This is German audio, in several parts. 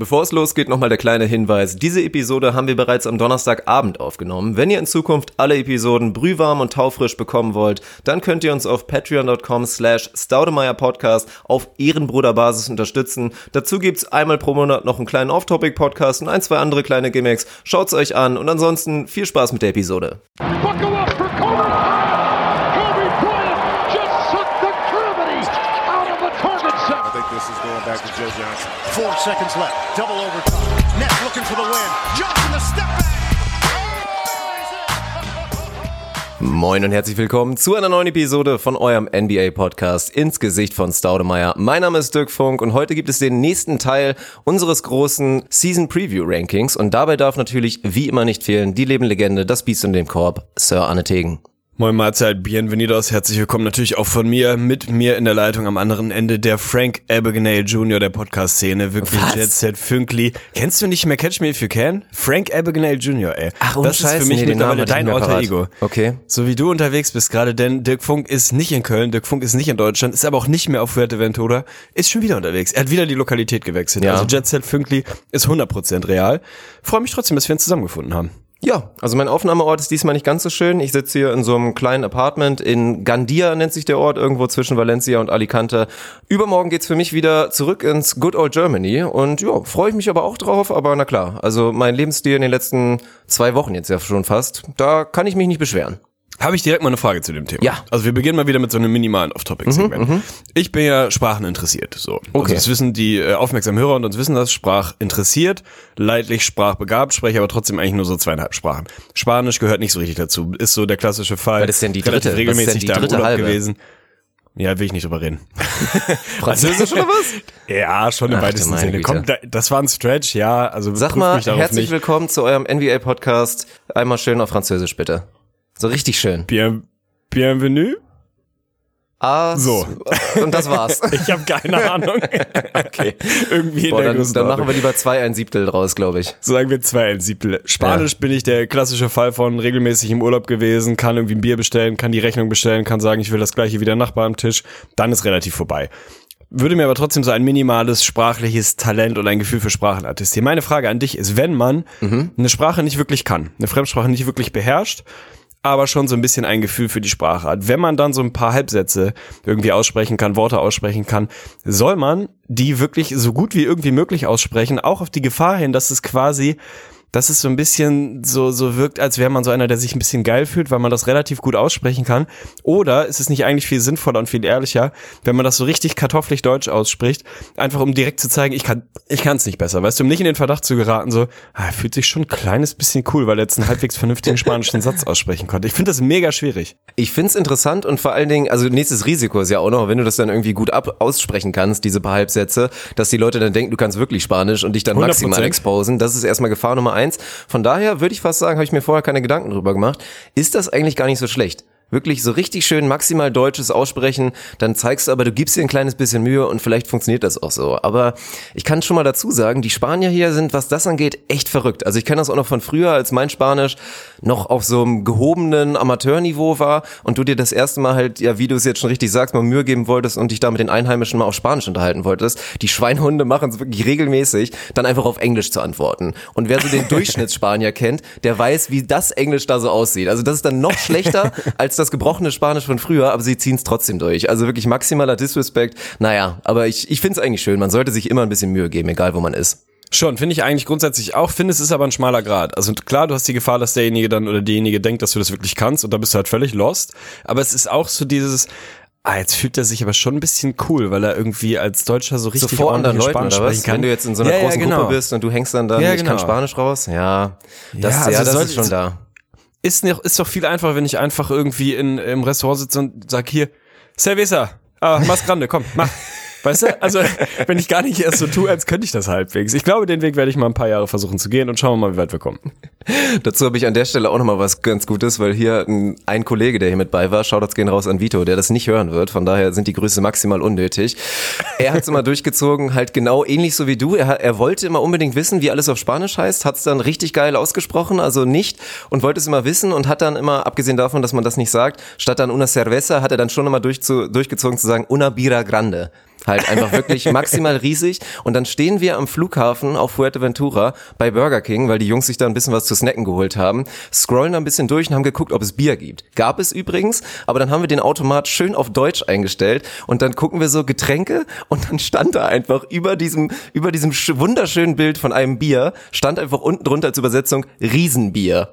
Bevor es losgeht, nochmal der kleine Hinweis. Diese Episode haben wir bereits am Donnerstagabend aufgenommen. Wenn ihr in Zukunft alle Episoden brühwarm und taufrisch bekommen wollt, dann könnt ihr uns auf patreon.com/staudemeierpodcast auf Ehrenbruderbasis unterstützen. Dazu gibt's einmal pro Monat noch einen kleinen Off-Topic-Podcast und ein, zwei andere kleine Gimmicks. Schaut's euch an und ansonsten viel Spaß mit der Episode. Buckle up for Kobe Bryant. Kobe Bryant just sucked the gravity out of the target set. I think this is going back to Joe Johnson. 4 seconds left. Double overtime. Nets looking for the win. Johnson, the step back. Moin und herzlich willkommen zu einer neuen Episode von eurem NBA-Podcast ins Gesicht von Staudemeyer. Mein Name ist Dirk Funk und heute gibt es den nächsten Teil unseres großen Season-Preview-Rankings und dabei darf natürlich wie immer nicht fehlen die lebende Legende, das Biest in dem Korb, Sir Arne Tegen. Moin Mahlzeit, bienvenidos, herzlich willkommen natürlich auch von mir, mit mir in der Leitung am anderen Ende der Frank Abagnale Jr. der Podcast-Szene, wirklich Jet Set Fünkli. Kennst du nicht mehr Catch Me If You Can? Frank Abagnale Jr., ey. Ach, das ist für mich mittlerweile dein alter Ego. Okay. So wie du unterwegs bist gerade, denn Dirk Funk ist nicht in Köln, Dirk Funk ist nicht in Deutschland, ist aber auch nicht mehr auf Fuerteventura, ist schon wieder unterwegs. Er hat wieder die Lokalität gewechselt. Ja. Also Jet Set Fünkli ist 100% real. Freue mich trotzdem, dass wir uns zusammengefunden haben. Ja, also mein Aufnahmeort ist diesmal nicht ganz so schön. Ich sitze hier in so einem kleinen Apartment in Gandia, nennt sich der Ort, irgendwo zwischen Valencia und Alicante. Übermorgen geht's für mich wieder zurück ins Good Old Germany und ja, freue ich mich aber auch drauf, aber na klar, also mein Lebensstil in den letzten 2 Wochen jetzt ja schon fast, da kann ich mich nicht beschweren. Habe ich direkt mal eine Frage zu dem Thema. Ja. Also wir beginnen mal wieder mit so einem minimalen Off-Topic-Segment. Ich bin ja Sprachen interessiert. So. Okay. Also das wissen die aufmerksamen Hörer und uns wissen das, Sprach interessiert, leidlich sprachbegabt, spreche aber trotzdem eigentlich nur so 2,5 Sprachen. Spanisch gehört nicht so richtig dazu. Ist so der klassische Fall. Was ist denn die dritte? Relativ regelmäßig Was ist denn die da im dritte Urlaub halbe? gewesen. Ja, will ich nicht drüber reden. Französisch oder was? Ja, schon im Ach, weitesten du meine Sinne. Komm, Güte. das war ein Stretch, ja. Also Sag prüft mal, mich darauf herzlich nicht. willkommen zu eurem NBA-Podcast. Einmal schön auf Französisch, bitte. So richtig schön. Bienvenue? So. Und das war's. Ich habe keine Ahnung. Okay. Irgendwie in Boah, der dann Größenordnung. machen wir lieber 2,1/7 draus, glaube ich. Sagen wir 2,1/7. Spanisch bin ich der klassische Fall von regelmäßig im Urlaub gewesen, kann irgendwie ein Bier bestellen, kann die Rechnung bestellen, kann sagen, ich will das gleiche wie der Nachbar am Tisch. Dann ist relativ vorbei. Würde mir aber trotzdem so ein minimales sprachliches Talent und ein Gefühl für Sprachen attestieren. Meine Frage an dich ist, wenn man eine Sprache nicht wirklich kann, eine Fremdsprache nicht wirklich beherrscht, aber schon so ein bisschen ein Gefühl für die Sprache hat. Wenn man dann so ein paar Halbsätze irgendwie aussprechen kann, Worte aussprechen kann, soll man die wirklich so gut wie irgendwie möglich aussprechen, auch auf die Gefahr hin, dass es quasi, dass es so ein bisschen so wirkt, als wäre man so einer, der sich ein bisschen geil fühlt, weil man das relativ gut aussprechen kann. Oder ist es nicht eigentlich viel sinnvoller und viel ehrlicher, wenn man das so richtig kartoffelig deutsch ausspricht, einfach um direkt zu zeigen, ich kann es nicht besser, weißt du, um nicht in den Verdacht zu geraten, so, fühlt sich schon ein kleines bisschen cool, weil er jetzt einen halbwegs vernünftigen spanischen Satz aussprechen konnte. Ich finde das mega schwierig. Ich find's interessant und vor allen Dingen, also nächstes Risiko ist ja auch noch, wenn du das dann irgendwie gut aussprechen kannst, diese paar Halbsätze, dass die Leute dann denken, du kannst wirklich Spanisch und dich dann 100%. maximal exposen. Das ist erstmal Gefahr Nummer 1. Von daher würde ich fast sagen, habe ich mir vorher keine Gedanken drüber gemacht. Ist das eigentlich gar nicht so schlecht? Wirklich so richtig schön maximal deutsches Aussprechen, dann zeigst du aber, du gibst dir ein kleines bisschen Mühe und vielleicht funktioniert das auch so. Aber ich kann schon mal dazu sagen, die Spanier hier sind, was das angeht, echt verrückt. Also ich kenne das auch noch von früher, als mein Spanisch noch auf so einem gehobenen Amateurniveau war und du dir das erste Mal halt, ja, wie du es jetzt schon richtig sagst, mal Mühe geben wolltest und dich da mit den Einheimischen mal auf Spanisch unterhalten wolltest. Die Schweinhunde machen es wirklich regelmäßig, dann einfach auf Englisch zu antworten. Und wer so den Durchschnittsspanier kennt, der weiß, wie das Englisch da so aussieht. Also das ist dann noch schlechter als das gebrochene Spanisch von früher, aber sie ziehen es trotzdem durch. Also wirklich maximaler Disrespect. Naja, aber ich finde es eigentlich schön. Man sollte sich immer ein bisschen Mühe geben, egal wo man ist. Schon, finde ich eigentlich grundsätzlich auch. Finde, es ist aber ein schmaler Grat. Also klar, du hast die Gefahr, dass derjenige dann oder diejenige denkt, dass du das wirklich kannst und da bist du halt völlig lost. Aber es ist auch so dieses, jetzt fühlt er sich aber schon ein bisschen cool, weil er irgendwie als Deutscher so richtig vor anderen ordentlich Leuten Spanisch oder was? sprechen kann. Wenn du jetzt in so einer großen Gruppe bist und du hängst dann da, Ja, ich kann genau. Spanisch raus. Ja, das ist schon da. Ist doch viel einfacher, wenn ich einfach irgendwie im Restaurant sitze und sag hier, Cerveza, más grande, komm, mach. Weißt du, also wenn ich gar nicht erst so tue, als könnte ich das halbwegs. Ich glaube, den Weg werde ich mal ein paar Jahre versuchen zu gehen und schauen wir mal, wie weit wir kommen. Dazu habe ich an der Stelle auch nochmal was ganz Gutes, weil hier ein Kollege, der hier mit bei war, Shoutouts gehen raus an Vito, der das nicht hören wird, von daher sind die Grüße maximal unnötig. Er hat es immer durchgezogen, halt genau ähnlich so wie du. Er wollte immer unbedingt wissen, wie alles auf Spanisch heißt, hat es dann richtig geil ausgesprochen, also nicht, und wollte es immer wissen und hat dann immer, abgesehen davon, dass man das nicht sagt, statt dann una cerveza, hat er dann schon immer durchgezogen zu sagen, una birra grande. Halt einfach wirklich maximal riesig. Und dann stehen wir am Flughafen auf Fuerteventura bei Burger King, weil die Jungs sich da ein bisschen was zu snacken geholt haben, scrollen da ein bisschen durch und haben geguckt, ob es Bier gibt. Gab es übrigens, aber dann haben wir den Automat schön auf Deutsch eingestellt und dann gucken wir so Getränke und dann stand da einfach über diesem wunderschönen Bild von einem Bier, stand einfach unten drunter als Übersetzung Riesenbier.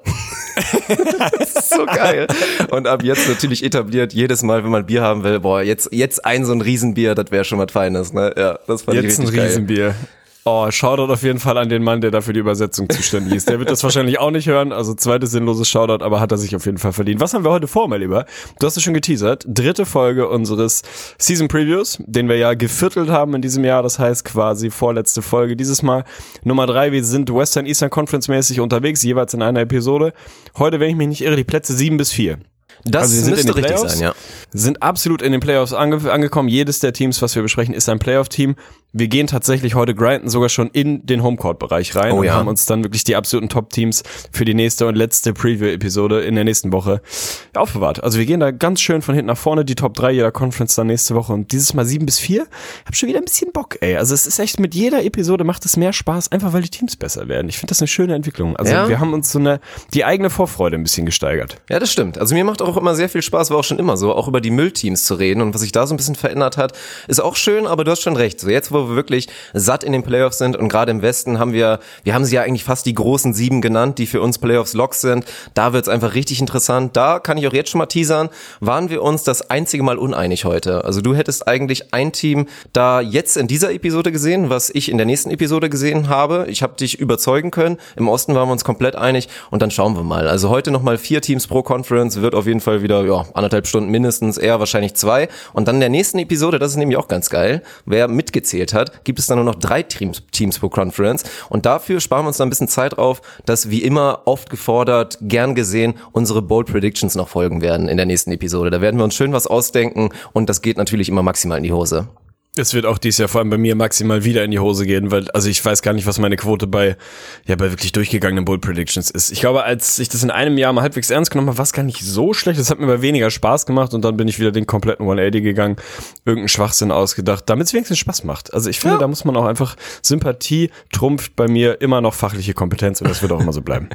Das ist so geil. Und ab jetzt natürlich etabliert, jedes Mal, wenn man Bier haben will, boah, jetzt so ein Riesenbier, das wäre schon was Feines, ne? Ja, das fand ich richtig geil. Jetzt ein Riesenbier. Oh, Shoutout auf jeden Fall an den Mann, der dafür die Übersetzung zuständig ist. Der wird das wahrscheinlich auch nicht hören, also zweites sinnloses Shoutout, aber hat er sich auf jeden Fall verdient. Was haben wir heute vor, mein Lieber? Du hast es schon geteasert. 3. Folge unseres Season Previews, den wir ja geviertelt haben in diesem Jahr, das heißt quasi vorletzte Folge. Dieses Mal Nummer 3, wir sind Western Eastern Conference mäßig unterwegs, jeweils in einer Episode. Heute, wenn ich mich nicht irre, die Plätze 7 bis 4. Das also wir müsste sind in den richtig Playoffs, sein, ja. Sind absolut in den Playoffs angekommen. Jedes der Teams, was wir besprechen, ist ein Playoff-Team. Wir gehen tatsächlich heute grinden sogar schon in den Homecourt-Bereich rein und haben uns dann wirklich die absoluten Top-Teams für die nächste und letzte Preview-Episode in der nächsten Woche aufbewahrt. Also wir gehen da ganz schön von hinten nach vorne, die Top 3 jeder Conference dann nächste Woche und dieses Mal 7 bis 4. Hab schon wieder ein bisschen Bock, ey. Also es ist echt, mit jeder Episode macht es mehr Spaß, einfach weil die Teams besser werden. Ich finde das eine schöne Entwicklung. Also wir haben uns die eigene Vorfreude ein bisschen gesteigert. Ja, das stimmt. Also mir macht auch immer sehr viel Spaß, war auch schon immer so, auch über die Müllteams zu reden und was sich da so ein bisschen verändert hat, ist auch schön, aber du hast schon recht. So jetzt, wo wir wirklich satt in den Playoffs sind und gerade im Westen haben wir haben sie ja eigentlich fast die großen 7 genannt, die für uns Playoffs-Locks sind. Da wird's einfach richtig interessant. Da kann ich auch jetzt schon mal teasern, waren wir uns das einzige Mal uneinig heute. Also du hättest eigentlich ein Team da jetzt in dieser Episode gesehen, was ich in der nächsten Episode gesehen habe. Ich habe dich überzeugen können. Im Osten waren wir uns komplett einig und dann schauen wir mal. Also heute nochmal 4 Teams pro Conference, wird auf jeden Fall wieder 1,5 Stunden mindestens, eher wahrscheinlich 2. Und dann in der nächsten Episode, das ist nämlich auch ganz geil, wer mitgezählt hat, gibt es dann nur noch 3 Teams pro Conference. Und dafür sparen wir uns dann ein bisschen Zeit drauf, dass wie immer oft gefordert, gern gesehen, unsere Bold Predictions noch folgen werden in der nächsten Episode. Da werden wir uns schön was ausdenken und das geht natürlich immer maximal in die Hose. Es wird auch dieses Jahr vor allem bei mir maximal wieder in die Hose gehen, weil, also ich weiß gar nicht, was meine Quote bei wirklich durchgegangenen Bold Predictions ist. Ich glaube, als ich das in einem Jahr mal halbwegs ernst genommen habe, war es gar nicht so schlecht. Das hat mir aber weniger Spaß gemacht und dann bin ich wieder den kompletten 180 gegangen, irgendeinen Schwachsinn ausgedacht, damit es wenigstens Spaß macht. Also ich finde, da muss man auch einfach, Sympathie trumpft bei mir immer noch fachliche Kompetenz und das wird auch immer so bleiben.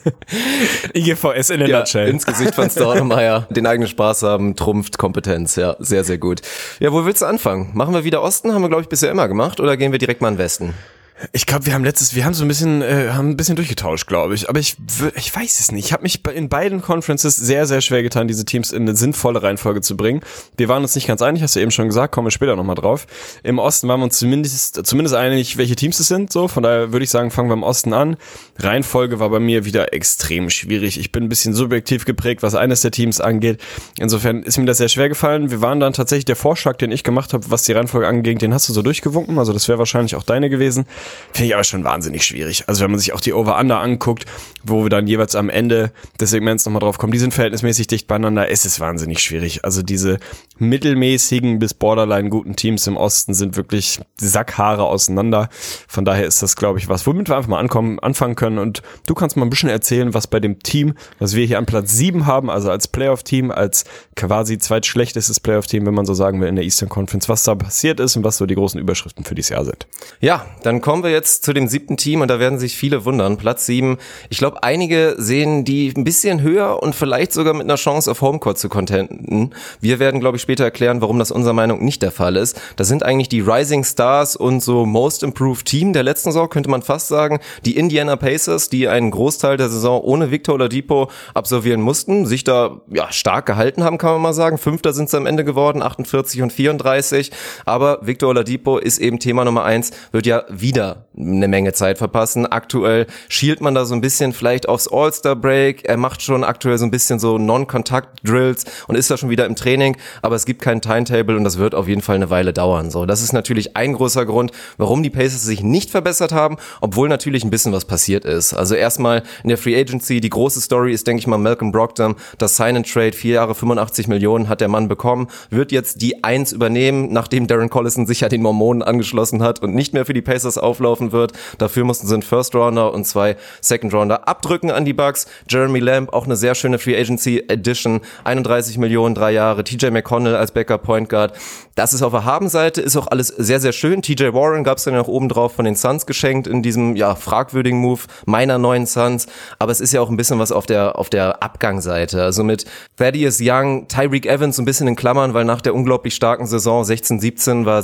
IGVS in der Nutshell. Ins Gesicht von Staudemeyer. Den eigenen Spaß haben, trumpft Kompetenz. Ja, sehr, sehr gut. Ja, wo willst du anfangen? Machen wir wieder Osten? Haben wir, glaube ich, bisher immer gemacht. Oder gehen wir direkt mal in den Westen? Ich glaube, wir haben so ein bisschen durchgetauscht, glaube ich. Aber ich weiß es nicht. Ich habe mich in beiden Conferences sehr, sehr schwer getan, diese Teams in eine sinnvolle Reihenfolge zu bringen. Wir waren uns nicht ganz einig, hast du eben schon gesagt, kommen wir später nochmal drauf. Im Osten waren wir uns zumindest einig, welche Teams es sind. So, von daher würde ich sagen, fangen wir im Osten an. Reihenfolge war bei mir wieder extrem schwierig. Ich bin ein bisschen subjektiv geprägt, was eines der Teams angeht. Insofern ist mir das sehr schwer gefallen. Wir waren dann tatsächlich, der Vorschlag, den ich gemacht habe, was die Reihenfolge angeht, den hast du so durchgewunken. Also das wäre wahrscheinlich auch deine gewesen. Finde ich aber schon wahnsinnig schwierig. Also wenn man sich auch die Over-Under anguckt, wo wir dann jeweils am Ende des Segments nochmal drauf kommen, die sind verhältnismäßig dicht beieinander, es ist wahnsinnig schwierig. Also diese mittelmäßigen bis borderline guten Teams im Osten sind wirklich Sackhaare auseinander. Von daher ist das, glaube ich, was, womit wir einfach mal anfangen können. Und du kannst mal ein bisschen erzählen, was bei dem Team, was wir hier an Platz 7 haben, also als Playoff-Team, als quasi zweitschlechtestes Playoff-Team, wenn man so sagen will, in der Eastern Conference, was da passiert ist und was so die großen Überschriften für dieses Jahr sind. Ja, dann kommen wir jetzt zu dem 7. Team und da werden sich viele wundern. Platz 7. Ich glaube, einige sehen die ein bisschen höher und vielleicht sogar mit einer Chance auf Homecourt zu contenten. Wir werden, glaube ich, später erklären, warum das unserer Meinung nicht der Fall ist. Das sind eigentlich die Rising Stars und so Most Improved Team der letzten Saison, könnte man fast sagen. Die Indiana Pacers, die einen Großteil der Saison ohne Victor Oladipo absolvieren mussten, sich da stark gehalten haben, kann man mal sagen. 5. sind sie am Ende geworden, 48 und 34. Aber Victor Oladipo ist eben Thema Nummer 1, wird ja wieder eine Menge Zeit verpassen. Aktuell schielt man da so ein bisschen vielleicht aufs All-Star-Break. Er macht schon aktuell so ein bisschen so Non-Kontakt-Drills und ist da schon wieder im Training, aber es gibt keinen Timetable und das wird auf jeden Fall eine Weile dauern. So, das ist natürlich ein großer Grund, warum die Pacers sich nicht verbessert haben, obwohl natürlich ein bisschen was passiert ist. Also erstmal in der Free Agency, die große Story ist, denke ich mal, Malcolm Brogdon, das Sign-and-Trade, 4 Jahre, 85 Millionen hat der Mann bekommen, wird jetzt die 1 übernehmen, nachdem Darren Collison sich ja den Mormonen angeschlossen hat und nicht mehr für die Pacers auflaufen geworfen wird. Dafür mussten sie einen First-Rounder und 2 Second-Rounder abdrücken an die Bucks. Jeremy Lamb, auch eine sehr schöne Free Agency Edition, 31 Millionen, 3 Jahre. TJ McConnell als Backup Point Guard. Das ist auf der Habenseite, ist auch alles sehr, sehr schön. TJ Warren gab es dann ja auch oben drauf von den Suns geschenkt in diesem, fragwürdigen Move meiner neuen Suns. Aber es ist ja auch ein bisschen was auf der Abgangseite. Also mit Thaddeus Young, Tyreek Evans so ein bisschen in Klammern, weil nach der unglaublich starken Saison 16-17 war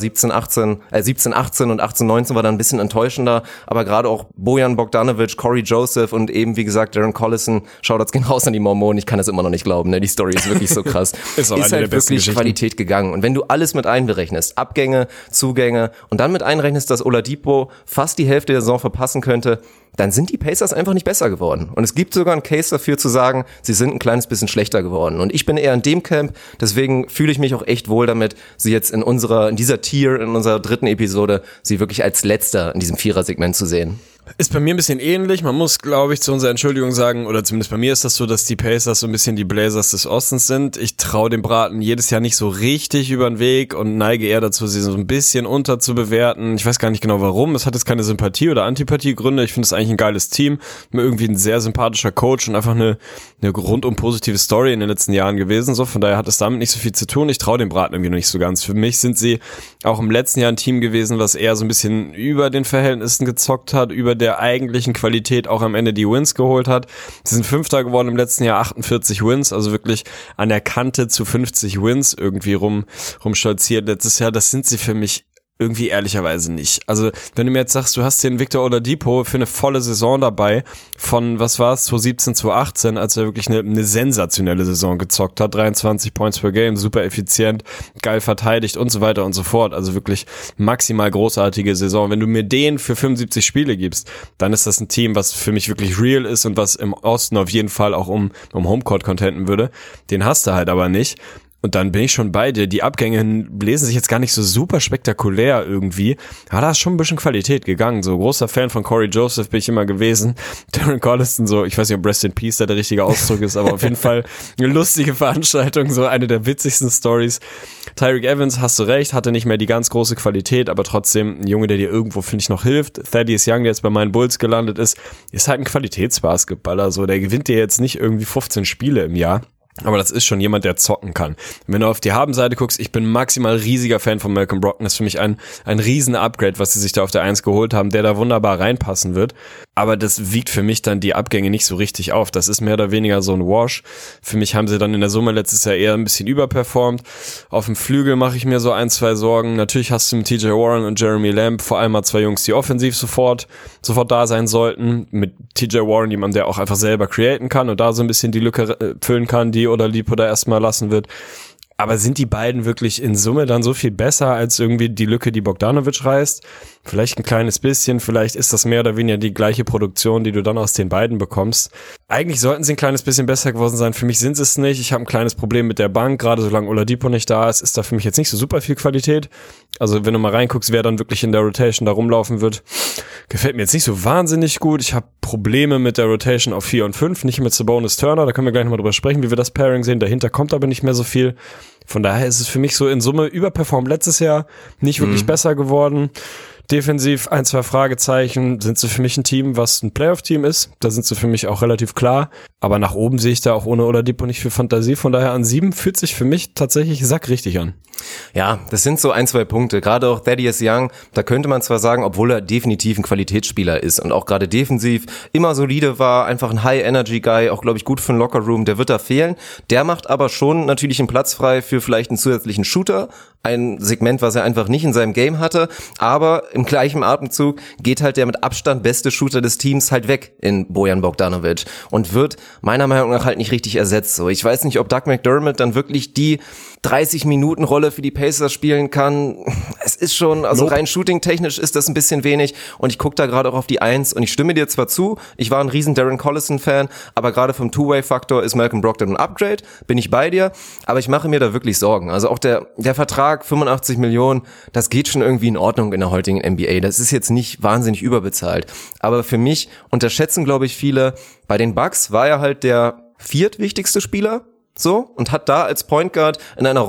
17-18 und 18-19 war dann ein bisschen enttäuschender. Aber gerade auch Bojan Bogdanovic, Corey Joseph und eben, wie gesagt, Darren Collison, Shoutouts gehen raus an die Mormonen. Ich kann das immer noch nicht glauben, ne? Die Story ist wirklich so krass. ist halt wirklich Qualität gegangen. Und wenn du alles mit einberechnest, Abgänge, Zugänge und dann mit einrechnest, dass Oladipo fast die Hälfte der Saison verpassen könnte, dann sind die Pacers einfach nicht besser geworden. Und es gibt sogar einen Case dafür zu sagen, sie sind ein kleines bisschen schlechter geworden. Und ich bin eher in dem Camp, deswegen fühle ich mich auch echt wohl damit, sie jetzt in dieser Tier, in unserer 3. Episode, sie wirklich als letzter in diesem Vierer-Segment zu sehen. Ist bei mir ein bisschen ähnlich. Man muss, glaube ich, zu unserer Entschuldigung sagen, oder zumindest bei mir ist das so, dass die Pacers so ein bisschen die Blazers des Ostens sind. Ich traue dem Braten jedes Jahr nicht so richtig über den Weg und neige eher dazu, sie so ein bisschen unterzubewerten. Ich weiß gar nicht genau warum. Es hat jetzt keine Sympathie- oder Antipathie-Gründe. Ich finde es eigentlich ein geiles Team. Irgendwie ein sehr sympathischer Coach und einfach eine rundum positive Story in den letzten Jahren gewesen. So, von daher hat es damit nicht so viel zu tun. Ich traue dem Braten irgendwie noch nicht so ganz. Für mich sind sie auch im letzten Jahr ein Team gewesen, was eher so ein bisschen über den Verhältnissen gezockt hat, über der eigentlichen Qualität auch am Ende die Wins geholt hat. Sie sind 5. geworden im letzten Jahr, 48 Wins, also wirklich an der Kante zu 50 Wins irgendwie rumstolziert letztes Jahr. Das sind sie für mich irgendwie ehrlicherweise nicht. Also, wenn du mir jetzt sagst, du hast den Victor Oladipo für eine volle Saison dabei von, was war es, 2017, 2018, als er wirklich eine sensationelle Saison gezockt hat, 23 Points per Game, super effizient, geil verteidigt und so weiter und so fort. Also wirklich maximal großartige Saison. Wenn du mir den für 75 Spiele gibst, dann ist das ein Team, was für mich wirklich real ist und was im Osten auf jeden Fall auch um Homecourt contenten würde. Den hast du halt aber nicht. Und dann bin ich schon bei dir. Die Abgänge lesen sich jetzt gar nicht so super spektakulär irgendwie. Ja, da ist schon ein bisschen Qualität gegangen. So großer Fan von Corey Joseph bin ich immer gewesen. Darren Collison, so, ich weiß nicht, ob Rest in Peace da der richtige Ausdruck ist, aber auf jeden Fall eine lustige Veranstaltung, so eine der witzigsten Stories. Tyreek Evans, hast du recht, hatte nicht mehr die ganz große Qualität, aber trotzdem ein Junge, der dir irgendwo, finde ich, noch hilft. Thaddeus Young, der jetzt bei meinen Bulls gelandet ist halt ein Qualitätsbasketballer. So, der gewinnt dir jetzt nicht irgendwie 15 Spiele im Jahr. Aber das ist schon jemand, der zocken kann. Wenn du auf die Habenseite guckst, ich bin maximal riesiger Fan von Malcolm Brogdon. Das ist für mich ein riesen Upgrade, was sie sich da auf der 1 geholt haben, der da wunderbar reinpassen wird. Aber das wiegt für mich dann die Abgänge nicht so richtig auf. Das ist mehr oder weniger so ein Wash. Für mich haben sie dann in der Summe letztes Jahr eher ein bisschen überperformt. Auf dem Flügel mache ich mir so 1, 2 Sorgen. Natürlich hast du mit TJ Warren und Jeremy Lamb vor allem mal 2 Jungs, die offensiv sofort da sein sollten. Mit TJ Warren jemand, der auch einfach selber createn kann und da so ein bisschen die Lücke füllen kann, die Oladipo da erstmal lassen wird. Aber sind die beiden wirklich in Summe dann so viel besser als irgendwie die Lücke, die Bogdanovic reißt? Vielleicht ein kleines bisschen, vielleicht ist das mehr oder weniger die gleiche Produktion, die du dann aus den beiden bekommst. Eigentlich sollten sie ein kleines bisschen besser geworden sein. Für mich sind sie es nicht. Ich habe ein kleines Problem mit der Bank, gerade solange Oladipo nicht da ist, ist da für mich jetzt nicht so super viel Qualität. Also wenn du mal reinguckst, wer dann wirklich in der Rotation da rumlaufen wird, gefällt mir jetzt nicht so wahnsinnig gut. Ich habe Probleme mit der Rotation auf 4 und 5, nicht mit Sabonis Turner, da können wir gleich nochmal drüber sprechen, wie wir das Pairing sehen. Dahinter kommt aber nicht mehr so viel. Von daher ist es für mich so in Summe überperformt letztes Jahr, nicht wirklich besser geworden. Defensiv 1, 2 Fragezeichen, sind sie für mich ein Team, was ein Playoff-Team ist. Da sind sie für mich auch relativ klar. Aber nach oben sehe ich da auch ohne Oladipo nicht viel Fantasie. Von daher an 7 fühlt sich für mich tatsächlich sackrichtig an. Ja, das sind so 1, 2 Punkte. Gerade auch Thaddeus Young, da könnte man zwar sagen, obwohl er definitiv ein Qualitätsspieler ist und auch gerade defensiv immer solide war, einfach ein High-Energy-Guy, auch glaube ich gut für den Lockerroom, der wird da fehlen. Der macht aber schon natürlich einen Platz frei für vielleicht einen zusätzlichen Shooter. Ein Segment, was er einfach nicht in seinem Game hatte, aber im gleichen Atemzug geht halt der mit Abstand beste Shooter des Teams halt weg in Bojan Bogdanovic und wird meiner Meinung nach halt nicht richtig ersetzt. So, ich weiß nicht, ob Doug McDermott dann wirklich die 30-Minuten-Rolle für die Pacers spielen kann. Es ist schon, also rein shooting-technisch ist das ein bisschen wenig und ich gucke da gerade auch auf die 1 und ich stimme dir zwar zu, ich war ein riesen Darren Collison-Fan, aber gerade vom Two-Way-Faktor ist Malcolm Brogdon ein Upgrade, bin ich bei dir, aber ich mache mir da wirklich Sorgen. Also auch der Vertrag, 85 Millionen, das geht schon irgendwie in Ordnung in der heutigen NBA. Das ist jetzt nicht wahnsinnig überbezahlt. Aber für mich unterschätzen, glaube ich, viele, bei den Bucks war er halt der viertwichtigste Spieler, so, und hat da als Point Guard in einer Rolle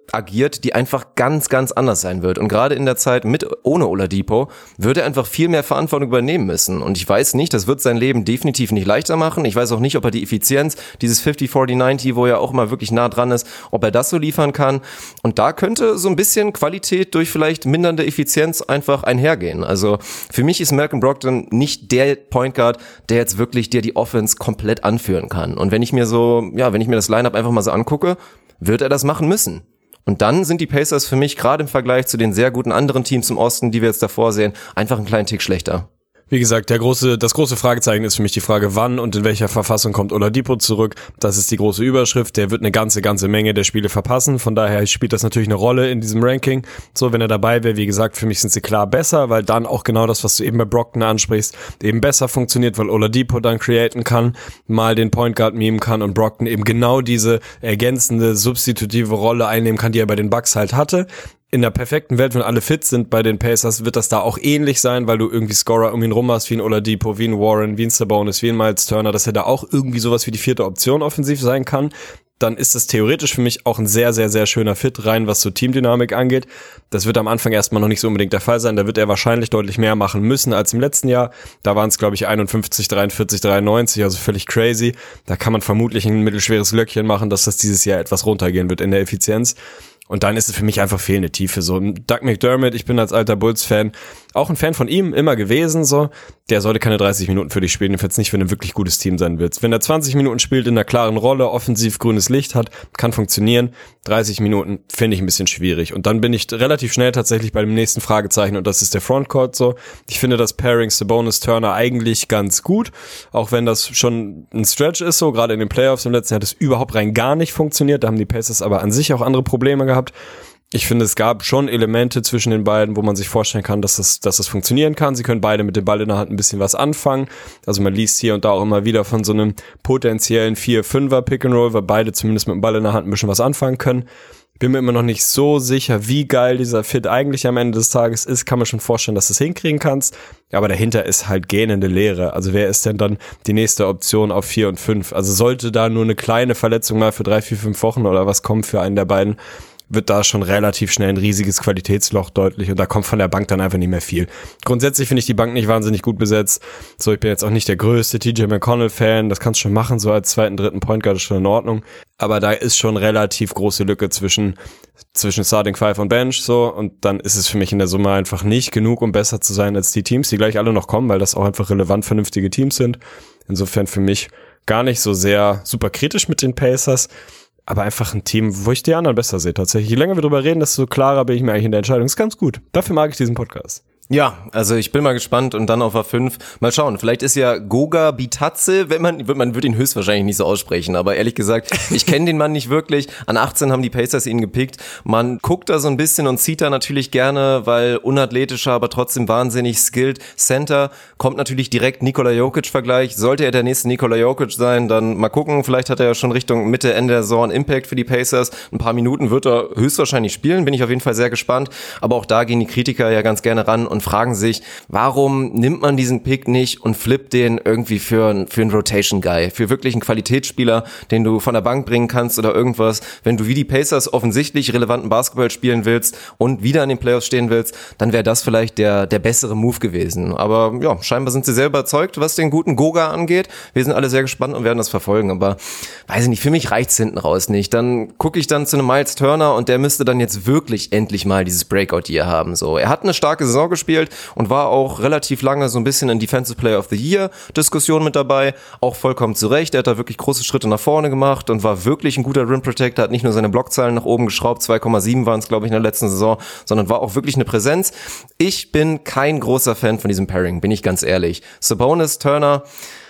agiert, die einfach ganz, ganz anders sein wird. Und gerade in der Zeit ohne Oladipo wird er einfach viel mehr Verantwortung übernehmen müssen. Und ich weiß nicht, das wird sein Leben definitiv nicht leichter machen. Ich weiß auch nicht, ob er die Effizienz, dieses 50-40-90, wo er auch immer wirklich nah dran ist, ob er das so liefern kann. Und da könnte so ein bisschen Qualität durch vielleicht mindernde Effizienz einfach einhergehen. Also für mich ist Malcolm Brogdon nicht der Point Guard, der jetzt wirklich dir die Offense komplett anführen kann. Und wenn ich mir das Lineup einfach mal so angucke, wird er das machen müssen. Und dann sind die Pacers für mich gerade im Vergleich zu den sehr guten anderen Teams im Osten, die wir jetzt davor sehen, einfach einen kleinen Tick schlechter. Wie gesagt, das große Fragezeichen ist für mich die Frage, wann und in welcher Verfassung kommt Oladipo zurück. Das ist die große Überschrift. Der wird eine ganze Menge der Spiele verpassen. Von daher spielt das natürlich eine Rolle in diesem Ranking. So, wenn er dabei wäre, wie gesagt, für mich sind sie klar besser, weil dann auch genau das, was du eben bei Brogdon ansprichst, eben besser funktioniert, weil Oladipo dann createn kann, mal den Point Guard mimen kann und Brogdon eben genau diese ergänzende, substitutive Rolle einnehmen kann, die er bei den Bucks halt hatte. In der perfekten Welt, wenn alle fit sind bei den Pacers, wird das da auch ähnlich sein, weil du irgendwie Scorer um ihn rum hast, wie ein Oladipo, wie ein Warren, wie ein Sabonis, wie ein Miles Turner, dass er da auch irgendwie sowas wie die 4. Option offensiv sein kann. Dann ist das theoretisch für mich auch ein sehr, sehr, sehr schöner Fit rein, was so Teamdynamik angeht. Das wird am Anfang erstmal noch nicht so unbedingt der Fall sein. Da wird er wahrscheinlich deutlich mehr machen müssen als im letzten Jahr. Da waren es, glaube ich, 51, 43, 93, also völlig crazy. Da kann man vermutlich ein mittelschweres Löckchen machen, dass das dieses Jahr etwas runtergehen wird in der Effizienz. Und dann ist es für mich einfach fehlende Tiefe. So Doug McDermott, ich bin als alter Bulls-Fan auch ein Fan von ihm immer gewesen. So, der sollte keine 30 Minuten für dich spielen, jedenfalls nicht, wenn du ein wirklich gutes Team sein willst. Wenn er 20 Minuten spielt in einer klaren Rolle, offensiv grünes Licht hat, kann funktionieren. 30 Minuten finde ich ein bisschen schwierig. Und dann bin ich relativ schnell tatsächlich bei dem nächsten Fragezeichen und das ist der Frontcourt. So, ich finde das Pairing Sabonis Turner eigentlich ganz gut, auch wenn das schon ein Stretch ist. So, gerade in den Playoffs im letzten Jahr hat es überhaupt rein gar nicht funktioniert. Da haben die Pacers aber an sich auch andere Probleme gehabt. Ich finde, es gab schon Elemente zwischen den beiden, wo man sich vorstellen kann, dass das funktionieren kann. Sie können beide mit dem Ball in der Hand ein bisschen was anfangen. Also man liest hier und da auch immer wieder von so einem potenziellen 4-5er Pick-and-Roll, weil beide zumindest mit dem Ball in der Hand ein bisschen was anfangen können. Bin mir immer noch nicht so sicher, wie geil dieser Fit eigentlich am Ende des Tages ist. Kann man schon vorstellen, dass du es hinkriegen kannst. Aber dahinter ist halt gähnende Leere. Also wer ist denn dann die nächste Option auf 4 und 5? Also sollte da nur eine kleine Verletzung mal für 3, 4, 5 Wochen oder was kommen für einen der beiden, wird da schon relativ schnell ein riesiges Qualitätsloch deutlich und da kommt von der Bank dann einfach nicht mehr viel. Grundsätzlich finde ich die Bank nicht wahnsinnig gut besetzt. So, ich bin jetzt auch nicht der größte TJ McConnell-Fan, das kannst du schon machen, so als 2., 3. Point Guard ist schon in Ordnung. Aber da ist schon relativ große Lücke zwischen Starting Five und Bench, so, und dann ist es für mich in der Summe einfach nicht genug, um besser zu sein als die Teams, die gleich alle noch kommen, weil das auch einfach relevant vernünftige Teams sind. Insofern für mich gar nicht so sehr super kritisch mit den Pacers. Aber einfach ein Team, wo ich die anderen besser sehe tatsächlich. Je länger wir drüber reden, desto klarer bin ich mir eigentlich in der Entscheidung. Das ist ganz gut. Dafür mag ich diesen Podcast. Ja, also ich bin mal gespannt und dann auf A5. Mal schauen, vielleicht ist ja Goga Bitadze, man wird ihn höchstwahrscheinlich nicht so aussprechen, aber ehrlich gesagt, ich kenne den Mann nicht wirklich. An 18 haben die Pacers ihn gepickt. Man guckt da so ein bisschen und zieht da natürlich gerne, weil unathletischer, aber trotzdem wahnsinnig skilled Center. Kommt natürlich direkt Nikola Jokic-Vergleich. Sollte er der nächste Nikola Jokic sein, dann mal gucken. Vielleicht hat er ja schon Richtung Mitte, Ende der Saison Impact für die Pacers. Ein paar Minuten wird er höchstwahrscheinlich spielen, bin ich auf jeden Fall sehr gespannt. Aber auch da gehen die Kritiker ja ganz gerne ran und fragen sich, warum nimmt man diesen Pick nicht und flippt den irgendwie für einen Rotation-Guy, für wirklich einen Qualitätsspieler, den du von der Bank bringen kannst oder irgendwas. Wenn du wie die Pacers offensichtlich relevanten Basketball spielen willst und wieder in den Playoffs stehen willst, dann wäre das vielleicht der bessere Move gewesen. Aber ja, scheinbar sind sie sehr überzeugt, was den guten Goga angeht. Wir sind alle sehr gespannt und werden das verfolgen. Aber weiß ich nicht, für mich reicht's hinten raus nicht. Dann gucke ich dann zu einem Miles Turner und der müsste dann jetzt wirklich endlich mal dieses Breakout-Year haben. So, er hat eine starke Saison gespielt und war auch relativ lange so ein bisschen in Defensive Player of the Year Diskussion mit dabei, auch vollkommen zu Recht. Er hat da wirklich große Schritte nach vorne gemacht und war wirklich ein guter Rim Protector, hat nicht nur seine Blockzahlen nach oben geschraubt, 2,7 waren es, glaube ich, in der letzten Saison, sondern war auch wirklich eine Präsenz. Ich bin kein großer Fan von diesem Pairing, bin ich ganz ehrlich. Sabonis, Turner,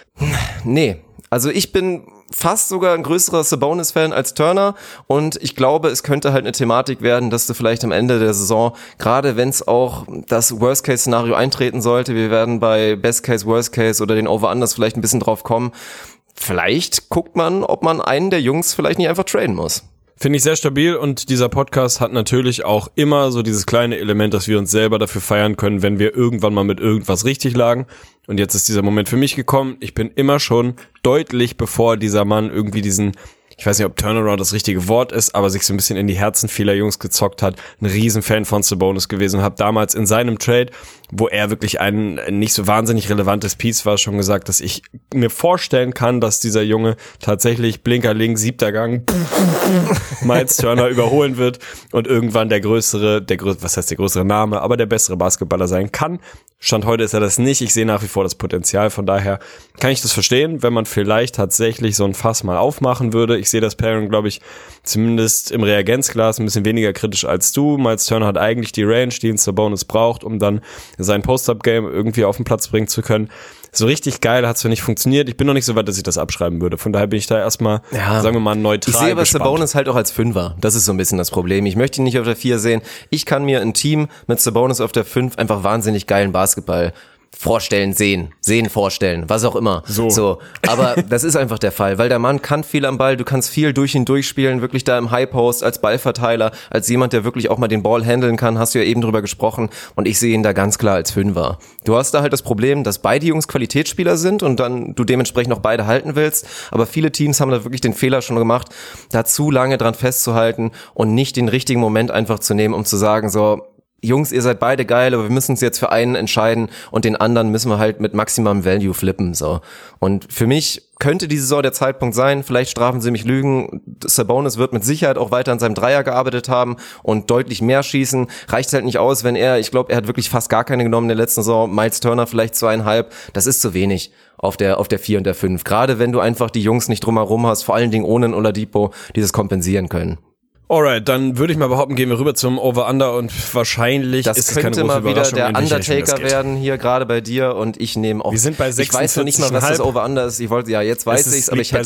nee. Also ich bin fast sogar ein größerer Sabonis-Fan als Turner und ich glaube, es könnte halt eine Thematik werden, dass du vielleicht am Ende der Saison, gerade wenn es auch das Worst-Case-Szenario eintreten sollte, wir werden bei Best-Case, Worst-Case oder den Over-Unders vielleicht ein bisschen drauf kommen, vielleicht guckt man, ob man einen der Jungs vielleicht nicht einfach traden muss. Finde ich sehr stabil und dieser Podcast hat natürlich auch immer so dieses kleine Element, dass wir uns selber dafür feiern können, wenn wir irgendwann mal mit irgendwas richtig lagen. Und jetzt ist dieser Moment für mich gekommen. Ich bin immer schon deutlich, bevor dieser Mann irgendwie diesen ich weiß nicht, ob Turnaround das richtige Wort ist, aber sich so ein bisschen in die Herzen vieler Jungs gezockt hat. Ein Riesenfan von Sabonis gewesen und habe damals in seinem Trade, wo er wirklich ein nicht so wahnsinnig relevantes Piece war, schon gesagt, dass ich mir vorstellen kann, dass dieser Junge tatsächlich Blinker links, 7. Gang Miles Turner überholen wird und irgendwann der größere Name, aber der bessere Basketballer sein kann. Stand heute ist er das nicht. Ich sehe nach wie vor das Potenzial. Von daher kann ich das verstehen, wenn man vielleicht tatsächlich so ein Fass mal aufmachen würde. Ich sehe das Pairing, glaube ich, zumindest im Reagenzglas ein bisschen weniger kritisch als du. Miles Turner hat eigentlich die Range, die ein Sabonis braucht, um dann sein Post-Up-Game irgendwie auf den Platz bringen zu können. So richtig geil hat es nicht funktioniert. Ich bin noch nicht so weit, dass ich das abschreiben würde. Von daher bin ich da erstmal, sagen wir mal, neutral. Ich sehe aber Sabonis halt auch als Fünfer. Das ist so ein bisschen das Problem. Ich möchte ihn nicht auf der 4 sehen. Ich kann mir ein Team mit Sabonis auf der 5 einfach wahnsinnig geilen Basketball vorstellen, vorstellen, was auch immer. So. Aber das ist einfach der Fall, weil der Mann kann viel am Ball, du kannst viel durch ihn durchspielen, wirklich da im High Post als Ballverteiler, als jemand, der wirklich auch mal den Ball handeln kann, hast du ja eben drüber gesprochen und ich sehe ihn da ganz klar als Fünfer. Du hast da halt das Problem, dass beide Jungs Qualitätsspieler sind und dann du dementsprechend auch beide halten willst, aber viele Teams haben da wirklich den Fehler schon gemacht, da zu lange dran festzuhalten und nicht den richtigen Moment einfach zu nehmen, um zu sagen, so, Jungs, ihr seid beide geil, aber wir müssen uns jetzt für einen entscheiden und den anderen müssen wir halt mit maximum Value flippen, so. Und für mich könnte diese Saison der Zeitpunkt sein, vielleicht strafen sie mich Lügen, Sabonis wird mit Sicherheit auch weiter an seinem Dreier gearbeitet haben und deutlich mehr schießen, reicht halt nicht aus, wenn ich glaube, er hat wirklich fast gar keine genommen in der letzten Saison, Miles Turner vielleicht 2,5, das ist zu wenig auf der 4 und der 5, gerade wenn du einfach die Jungs nicht drumherum hast, vor allen Dingen ohne einen Oladipo, die das kompensieren können. Alright, dann würde ich mal behaupten, gehen wir rüber zum Over-Under und wahrscheinlich das ist es keine könnte große mal wieder Überraschung, der in welche Richtung Undertaker das werden hier gerade bei dir und ich nehme auch. Wir sind bei 46,5. Ich weiß noch nicht mal, was das Over-Under ist. Ich wollte, ja, jetzt weiß ich's, aber ich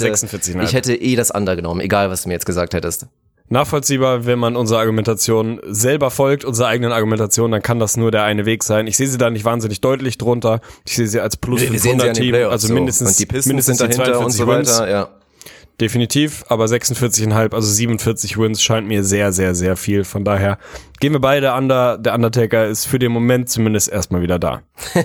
hätte das Under genommen, egal was du mir jetzt gesagt hättest. Nachvollziehbar, wenn man unserer Argumentation selber folgt, unserer eigenen Argumentation, dann kann das nur der eine Weg sein. Ich sehe sie da nicht wahnsinnig deutlich drunter. Ich sehe sie als plus 500 Team, also mindestens und die Pistons sind dahinter und so weiter, ja. Definitiv, aber 46,5, also 47 Wins scheint mir sehr, sehr, sehr viel. Von daher gehen wir beide under. Der Undertaker ist für den Moment zumindest erstmal wieder da.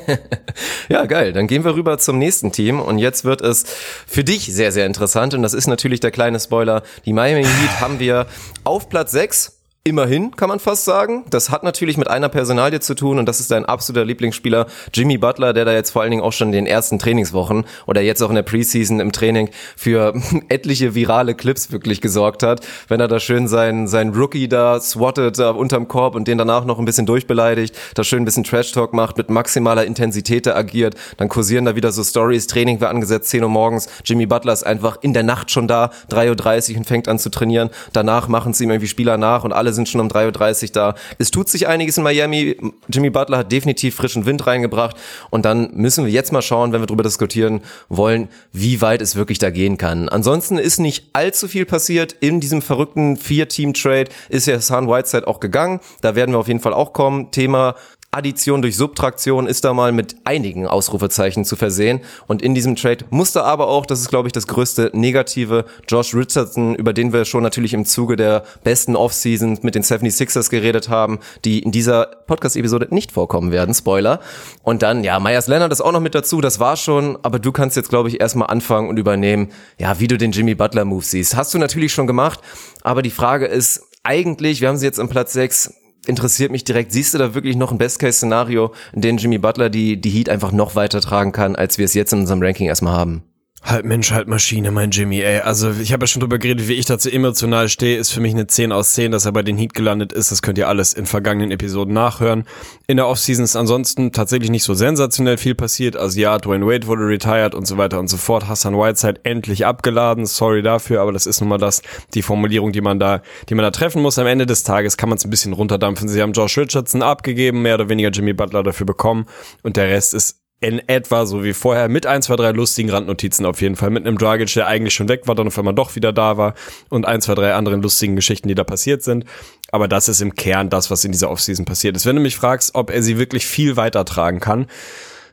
Ja, geil. Dann gehen wir rüber zum nächsten Team und jetzt wird es für dich sehr, sehr interessant und das ist natürlich der kleine Spoiler. Die Miami Heat haben wir auf Platz 6. Immerhin, kann man fast sagen. Das hat natürlich mit einer Personalie zu tun und das ist dein absoluter Lieblingsspieler Jimmy Butler, der da jetzt vor allen Dingen auch schon in den ersten Trainingswochen oder jetzt auch in der Preseason im Training für etliche virale Clips wirklich gesorgt hat. Wenn er da schön sein Rookie da swattet da unterm Korb und den danach noch ein bisschen durchbeleidigt, da schön ein bisschen Trash-Talk macht, mit maximaler Intensität da agiert, dann kursieren da wieder so Stories, Training war angesetzt, 10 Uhr morgens, Jimmy Butler ist einfach in der Nacht schon da, 3:30 Uhr und fängt an zu trainieren, danach machen sie ihm irgendwie Spieler nach und alle sind schon um 3:30 Uhr da. Es tut sich einiges in Miami. Jimmy Butler hat definitiv frischen Wind reingebracht und dann müssen wir jetzt mal schauen, wenn wir darüber diskutieren wollen, wie weit es wirklich da gehen kann. Ansonsten ist nicht allzu viel passiert. In diesem verrückten 4-Team-Trade ist ja Hassan Whiteside auch gegangen. Da werden wir auf jeden Fall auch kommen. Thema Addition durch Subtraktion ist da mal mit einigen Ausrufezeichen zu versehen und in diesem Trade musste aber auch, das ist glaube ich das größte Negative, Josh Richardson, über den wir schon natürlich im Zuge der besten Offseason mit den 76ers geredet haben, die in dieser Podcast-Episode nicht vorkommen werden, Spoiler. Und dann, ja, Myers Leonard ist auch noch mit dazu, das war schon, aber du kannst jetzt glaube ich erstmal anfangen und übernehmen, ja, wie du den Jimmy Butler Move siehst. Hast du natürlich schon gemacht, aber die Frage ist eigentlich, wir haben sie jetzt am Platz 6, interessiert mich direkt, siehst du da wirklich noch ein Best-Case-Szenario, in dem Jimmy Butler die Heat einfach noch weiter tragen kann, als wir es jetzt in unserem Ranking erstmal haben? Halb Mensch, halb Maschine, mein Jimmy, ey. Also ich habe ja schon drüber geredet, wie ich dazu emotional stehe, ist für mich eine 10 aus 10, dass er bei den Heat gelandet ist. Das könnt ihr alles in vergangenen Episoden nachhören. In der Offseason ist ansonsten tatsächlich nicht so sensationell viel passiert. Also ja, Dwayne Wade wurde retired und so weiter und so fort. Hassan Whiteside endlich abgeladen. Sorry dafür, aber das ist nun mal die Formulierung, die man da treffen muss. Am Ende des Tages kann man es ein bisschen runterdampfen. Sie haben Josh Richardson abgegeben, mehr oder weniger Jimmy Butler dafür bekommen und der Rest ist in etwa so wie vorher, mit 1, 2, 3 lustigen Randnotizen auf jeden Fall, mit einem Dragic, der eigentlich schon weg war, dann auf einmal doch wieder da war und 1, 2, 3 anderen lustigen Geschichten, die da passiert sind. Aber das ist im Kern das, was in dieser Offseason passiert ist. Wenn du mich fragst, ob er sie wirklich viel weiter tragen kann,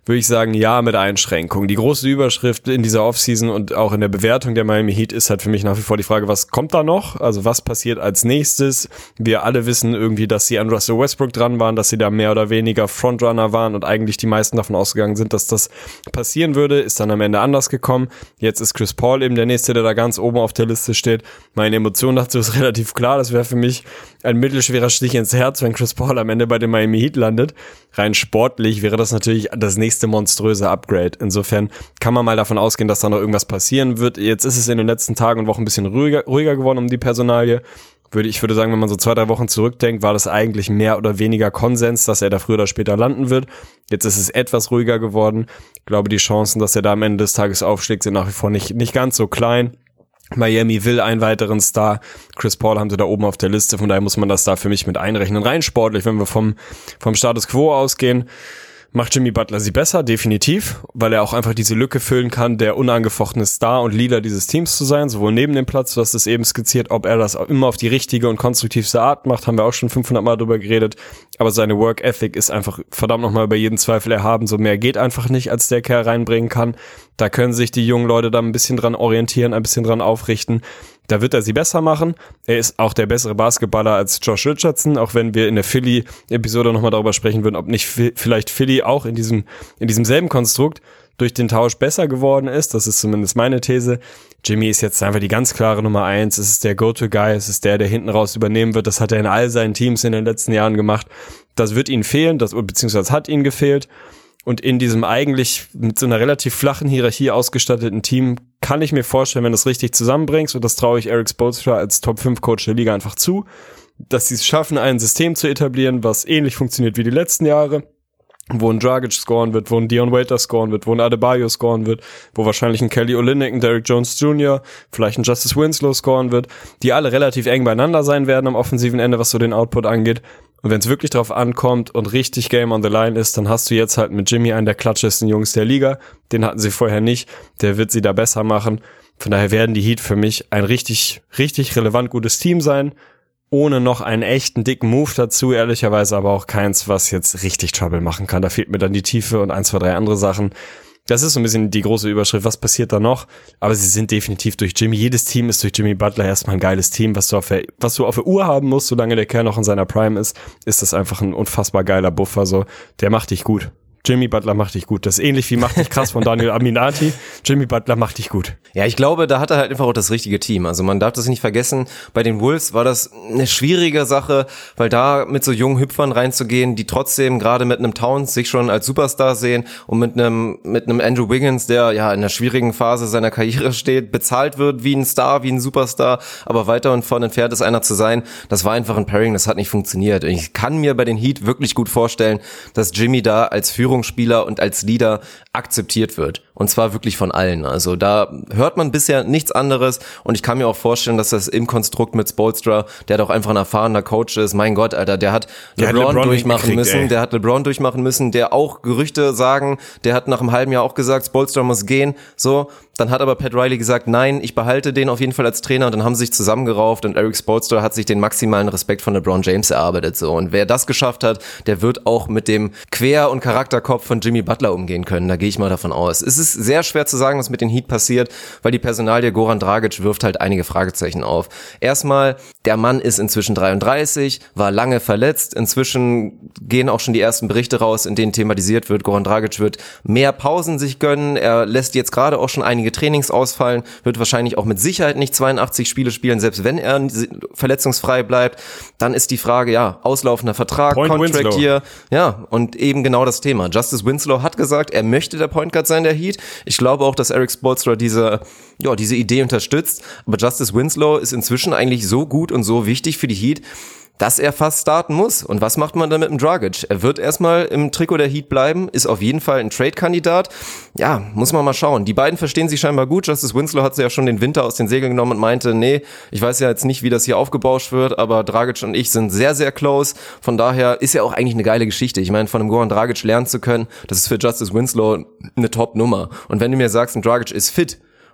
würde ich sagen, ja, mit Einschränkungen. Die große Überschrift in dieser Offseason und auch in der Bewertung der Miami Heat ist halt für mich nach wie vor die Frage, was kommt da noch? Also was passiert als nächstes? Wir alle wissen irgendwie, dass sie an Russell Westbrook dran waren, dass sie da mehr oder weniger Frontrunner waren und eigentlich die meisten davon ausgegangen sind, dass das passieren würde. Ist dann am Ende anders gekommen. Jetzt ist Chris Paul eben der Nächste, der da ganz oben auf der Liste steht. Meine Emotion dazu ist relativ klar. Das wäre für mich ein mittelschwerer Stich ins Herz, wenn Chris Paul am Ende bei den Miami Heat landet. Rein sportlich wäre das natürlich das nächste monströse Upgrade. Insofern kann man mal davon ausgehen, dass da noch irgendwas passieren wird. Jetzt ist es in den letzten Tagen und Wochen ein bisschen ruhiger geworden um die Personalie. Ich würde sagen, wenn man so 2-3 Wochen zurückdenkt, war das eigentlich mehr oder weniger Konsens, dass er da früher oder später landen wird. Jetzt ist es etwas ruhiger geworden. Ich glaube, die Chancen, dass er da am Ende des Tages aufschlägt, sind nach wie vor nicht ganz so klein. Miami will einen weiteren Star. Chris Paul haben sie da oben auf der Liste, von daher muss man das da für mich mit einrechnen. Rein sportlich, wenn wir vom Status Quo ausgehen, macht Jimmy Butler sie besser, definitiv, weil er auch einfach diese Lücke füllen kann, der unangefochtene Star und Leader dieses Teams zu sein, sowohl neben dem Platz, du hast es eben skizziert, ob er das immer auf die richtige und konstruktivste Art macht, haben wir auch schon 500 Mal drüber geredet, aber seine Work Ethic ist einfach verdammt nochmal über jeden Zweifel erhaben, so mehr geht einfach nicht, als der Kerl reinbringen kann. Da können sich die jungen Leute da ein bisschen dran orientieren, ein bisschen dran aufrichten. Da wird er sie besser machen. Er ist auch der bessere Basketballer als Josh Richardson, auch wenn wir in der Philly-Episode nochmal darüber sprechen würden, ob nicht vielleicht Philly auch in diesem selben Konstrukt durch den Tausch besser geworden ist. Das ist zumindest meine These. Jimmy ist jetzt einfach die ganz klare Nummer 1. Es ist der Go-To-Guy. Es ist der hinten raus übernehmen wird. Das hat er in all seinen Teams in den letzten Jahren gemacht. Das wird ihnen fehlen, beziehungsweise hat ihnen gefehlt. Und in diesem eigentlich mit so einer relativ flachen Hierarchie ausgestatteten Team kann ich mir vorstellen, wenn du es richtig zusammenbringst, und das traue ich Eric Spoelstra als Top-5-Coach der Liga einfach zu, dass sie es schaffen, ein System zu etablieren, was ähnlich funktioniert wie die letzten Jahre, wo ein Dragic scoren wird, wo ein Dion Waiters scoren wird, wo ein Adebayo scoren wird, wo wahrscheinlich ein Kelly Olynyk, ein Derrick Jones Jr., vielleicht ein Justice Winslow scoren wird, die alle relativ eng beieinander sein werden am offensiven Ende, was so den Output angeht. Und wenn es wirklich drauf ankommt und richtig Game on the Line ist, dann hast du jetzt halt mit Jimmy einen der klatschesten Jungs der Liga. Den hatten sie vorher nicht. Der wird sie da besser machen. Von daher werden die Heat für mich ein richtig, richtig relevant gutes Team sein. Ohne noch einen echten dicken Move dazu, ehrlicherweise aber auch keins, was jetzt richtig Trouble machen kann. Da fehlt mir dann die Tiefe und 1, 2, 3 andere Sachen. Das ist so ein bisschen die große Überschrift, was passiert da noch? Aber sie sind definitiv durch Jimmy. Jedes Team ist durch Jimmy Butler erstmal ein geiles Team, was du auf der Uhr haben musst, solange der Kerl noch in seiner Prime ist das einfach ein unfassbar geiler Buffer. So, der macht dich gut. Jimmy Butler macht dich gut. Das ist ähnlich wie macht dich krass von Daniel Aminati. Jimmy Butler macht dich gut. Ja, ich glaube, da hat er halt einfach auch das richtige Team. Also man darf das nicht vergessen. Bei den Wolves war das eine schwierige Sache, weil da mit so jungen Hüpfern reinzugehen, die trotzdem gerade mit einem Towns sich schon als Superstar sehen und mit einem Andrew Wiggins, der ja in einer schwierigen Phase seiner Karriere steht, bezahlt wird wie ein Star, wie ein Superstar, aber weiter und vorne entfernt ist einer zu sein. Das war einfach ein Pairing, das hat nicht funktioniert. Und ich kann mir bei den Heat wirklich gut vorstellen, dass Jimmy da als Führungsspieler und als Leader akzeptiert wird. Und zwar wirklich von allen. Also da hört man bisher nichts anderes. Und ich kann mir auch vorstellen, dass das im Konstrukt mit Spoelstra, der doch einfach ein erfahrener Coach ist, mein Gott, Alter, der hat LeBron durchmachen müssen. Der hat LeBron durchmachen müssen, der auch Gerüchte sagen, der hat nach einem halben Jahr auch gesagt, Spoelstra muss gehen. So, dann hat aber Pat Riley gesagt, nein, ich behalte den auf jeden Fall als Trainer. Und dann haben sie sich zusammengerauft und Eric Spoelstra hat sich den maximalen Respekt von LeBron James erarbeitet. So, und wer das geschafft hat, der wird auch mit dem Quer- und Charakterkopf von Jimmy Butler umgehen können. Da gehe ich mal davon aus. Es ist sehr schwer zu sagen, was mit den Heat passiert, weil die Personalie Goran Dragic wirft halt einige Fragezeichen auf. Erstmal, der Mann ist inzwischen 33, war lange verletzt. Inzwischen gehen auch schon die ersten Berichte raus, in denen thematisiert wird, Goran Dragic wird mehr Pausen sich gönnen. Er lässt jetzt gerade auch schon einige Trainings ausfallen, wird wahrscheinlich auch mit Sicherheit nicht 82 Spiele spielen, selbst wenn er verletzungsfrei bleibt. Dann ist die Frage, ja, auslaufender Vertrag, Contract hier. Ja, und eben genau das Thema. Justice Winslow hat gesagt, er möchte der Point Guard sein, der Heat. Ich glaube auch, dass Eric Spoelstra diese Idee unterstützt. Aber Justice Winslow ist inzwischen eigentlich so gut und so wichtig für die Heat, dass er fast starten muss. Und was macht man dann mit dem Dragic? Er wird erstmal im Trikot der Heat bleiben, ist auf jeden Fall ein Trade-Kandidat. Ja, muss man mal schauen. Die beiden verstehen sich scheinbar gut. Justice Winslow hat sie ja schon den Winter aus den Segeln genommen und meinte, nee, ich weiß ja jetzt nicht, wie das hier aufgebauscht wird, aber Dragic und ich sind sehr, sehr close. Von daher ist ja auch eigentlich eine geile Geschichte. Ich meine, von einem Goran Dragic lernen zu können, das ist für Justice Winslow eine Top-Nummer. Und wenn du mir sagst, ein Dragic ist fit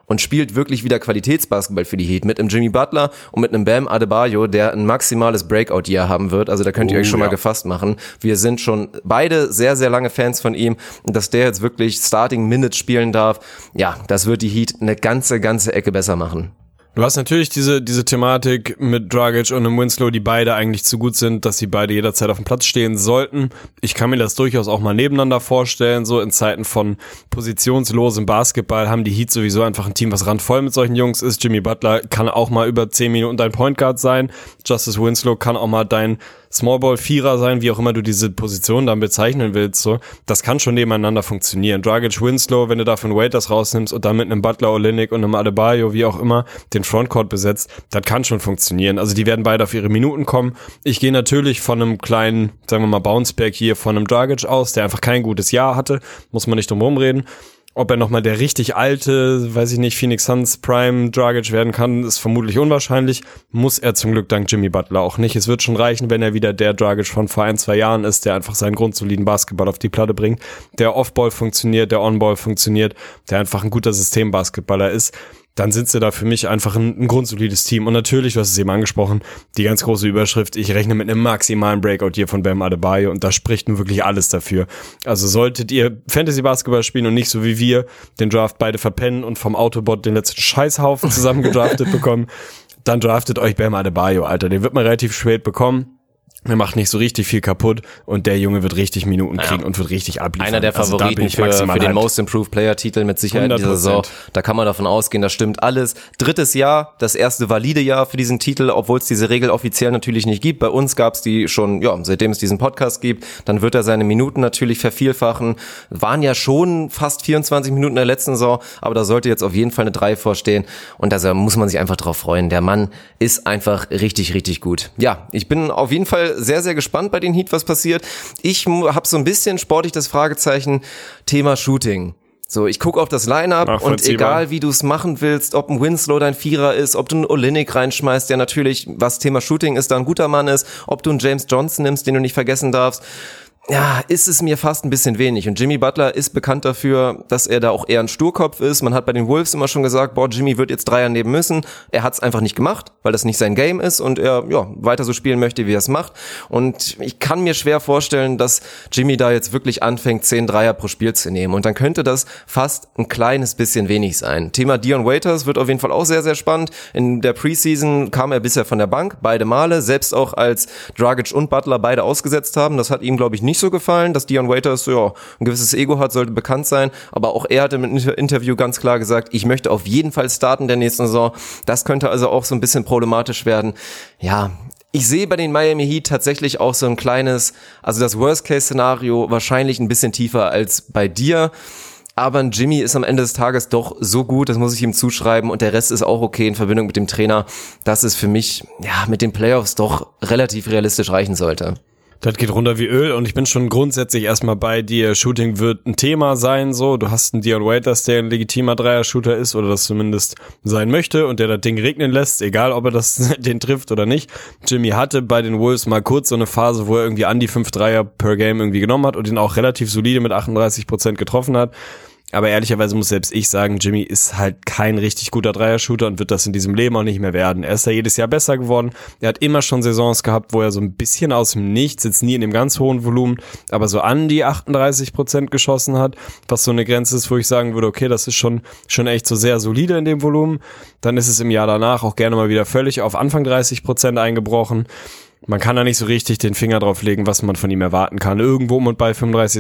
und spielt wirklich wieder Qualitätsbasketball für die Heat mit einem Jimmy Butler und mit einem Bam Adebayo, der ein maximales Breakout-Jahr haben wird. Also da könnt ihr euch schon mal gefasst machen. Wir sind schon beide sehr, sehr lange Fans von ihm und dass der jetzt wirklich Starting Minutes spielen darf, ja, das wird die Heat eine ganze Ecke besser machen. Du hast natürlich diese Thematik mit Dragic und einem Winslow, die beide eigentlich zu gut sind, dass sie beide jederzeit auf dem Platz stehen sollten. Ich kann mir das durchaus auch mal nebeneinander vorstellen. So in Zeiten von positionslosem Basketball haben die Heat sowieso einfach ein Team, was randvoll mit solchen Jungs ist. Jimmy Butler kann auch mal über 10 Minuten dein Point Guard sein. Justice Winslow kann auch mal dein Smallball-Vierer sein, wie auch immer du diese Position dann bezeichnen willst. So, das kann schon nebeneinander funktionieren. Dragic, Winslow, wenn du davon Waiters rausnimmst und dann mit einem Butler, Olynyk und einem Adebayo, wie auch immer, den Frontcourt besetzt, das kann schon funktionieren. Also die werden beide auf ihre Minuten kommen. Ich gehe natürlich von einem kleinen, sagen wir mal, Bounceback hier von einem Dragic aus, der einfach kein gutes Jahr hatte, muss man nicht drum herum reden. Ob er nochmal der richtig alte, weiß ich nicht, Phoenix Suns Prime Dragic werden kann, ist vermutlich unwahrscheinlich. Muss er zum Glück dank Jimmy Butler auch nicht. Es wird schon reichen, wenn er wieder der Dragic von vor 1-2 Jahren ist, der einfach seinen grundsoliden Basketball auf die Platte bringt, der Offball funktioniert, der Onball funktioniert, der einfach ein guter Systembasketballer ist. Dann sind sie da für mich einfach ein grundsolides Team. Und natürlich, du hast es eben angesprochen, die ganz große Überschrift, ich rechne mit einem maximalen Breakout hier von Bam Adebayo und da spricht nun wirklich alles dafür. Also solltet ihr Fantasy-Basketball spielen und nicht so wie wir den Draft beide verpennen und vom Autobot den letzten Scheißhaufen zusammen gedraftet bekommen, dann draftet euch Bam Adebayo, Alter. Den wird man relativ spät bekommen. Er macht nicht so richtig viel kaputt und der Junge wird richtig Minuten kriegen und wird richtig abliefern. Einer der Favoriten für den Most Improved Player Titel mit Sicherheit in dieser Saison. Da kann man davon ausgehen, das stimmt alles. 3. Jahr, das erste valide Jahr für diesen Titel, obwohl es diese Regel offiziell natürlich nicht gibt. Bei uns gab es die schon, ja, seitdem es diesen Podcast gibt. Dann wird er seine Minuten natürlich vervielfachen. Waren ja schon fast 24 Minuten in der letzten Saison, aber da sollte jetzt auf jeden Fall eine 3 vorstehen. Und da muss man sich einfach drauf freuen. Der Mann ist einfach richtig gut. Ja, ich bin auf jeden Fall sehr, sehr gespannt bei den Heat, was passiert. Ich habe so ein bisschen sportlich das Fragezeichen Thema Shooting. So, ich gucke auf das Line-Up und egal wie du es machen willst, ob ein Winslow dein Vierer ist, ob du einen Olynyk reinschmeißt, der natürlich, was Thema Shooting ist, da ein guter Mann ist, ob du einen James Johnson nimmst, den du nicht vergessen darfst, ja, ist es mir fast ein bisschen wenig. Und Jimmy Butler ist bekannt dafür, dass er da auch eher ein Sturkopf ist. Man hat bei den Wolves immer schon gesagt, boah, Jimmy wird jetzt Dreier nehmen müssen. Er hat es einfach nicht gemacht, weil das nicht sein Game ist und er weiter so spielen möchte, wie er es macht. Und ich kann mir schwer vorstellen, dass Jimmy da jetzt wirklich anfängt, 10 Dreier pro Spiel zu nehmen. Und dann könnte das fast ein kleines bisschen wenig sein. Thema Dion Waiters wird auf jeden Fall auch sehr, sehr spannend. In der Preseason kam er bisher von der Bank, beide Male, selbst auch als Dragic und Butler beide ausgesetzt haben. Das hat ihm, glaube ich, nicht so gefallen, dass Dion Waiters ein gewisses Ego hat, sollte bekannt sein, aber auch er hat im Interview ganz klar gesagt, ich möchte auf jeden Fall starten der nächsten Saison. Das könnte also auch so ein bisschen problematisch werden. Ja, ich sehe bei den Miami Heat tatsächlich auch so ein kleines, also das Worst-Case-Szenario wahrscheinlich ein bisschen tiefer als bei dir. Aber ein Jimmy ist am Ende des Tages doch so gut, das muss ich ihm zuschreiben, und der Rest ist auch okay in Verbindung mit dem Trainer, dass es für mich mit den Playoffs doch relativ realistisch reichen sollte. Das geht runter wie Öl und ich bin schon grundsätzlich erstmal bei dir. Shooting wird ein Thema sein, so. Du hast einen Dion Waiters, der ein legitimer Dreier-Shooter ist oder das zumindest sein möchte und der das Ding regnen lässt, egal ob er den trifft oder nicht. Jimmy hatte bei den Wolves mal kurz so eine Phase, wo er irgendwie an die 5 Dreier per Game irgendwie genommen hat und ihn auch relativ solide mit 38% getroffen hat. Aber ehrlicherweise muss selbst ich sagen, Jimmy ist halt kein richtig guter Dreier-Shooter und wird das in diesem Leben auch nicht mehr werden. Er ist ja jedes Jahr besser geworden. Er hat immer schon Saisons gehabt, wo er so ein bisschen aus dem Nichts, jetzt nie in dem ganz hohen Volumen, aber so an die 38% geschossen hat, was so eine Grenze ist, wo ich sagen würde, okay, das ist schon echt so sehr solide in dem Volumen. Dann ist es im Jahr danach auch gerne mal wieder völlig auf Anfang 30% eingebrochen. Man kann da nicht so richtig den Finger drauf legen, was man von ihm erwarten kann. Irgendwo und bei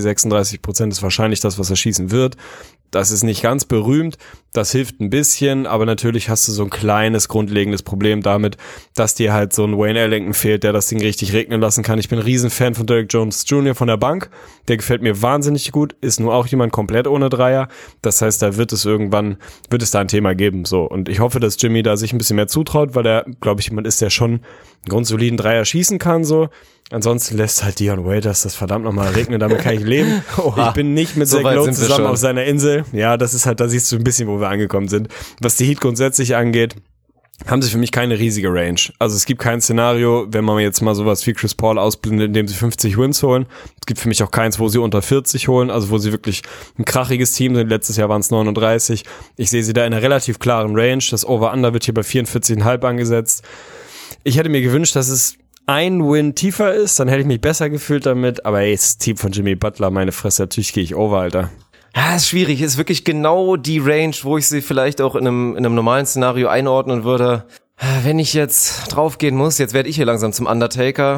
35-36% ist wahrscheinlich das, was er schießen wird. Das ist nicht ganz berühmt, das hilft ein bisschen, aber natürlich hast du so ein kleines grundlegendes Problem damit, dass dir halt so ein Wayne Ellington fehlt, der das Ding richtig regnen lassen kann. Ich bin ein Riesenfan von Derrick Jones Jr. von der Bank, der gefällt mir wahnsinnig gut, ist nur auch jemand komplett ohne Dreier. Das heißt, da wird es da ein Thema geben. So, und ich hoffe, dass Jimmy da sich ein bisschen mehr zutraut, weil er, glaube ich, jemand ist, der schon einen grundsoliden Dreier schießen kann, so. Ansonsten lässt halt Dion Waiters das verdammt nochmal regnen, damit kann ich leben. Ich bin nicht mit Zach Lowe zusammen auf seiner Insel. Ja, das ist halt, da siehst du ein bisschen, wo wir angekommen sind. Was die Heat grundsätzlich angeht, haben sie für mich keine riesige Range. Also es gibt kein Szenario, wenn man jetzt mal sowas wie Chris Paul ausblendet, indem sie 50 Wins holen. Es gibt für mich auch keins, wo sie unter 40 holen, also wo sie wirklich ein krachiges Team sind. Letztes Jahr waren es 39. Ich sehe sie da in einer relativ klaren Range. Das Over-Under wird hier bei 44,5 angesetzt. Ich hätte mir gewünscht, dass es ein Win tiefer ist, dann hätte ich mich besser gefühlt damit. Aber ey, das Team von Jimmy Butler, meine Fresse, natürlich gehe ich over, Alter. Ja, ist schwierig. Ist wirklich genau die Range, wo ich sie vielleicht auch in einem normalen Szenario einordnen würde. Wenn ich jetzt draufgehen muss, jetzt werde ich hier langsam zum Undertaker.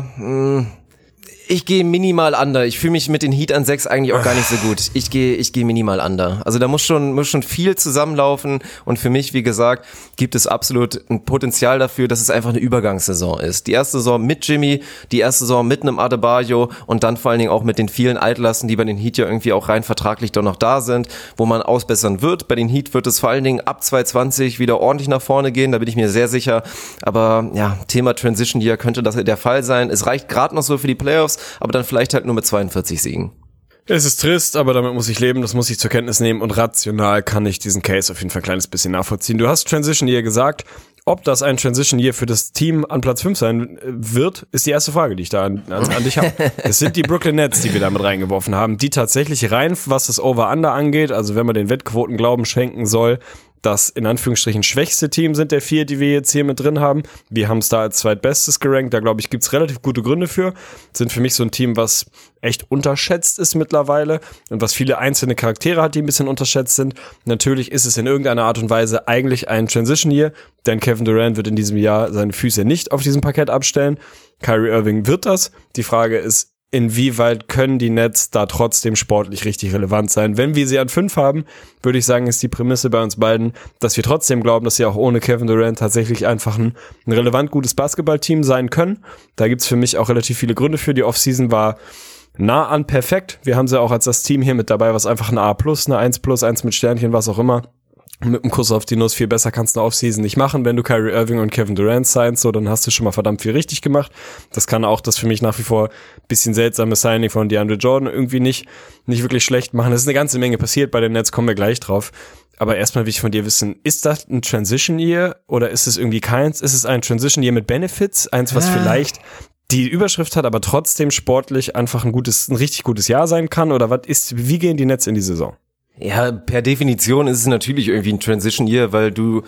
Ich gehe minimal under. Ich fühle mich mit den Heat an 6 eigentlich auch gar nicht so gut. Ich gehe minimal under. Also da muss schon viel zusammenlaufen und für mich, wie gesagt, gibt es absolut ein Potenzial dafür, dass es einfach eine Übergangssaison ist. Die erste Saison mit Jimmy, die erste Saison mit einem Adebayo und dann vor allen Dingen auch mit den vielen Altlasten, die bei den Heat ja irgendwie auch rein vertraglich doch noch da sind, wo man ausbessern wird. Bei den Heat wird es vor allen Dingen ab 2020 wieder ordentlich nach vorne gehen, da bin ich mir sehr sicher. Aber ja, Thema Transition Year könnte das der Fall sein. Es reicht gerade noch so für die Playoffs, aber dann vielleicht halt nur mit 42 Siegen. Es ist trist, aber damit muss ich leben, das muss ich zur Kenntnis nehmen und rational kann ich diesen Case auf jeden Fall ein kleines bisschen nachvollziehen. Du hast Transition Year gesagt. Ob das ein Transition Year für das Team an Platz 5 sein wird, ist die erste Frage, die ich da an dich habe. Es sind die Brooklyn Nets, die wir da mit reingeworfen haben, die tatsächlich rein, was das Over-Under angeht, also wenn man den Wettquoten Glauben schenken soll, das in Anführungsstrichen schwächste Team sind der 4, die wir jetzt hier mit drin haben. Wir haben es da als zweitbestes gerankt. Da, glaube ich, gibt's relativ gute Gründe für. Sind für mich so ein Team, was echt unterschätzt ist mittlerweile und was viele einzelne Charaktere hat, die ein bisschen unterschätzt sind. Natürlich ist es in irgendeiner Art und Weise eigentlich ein Transition Year, denn Kevin Durant wird in diesem Jahr seine Füße nicht auf diesem Parkett abstellen. Kyrie Irving wird das. Die Frage ist, inwieweit können die Nets da trotzdem sportlich richtig relevant sein? Wenn wir sie an 5 haben, würde ich sagen, ist die Prämisse bei uns beiden, dass wir trotzdem glauben, dass sie auch ohne Kevin Durant tatsächlich einfach ein relevant gutes Basketballteam sein können. Da gibt's für mich auch relativ viele Gründe für. Die Offseason war nah an perfekt. Wir haben sie auch als das Team hier mit dabei, was einfach eine A+, eine 1+, 1 mit Sternchen, was auch immer. Mit einem Kuss auf die Nuss, viel besser kannst du eine Offseason nicht machen. Wenn du Kyrie Irving und Kevin Durant signst, so, dann hast du schon mal verdammt viel richtig gemacht. Das kann auch das für mich nach wie vor bisschen seltsame Signing von DeAndre Jordan irgendwie nicht wirklich schlecht machen. Es ist eine ganze Menge passiert bei den Nets, kommen wir gleich drauf. Aber erstmal will ich von dir wissen, ist das ein Transition Year oder ist es irgendwie keins? Ist es ein Transition Year mit Benefits? Eins, was vielleicht die Überschrift hat, aber trotzdem sportlich einfach ein richtig gutes Jahr sein kann? Oder wie gehen die Nets in die Saison? Ja, per Definition ist es natürlich irgendwie ein Transition Year, weil du,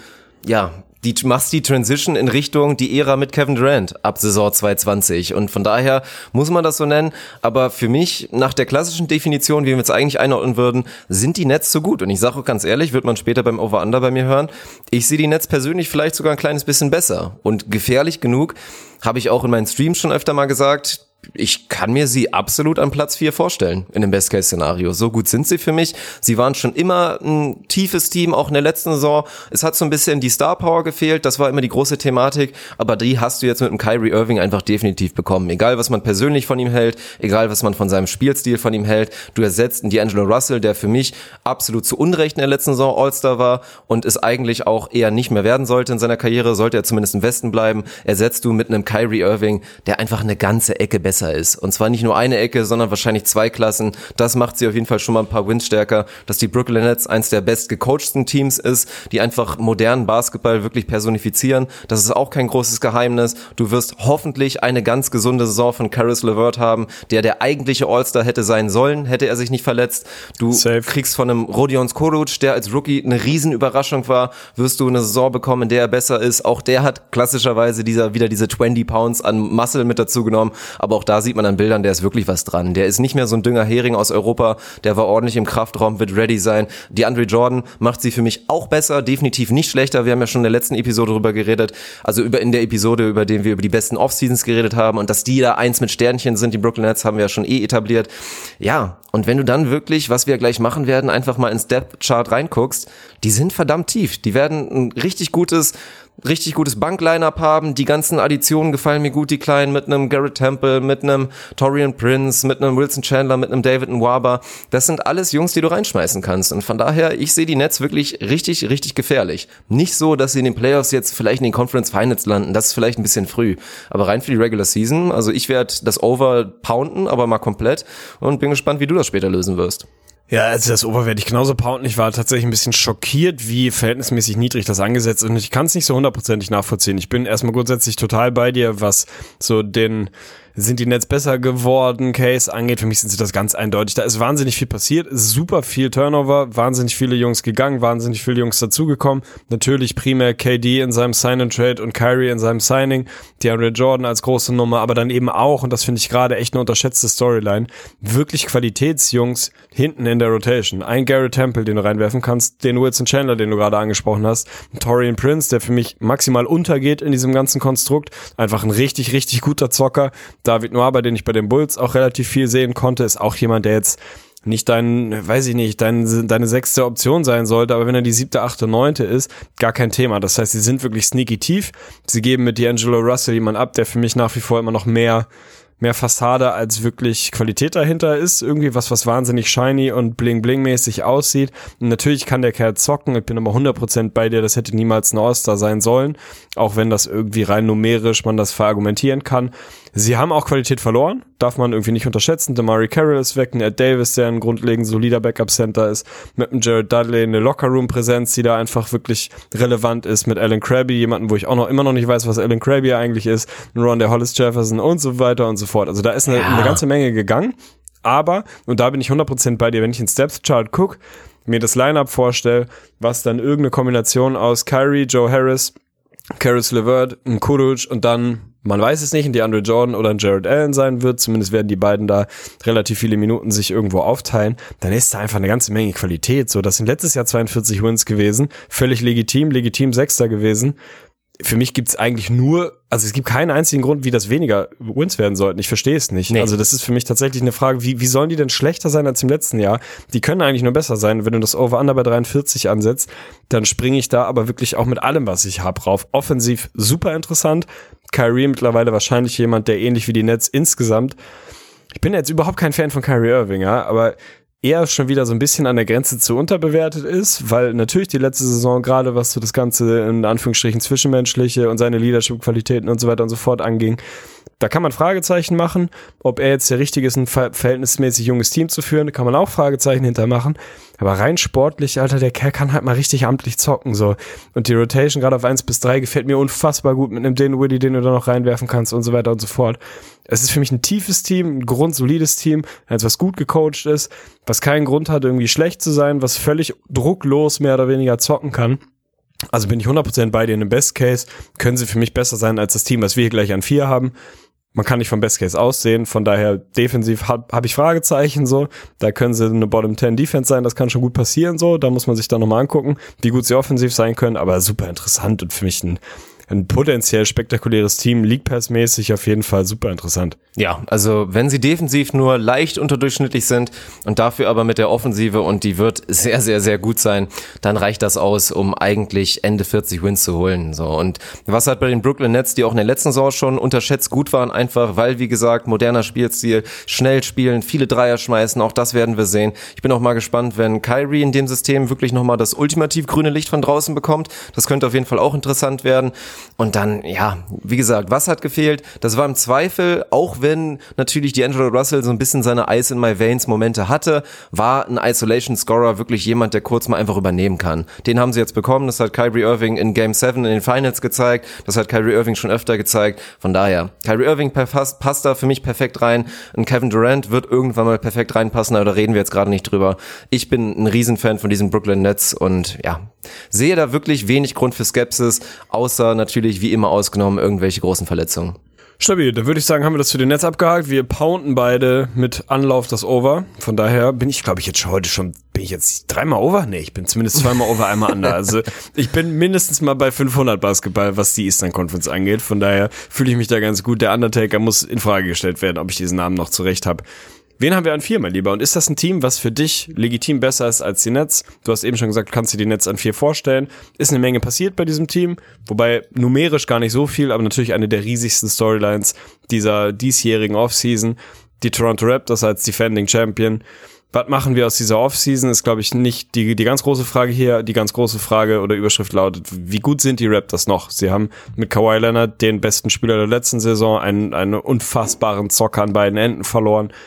machst die Transition in Richtung die Ära mit Kevin Durant ab Saison 2020 und von daher muss man das so nennen, aber für mich, nach der klassischen Definition, wie wir es eigentlich einordnen würden, sind die Nets so gut und ich sage auch ganz ehrlich, wird man später beim Over-Under bei mir hören, ich sehe die Nets persönlich vielleicht sogar ein kleines bisschen besser und gefährlich genug, habe ich auch in meinen Streams schon öfter mal gesagt. Ich kann mir sie absolut an Platz 4 vorstellen in dem Best-Case-Szenario. So gut sind sie für mich. Sie waren schon immer ein tiefes Team, auch in der letzten Saison. Es hat so ein bisschen die Star-Power gefehlt, das war immer die große Thematik, aber die hast du jetzt mit dem Kyrie Irving einfach definitiv bekommen. Egal, was man persönlich von ihm hält, egal, was man von seinem Spielstil von ihm hält, du ersetzt einen D'Angelo Russell, der für mich absolut zu Unrecht in der letzten Saison All-Star war und es eigentlich auch eher nicht mehr werden sollte in seiner Karriere, sollte er zumindest im Westen bleiben, ersetzt du mit einem Kyrie Irving, der einfach eine ganze Ecke besser ist. Und zwar nicht nur eine Ecke, sondern wahrscheinlich 2 Klassen. Das macht sie auf jeden Fall schon mal ein paar Wins stärker, dass die Brooklyn Nets eins der best gecoachten Teams ist, die einfach modernen Basketball wirklich personifizieren. Das ist auch kein großes Geheimnis. Du wirst hoffentlich eine ganz gesunde Saison von Caris LeVert haben, der eigentliche All-Star hätte sein sollen, hätte er sich nicht verletzt. Du kriegst von einem Rodion Skoroc, der als Rookie eine Riesenüberraschung war, wirst du eine Saison bekommen, in der er besser ist. Auch der hat klassischerweise wieder diese 20 Pounds an Muscle mit dazu genommen, aber auch da sieht man an Bildern, der ist wirklich was dran. Der ist nicht mehr so ein Düngerhering aus Europa, der war ordentlich im Kraftraum, wird ready sein. DeAndre Jordan macht sie für mich auch besser, definitiv nicht schlechter. Wir haben ja schon in der letzten Episode drüber geredet, also in der Episode, über den wir über die besten Offseasons geredet haben und dass die da 1 mit Sternchen sind, die Brooklyn Nets, haben wir ja schon etabliert. Ja, und wenn du dann wirklich, was wir gleich machen werden, einfach mal ins Depth-Chart reinguckst, die sind verdammt tief. Die werden ein richtig gutes Bankline-Up haben. Die ganzen Additionen gefallen mir gut, die kleinen, mit einem Garrett Temple, mit einem Taurean Prince, mit einem Wilson Chandler, mit einem David Nwaba. Das sind alles Jungs, die du reinschmeißen kannst. Und von daher, ich sehe die Nets wirklich richtig, richtig gefährlich. Nicht so, dass sie in den Playoffs jetzt vielleicht in den Conference Finals landen. Das ist vielleicht ein bisschen früh. Aber rein für die Regular Season, also ich werde das Over pounden, aber mal komplett und bin gespannt, wie du das später lösen wirst. Ja, also das Over werde ich genauso pounden. Ich war tatsächlich ein bisschen schockiert, wie verhältnismäßig niedrig das angesetzt ist. Und ich kann es nicht so 100% nachvollziehen. Ich bin erstmal grundsätzlich total bei dir, was so sind die Nets besser geworden, Case angeht. Für mich sind sie das ganz eindeutig. Da ist wahnsinnig viel passiert, ist super viel Turnover, wahnsinnig viele Jungs gegangen, wahnsinnig viele Jungs dazugekommen. Natürlich primär KD in seinem Sign-and-Trade und Kyrie in seinem Signing, DeAndre Jordan als große Nummer, aber dann eben auch, und das finde ich gerade echt eine unterschätzte Storyline, wirklich Qualitätsjungs hinten in der Rotation. Ein Garrett Temple, den du reinwerfen kannst, den Wilson Chandler, den du gerade angesprochen hast, Taurean Prince, der für mich maximal untergeht in diesem ganzen Konstrukt, einfach ein richtig, richtig guter Zocker. David Nwaba, den ich bei den Bulls auch relativ viel sehen konnte, ist auch jemand, der jetzt nicht deine 6. Option sein sollte, aber wenn er die 7., 8., 9. ist, gar kein Thema. Das heißt, sie sind wirklich sneaky tief. Sie geben mit D'Angelo Russell jemanden ab, der für mich nach wie vor immer noch mehr Fassade als wirklich Qualität dahinter ist. Irgendwie was wahnsinnig shiny und bling-bling-mäßig aussieht. Und natürlich kann der Kerl zocken. Ich bin aber 100% bei dir. Das hätte niemals ein All-Star sein sollen. Auch wenn das irgendwie rein numerisch man das verargumentieren kann. Sie haben auch Qualität verloren. Darf man irgendwie nicht unterschätzen. DeMarre Carroll ist weg. Ein Ed Davis, der ein grundlegend solider Backup-Center ist. Mit einem Jared Dudley eine Locker-Room-Präsenz, die da einfach wirklich relevant ist. Mit Allen Crabbe, jemanden, wo ich auch immer noch nicht weiß, was Allen Crabbe eigentlich ist. Ein Rondé Hollis Jefferson und so weiter und so fort. Also da ist eine ganze Menge gegangen. Aber, und da bin ich 100% bei dir, wenn ich in Steps-Chart gucke, mir das Line-Up vorstelle, was dann irgendeine Kombination aus Kyrie, Joe Harris, Caris LeVert, ein Kuruc und dann, man weiß es nicht, ein DeAndre Jordan oder ein Jared Allen sein wird, zumindest werden die beiden da relativ viele Minuten sich irgendwo aufteilen, dann ist da einfach eine ganze Menge Qualität. So, das sind letztes Jahr 42 Wins gewesen, völlig legitim 6. gewesen. Für mich gibt's eigentlich es gibt keinen einzigen Grund, wie das weniger Wins werden sollten. Ich verstehe es nicht. Nee. Also das ist für mich tatsächlich eine Frage, wie sollen die denn schlechter sein als im letzten Jahr? Die können eigentlich nur besser sein. Wenn du das Over-Under bei 43 ansetzt, dann springe ich da aber wirklich auch mit allem, was ich habe, rauf. Offensiv super interessant. Kyrie mittlerweile wahrscheinlich jemand, der ähnlich wie die Nets insgesamt, ich bin jetzt überhaupt kein Fan von Kyrie Irving, ja, aber eher schon wieder so ein bisschen an der Grenze zu unterbewertet ist, weil natürlich die letzte Saison, gerade was so das Ganze in Anführungsstrichen Zwischenmenschliche und seine Leadership-Qualitäten und so weiter und so fort anging, da kann man Fragezeichen machen, ob er jetzt der Richtige ist, ein verhältnismäßig junges Team zu führen, kann man auch Fragezeichen hintermachen, aber rein sportlich, Alter, der Kerl kann halt mal richtig amtlich zocken, so. Und die Rotation gerade auf 1-3 gefällt mir unfassbar gut mit einem Dinwiddie, den du da noch reinwerfen kannst und so weiter und so fort. Es ist für mich ein tiefes Team, ein grundsolides Team, was gut gecoacht ist, was keinen Grund hat, irgendwie schlecht zu sein, was völlig drucklos mehr oder weniger zocken kann. Also bin ich 100% bei dir. In dem Best Case können sie für mich besser sein als das Team, was wir hier gleich an 4 haben. Man kann nicht vom Best Case aussehen, von daher defensiv hab ich Fragezeichen so. Da können sie eine Bottom 10 Defense sein, das kann schon gut passieren so. Da muss man sich dann nochmal angucken, wie gut sie offensiv sein können, aber super interessant und für mich ein potenziell spektakuläres Team, League Pass-mäßig auf jeden Fall super interessant. Ja, also wenn sie defensiv nur leicht unterdurchschnittlich sind und dafür aber mit der Offensive, und die wird sehr, sehr, sehr gut sein, dann reicht das aus, um eigentlich Ende 40 Wins zu holen. So, und was halt bei den Brooklyn Nets, die auch in der letzten Saison schon unterschätzt gut waren, einfach weil, wie gesagt, moderner Spielstil, schnell spielen, viele Dreier schmeißen, auch das werden wir sehen. Ich bin auch mal gespannt, wenn Kyrie in dem System wirklich nochmal das ultimativ grüne Licht von draußen bekommt. Das könnte auf jeden Fall auch interessant werden. Und dann, ja, wie gesagt, was hat gefehlt? Das war im Zweifel, auch wenn natürlich D'Angelo Russell so ein bisschen seine Ice in my Veins Momente hatte, war ein Isolation Scorer wirklich jemand, der kurz mal einfach übernehmen kann. Den haben sie jetzt bekommen, das hat Kyrie Irving in Game 7 in den Finals gezeigt, das hat Kyrie Irving schon öfter gezeigt, von daher, Kyrie Irving passt da für mich perfekt rein, und Kevin Durant wird irgendwann mal perfekt reinpassen, aber da reden wir jetzt gerade nicht drüber. Ich bin ein Riesenfan von diesen Brooklyn Nets und ja, sehe da wirklich wenig Grund für Skepsis, außer natürlich wie immer ausgenommen irgendwelche großen Verletzungen. Stabil, dann würde ich sagen, haben wir das für den Netz abgehakt. Wir pounden beide mit Anlauf das Over. Von daher bin ich, glaube ich, bin ich jetzt dreimal over? Nee, ich bin zumindest zweimal over, einmal under. Also ich bin mindestens mal bei 500 Basketball, was die Eastern Conference angeht. Von daher fühle ich mich da ganz gut. Der Undertaker muss in Frage gestellt werden, ob ich diesen Namen noch zurecht habe. Wen haben wir an 4, mein Lieber? Und ist das ein Team, was für dich legitim besser ist als die Nets? Du hast eben schon gesagt, du kannst dir die Nets an 4 vorstellen. Ist eine Menge passiert bei diesem Team, wobei numerisch gar nicht so viel, aber natürlich eine der riesigsten Storylines dieser diesjährigen Offseason. Die Toronto Raptors als Defending Champion. Was machen wir aus dieser Offseason, ist, glaube ich, nicht die ganz große Frage hier. Die ganz große Frage oder Überschrift lautet, wie gut sind die Raptors noch? Sie haben mit Kawhi Leonard den besten Spieler der letzten Saison, einen unfassbaren Zocker an beiden Enden verloren.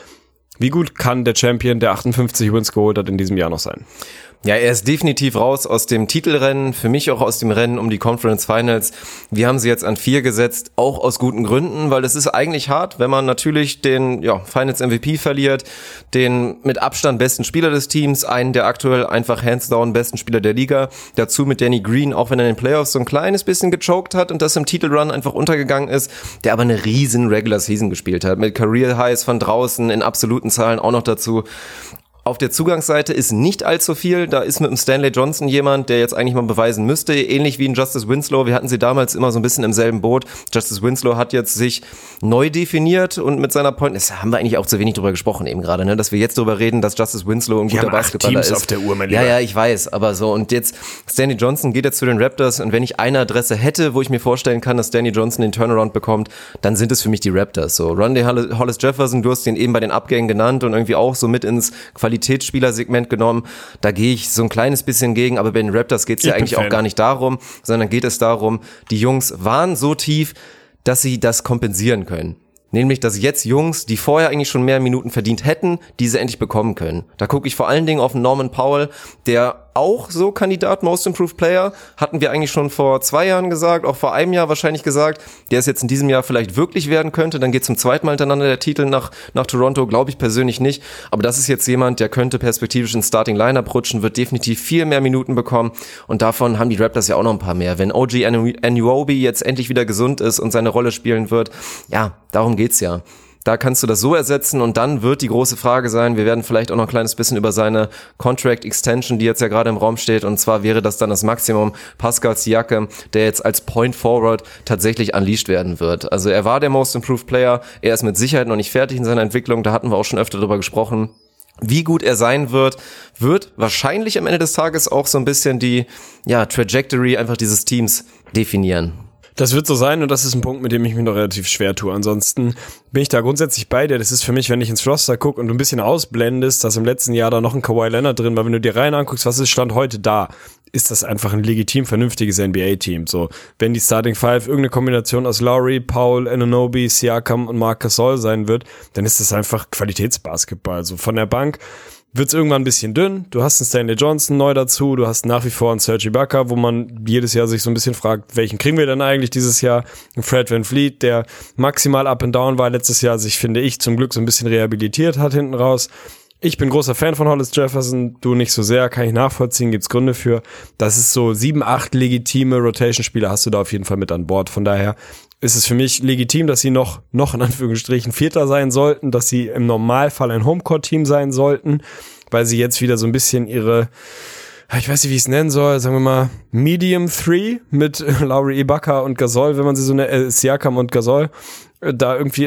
Wie gut kann der Champion, der 58 Wins geholt hat, in diesem Jahr noch sein? Ja, er ist definitiv raus aus dem Titelrennen, für mich auch aus dem Rennen um die Conference Finals. Wir haben sie jetzt an 4 gesetzt, auch aus guten Gründen, weil es ist eigentlich hart, wenn man natürlich den Finals MVP verliert, den mit Abstand besten Spieler des Teams, einen der aktuell einfach hands down besten Spieler der Liga, dazu mit Danny Green, auch wenn er in den Playoffs so ein kleines bisschen gechoked hat und das im Titelrun einfach untergegangen ist, der aber eine riesen Regular Season gespielt hat, mit Career Highs von draußen, in absoluten Zahlen auch noch dazu. Auf der Zugangsseite ist nicht allzu viel. Da ist mit dem Stanley Johnson jemand, der jetzt eigentlich mal beweisen müsste, ähnlich wie ein Justice Winslow. Wir hatten sie damals immer so ein bisschen im selben Boot. Justice Winslow hat jetzt sich neu definiert und mit seiner Point, das haben wir eigentlich auch zu wenig drüber gesprochen eben gerade, ne, dass wir jetzt drüber reden, dass Justice Winslow ein guter Basketballer ist. Auf der Uhr, mein Lieber. Ja, ich weiß, aber so, und jetzt Stanley Johnson geht jetzt zu den Raptors und wenn ich eine Adresse hätte, wo ich mir vorstellen kann, dass Stanley Johnson den Turnaround bekommt, dann sind es für mich die Raptors. So, Rondae Hollis Jefferson, du hast den eben bei den Abgängen genannt und irgendwie auch so mit ins Qualitätsspielersegment genommen. Da gehe ich so ein kleines bisschen gegen, aber bei den Raptors geht es ja eigentlich auch gar nicht darum, sondern geht es darum, die Jungs waren so tief, dass sie das kompensieren können. Nämlich, dass jetzt Jungs, die vorher eigentlich schon mehr Minuten verdient hätten, diese endlich bekommen können. Da gucke ich vor allen Dingen auf Norman Powell, der auch so Kandidat Most Improved Player, hatten wir eigentlich schon vor 2 Jahren gesagt, auch vor einem Jahr wahrscheinlich gesagt, der es jetzt in diesem Jahr vielleicht wirklich werden könnte, dann geht zum zweiten Mal hintereinander der Titel nach Toronto, glaube ich persönlich nicht, aber das ist jetzt jemand, der könnte perspektivisch ins Starting Lineup rutschen, wird definitiv viel mehr Minuten bekommen und davon haben die Raptors ja auch noch ein paar mehr. Wenn OG Anunoby jetzt endlich wieder gesund ist und seine Rolle spielen wird, ja, darum geht's ja. Da kannst du das so ersetzen und dann wird die große Frage sein, wir werden vielleicht auch noch ein kleines bisschen über seine Contract Extension, die jetzt ja gerade im Raum steht, und zwar wäre das dann das Maximum Pascal Siakam, der jetzt als Point Forward tatsächlich unleashed werden wird. Also er war der Most Improved Player, er ist mit Sicherheit noch nicht fertig in seiner Entwicklung, da hatten wir auch schon öfter drüber gesprochen. Wie gut er sein wird wahrscheinlich am Ende des Tages auch so ein bisschen die Trajectory einfach dieses Teams definieren. Das wird so sein und das ist ein Punkt, mit dem ich mich noch relativ schwer tue. Ansonsten bin ich da grundsätzlich bei dir. Das ist für mich, wenn ich ins Roster gucke und du ein bisschen ausblendest, dass im letzten Jahr da noch ein Kawhi Leonard drin war, wenn du dir rein anguckst, was ist Stand heute da, ist das einfach ein legitim vernünftiges NBA-Team. So, wenn die Starting Five irgendeine Kombination aus Lowry, Powell, Anunoby, Siakam und Marc Gasol sein wird, dann ist das einfach Qualitätsbasketball. Also von der Bank wird's irgendwann ein bisschen dünn. Du hast einen Stanley Johnson neu dazu, du hast nach wie vor einen Serge Ibaka, wo man jedes Jahr sich so ein bisschen fragt, welchen kriegen wir denn eigentlich dieses Jahr? Ein Fred VanVleet, der maximal up and down war letztes Jahr, sich, finde ich, zum Glück so ein bisschen rehabilitiert hat hinten raus. Ich bin großer Fan von Hollis Jefferson, du nicht so sehr, kann ich nachvollziehen, gibt's Gründe für. Das ist so 7, 8 legitime Rotation-Spieler hast du da auf jeden Fall mit an Bord. Von daher ist es für mich legitim, dass sie noch in Anführungsstrichen Vierter sein sollten, dass sie im Normalfall ein Homecourt-Team sein sollten, weil sie jetzt wieder so ein bisschen ihre, ich weiß nicht, wie ich es nennen soll, sagen wir mal Medium 3 mit Lowry, Ibaka und Gasol, wenn man sie so Siakam und Gasol da irgendwie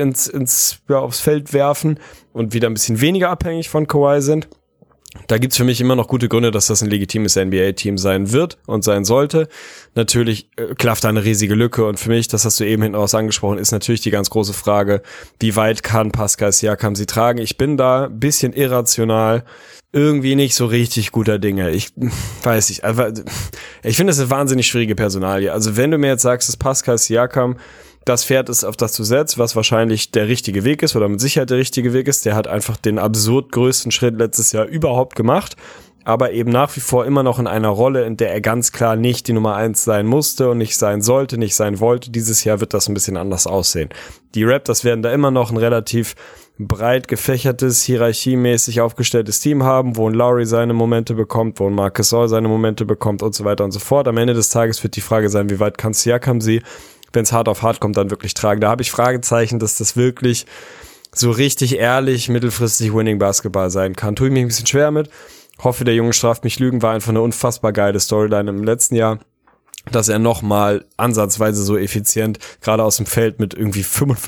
aufs Feld werfen und wieder ein bisschen weniger abhängig von Kawhi sind. Da gibt's für mich immer noch gute Gründe, dass das ein legitimes NBA-Team sein wird und sein sollte. Natürlich klafft da eine riesige Lücke und für mich, das hast du eben hinten raus angesprochen, ist natürlich die ganz große Frage, wie weit kann Pascal Siakam sie tragen? Ich bin da ein bisschen irrational, irgendwie nicht so richtig guter Dinge. Ich weiß nicht, einfach, ich finde das eine wahnsinnig schwierige Personalie. Also wenn du mir jetzt sagst, dass Pascal Siakam das Pferd ist, auf das du setzt, was wahrscheinlich der richtige Weg ist oder mit Sicherheit der richtige Weg ist. Der hat einfach den absurd größten Schritt letztes Jahr überhaupt gemacht, aber eben nach wie vor immer noch in einer Rolle, in der er ganz klar nicht die Nummer 1 sein musste und nicht sein sollte, nicht sein wollte. Dieses Jahr wird das ein bisschen anders aussehen. Die Raptors werden da immer noch ein relativ breit gefächertes, hierarchiemäßig aufgestelltes Team haben, wo ein Lowry seine Momente bekommt, wo ein Marc Gasol seine Momente bekommt und so weiter und so fort. Am Ende des Tages wird die Frage sein, wie weit kann Siakam sie, wenn es hart auf hart kommt, dann wirklich tragen. Da habe ich Fragezeichen, dass das wirklich so richtig ehrlich mittelfristig Winning Basketball sein kann. Tue ich mich ein bisschen schwer mit. Hoffe, der Junge straft mich Lügen. War einfach eine unfassbar geile Storyline im letzten Jahr, dass er nochmal ansatzweise so effizient, gerade aus dem Feld mit irgendwie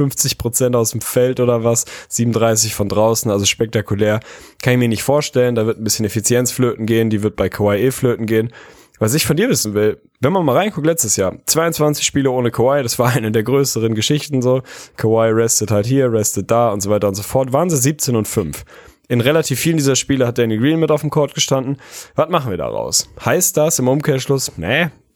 55% aus dem Feld oder was, 37 von draußen, also spektakulär. Kann ich mir nicht vorstellen. Da wird ein bisschen Effizienz flöten gehen, die wird bei Kawhi flöten gehen. Was ich von dir wissen will, wenn man mal reinguckt, letztes Jahr, 22 Spiele ohne Kawhi, das war eine der größeren Geschichten so. Kawhi restet halt hier, restet da und so weiter und so fort. Waren sie 17-5. In relativ vielen dieser Spiele hat Danny Green mit auf dem Court gestanden. Was machen wir daraus? Heißt das im Umkehrschluss,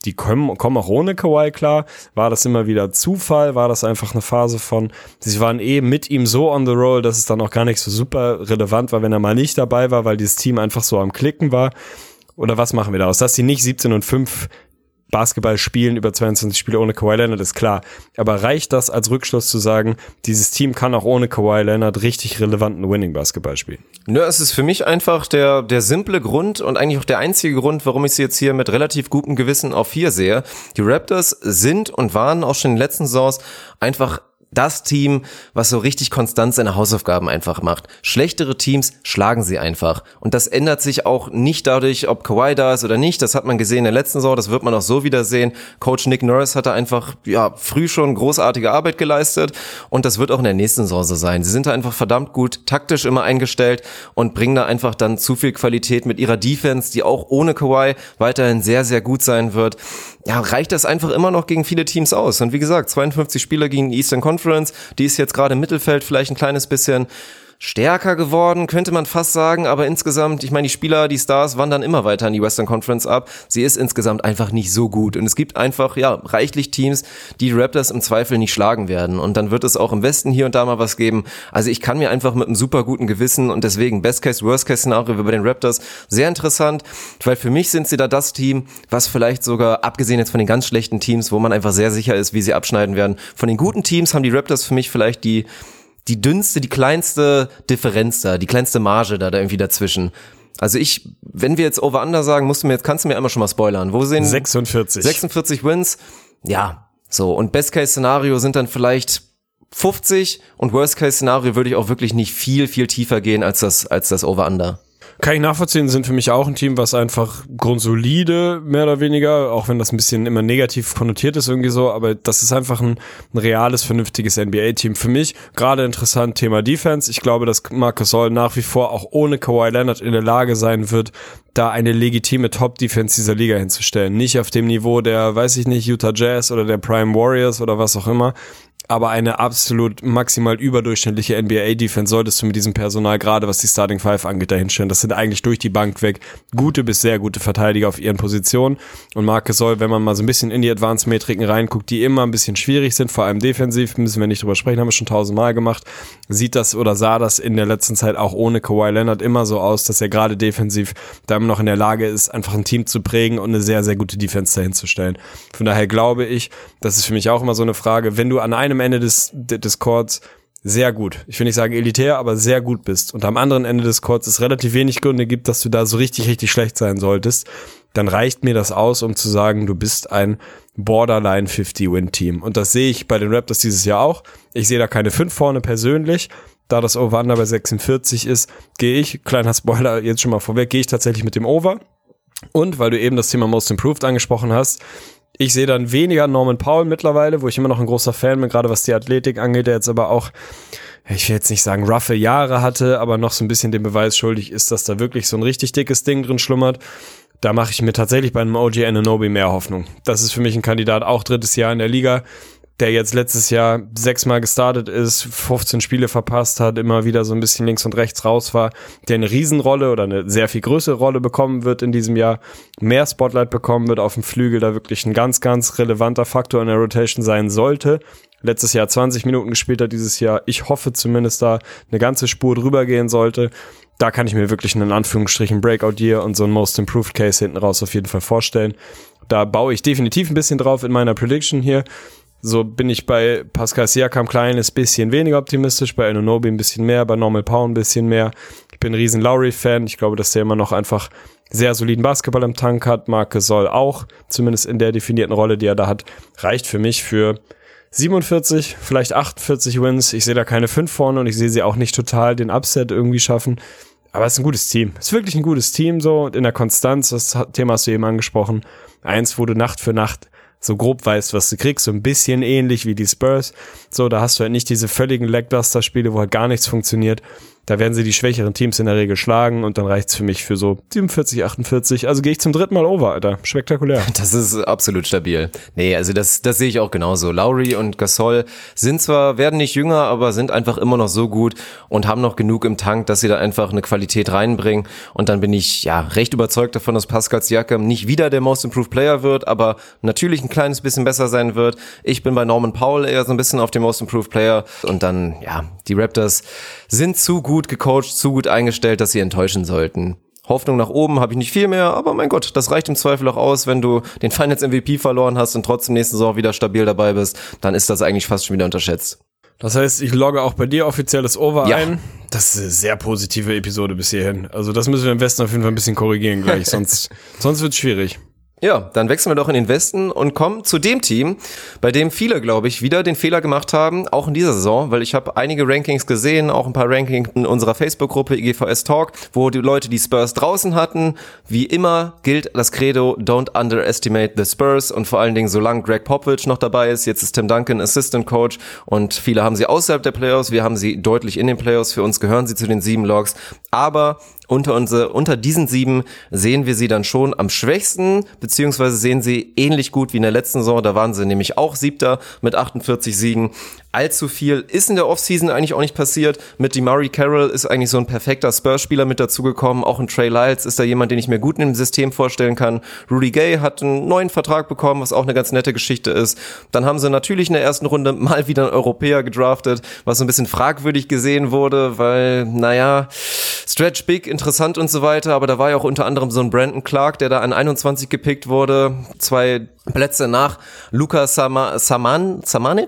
die kommen auch ohne Kawhi klar. War das immer wieder Zufall? War das einfach eine Phase von, sie waren mit ihm so on the roll, dass es dann auch gar nicht so super relevant war, wenn er mal nicht dabei war, weil dieses Team einfach so am Klicken war? Oder was machen wir daraus? Dass die nicht 17-5 Basketball spielen über 22 Spiele ohne Kawhi Leonard, ist klar. Aber reicht das als Rückschluss zu sagen, dieses Team kann auch ohne Kawhi Leonard richtig relevanten Winning-Basketball spielen? Nö, es ist für mich einfach der simple Grund und eigentlich auch der einzige Grund, warum ich sie jetzt hier mit relativ gutem Gewissen auf 4 sehe. Die Raptors sind und waren auch schon in den letzten Saisons einfach das Team, was so richtig konstant seine Hausaufgaben einfach macht. Schlechtere Teams schlagen sie einfach. Und das ändert sich auch nicht dadurch, ob Kawhi da ist oder nicht. Das hat man gesehen in der letzten Saison, das wird man auch so wieder sehen. Coach Nick Nurse hatte einfach früh schon großartige Arbeit geleistet und das wird auch in der nächsten Saison so sein. Sie sind da einfach verdammt gut taktisch immer eingestellt und bringen da einfach dann zu viel Qualität mit ihrer Defense, die auch ohne Kawhi weiterhin sehr, sehr gut sein wird. Ja, reicht das einfach immer noch gegen viele Teams aus. Und wie gesagt, 52 Spieler gegen die Eastern Conference, die ist jetzt gerade im Mittelfeld vielleicht ein kleines bisschen stärker geworden, könnte man fast sagen, aber insgesamt, ich meine, die Spieler, die Stars wandern immer weiter in die Western Conference ab. Sie ist insgesamt einfach nicht so gut und es gibt einfach, reichlich Teams, die Raptors im Zweifel nicht schlagen werden und dann wird es auch im Westen hier und da mal was geben. Also ich kann mir einfach mit einem super guten Gewissen und deswegen Best-Case, Worst-Case-Szenario wie bei den Raptors sehr interessant, weil für mich sind sie da das Team, was vielleicht sogar, abgesehen jetzt von den ganz schlechten Teams, wo man einfach sehr sicher ist, wie sie abschneiden werden. Von den guten Teams haben die Raptors für mich vielleicht die dünnste, die kleinste Differenz da, die kleinste Marge da irgendwie dazwischen. Also wenn wir jetzt Over-Under sagen, kannst du mir einmal schon mal spoilern. Wo sehen 46 Wins? Ja, so. Und Best-Case-Szenario sind dann vielleicht 50 und Worst-Case-Szenario würde ich auch wirklich nicht viel, viel tiefer gehen als das Over-Under. Kann ich nachvollziehen, sind für mich auch ein Team, was einfach grundsolide, mehr oder weniger, auch wenn das ein bisschen immer negativ konnotiert ist irgendwie so, aber das ist einfach ein reales, vernünftiges NBA-Team für mich. Gerade interessant, Thema Defense. Ich glaube, dass Marc Gasol nach wie vor auch ohne Kawhi Leonard in der Lage sein wird, da eine legitime Top-Defense dieser Liga hinzustellen. Nicht auf dem Niveau der, weiß ich nicht, Utah Jazz oder der Prime Warriors oder was auch immer, aber eine absolut maximal überdurchschnittliche NBA-Defense solltest du mit diesem Personal, gerade was die Starting Five angeht, dahinstellen. Das sind eigentlich durch die Bank weg gute bis sehr gute Verteidiger auf ihren Positionen. Und Marc Gasol, wenn man mal so ein bisschen in die Advanced-Metriken reinguckt, die immer ein bisschen schwierig sind, vor allem defensiv, müssen wir nicht drüber sprechen, haben wir schon 1000-mal gemacht, sah das in der letzten Zeit auch ohne Kawhi Leonard immer so aus, dass er gerade defensiv da immer noch in der Lage ist, einfach ein Team zu prägen und eine sehr, sehr gute Defense dahin zu stellen. Von daher glaube ich, das ist für mich auch immer so eine Frage, wenn du an einem Ende des Courts sehr gut, ich will nicht sagen elitär, aber sehr gut bist und am anderen Ende des Courts es relativ wenig Gründe gibt, dass du da so richtig, richtig schlecht sein solltest, dann reicht mir das aus, um zu sagen, du bist ein Borderline 50-Win-Team. Und das sehe ich bei den Raptors dieses Jahr auch. Ich sehe da keine 5 vorne persönlich. Da das Over-Under bei 46 ist, gehe ich, kleiner Spoiler jetzt schon mal vorweg, gehe ich tatsächlich mit dem Over. Und weil du eben das Thema Most Improved angesprochen hast, ich sehe dann weniger Norman Powell mittlerweile, wo ich immer noch ein großer Fan bin, gerade was die Athletik angeht, der jetzt aber auch, ich will jetzt nicht sagen roughe Jahre hatte, aber noch so ein bisschen den Beweis schuldig ist, dass da wirklich so ein richtig dickes Ding drin schlummert. Da mache ich mir tatsächlich bei einem OG Anunoby mehr Hoffnung. Das ist für mich ein Kandidat, auch 3. Jahr in der Liga, der jetzt letztes Jahr 6-mal gestartet ist, 15 Spiele verpasst hat, immer wieder so ein bisschen links und rechts raus war, der eine Riesenrolle oder eine sehr viel größere Rolle bekommen wird in diesem Jahr, mehr Spotlight bekommen wird auf dem Flügel, da wirklich ein ganz, ganz relevanter Faktor in der Rotation sein sollte. Letztes Jahr 20 Minuten gespielt hat, dieses Jahr, ich hoffe zumindest da eine ganze Spur drüber gehen sollte. Da kann ich mir wirklich einen Anführungsstrichen Breakout-Year und so ein Most Improved Case hinten raus auf jeden Fall vorstellen. Da baue ich definitiv ein bisschen drauf in meiner Prediction hier. So bin ich bei Pascal Siakam kleines bisschen weniger optimistisch, bei Anunoby ein bisschen mehr, bei Norman Powell ein bisschen mehr. Ich bin ein riesen Lowry-Fan. Ich glaube, dass der immer noch einfach sehr soliden Basketball im Tank hat. Marc Gasol auch, zumindest in der definierten Rolle, die er da hat, reicht für mich für 47, vielleicht 48 Wins. Ich sehe da keine 5 vorne und ich sehe sie auch nicht total den Upset irgendwie schaffen. Aber es ist ein gutes Team. Es ist wirklich ein gutes Team so und in der Konstanz, das Thema hast du eben angesprochen, eins, wo du Nacht für Nacht so grob weißt, was du kriegst, so ein bisschen ähnlich wie die Spurs. So, da hast du halt nicht diese völligen Lackluster-Spiele, wo halt gar nichts funktioniert. Da werden sie die schwächeren Teams in der Regel schlagen und dann reicht's für mich für so 47, 48. Also gehe ich zum 3. Mal over, Alter. Spektakulär. Das ist absolut stabil. Nee, also das sehe ich auch genauso. Lowry und Gasol werden nicht jünger, aber sind einfach immer noch so gut und haben noch genug im Tank, dass sie da einfach eine Qualität reinbringen. Und dann bin ich recht überzeugt davon, dass Pascal Siakam nicht wieder der Most Improved Player wird, aber natürlich ein kleines bisschen besser sein wird. Ich bin bei Norman Powell eher so ein bisschen auf dem Most Improved Player. Und dann, die Raptors sind zu gut gecoacht, zu gut eingestellt, dass sie enttäuschen sollten. Hoffnung nach oben habe ich nicht viel mehr, aber mein Gott, das reicht im Zweifel auch aus, wenn du den Finals MVP verloren hast und trotzdem nächste Saison wieder stabil dabei bist, dann ist das eigentlich fast schon wieder unterschätzt. Das heißt, ich logge auch bei dir offiziell das Over ein. Das ist eine sehr positive Episode bis hierhin. Also das müssen wir im Westen auf jeden Fall ein bisschen korrigieren gleich, sonst wird's schwierig. Ja, dann wechseln wir doch in den Westen und kommen zu dem Team, bei dem viele, glaube ich, wieder den Fehler gemacht haben, auch in dieser Saison, weil ich habe einige Rankings gesehen, auch ein paar Rankings in unserer Facebook-Gruppe IGVS Talk, wo die Leute die Spurs draußen hatten. Wie immer gilt das Credo, don't underestimate the Spurs und vor allen Dingen, solange Greg Popovich noch dabei ist, jetzt ist Tim Duncan Assistant Coach und viele haben sie außerhalb der Playoffs, wir haben sie deutlich in den Playoffs, für uns gehören sie zu den 7 Logs, aber unter diesen 7 sehen wir sie dann schon am schwächsten, beziehungsweise sehen sie ähnlich gut wie in der letzten Saison. Da waren sie nämlich auch 7. mit 48 Siegen. Allzu viel ist in der Offseason eigentlich auch nicht passiert. Mit DeMarre Carroll ist eigentlich so ein perfekter Spurs-Spieler mit dazugekommen. Auch in Trey Lyles ist da jemand, den ich mir gut in dem System vorstellen kann. Rudy Gay hat einen neuen Vertrag bekommen, was auch eine ganz nette Geschichte ist. Dann haben sie natürlich in der ersten Runde mal wieder einen Europäer gedraftet, was so ein bisschen fragwürdig gesehen wurde, weil, Stretch Big, interessant und so weiter, aber da war ja auch unter anderem so ein Brandon Clark, der da an 21 gepickt wurde, 2 Plätze nach Luka Samanic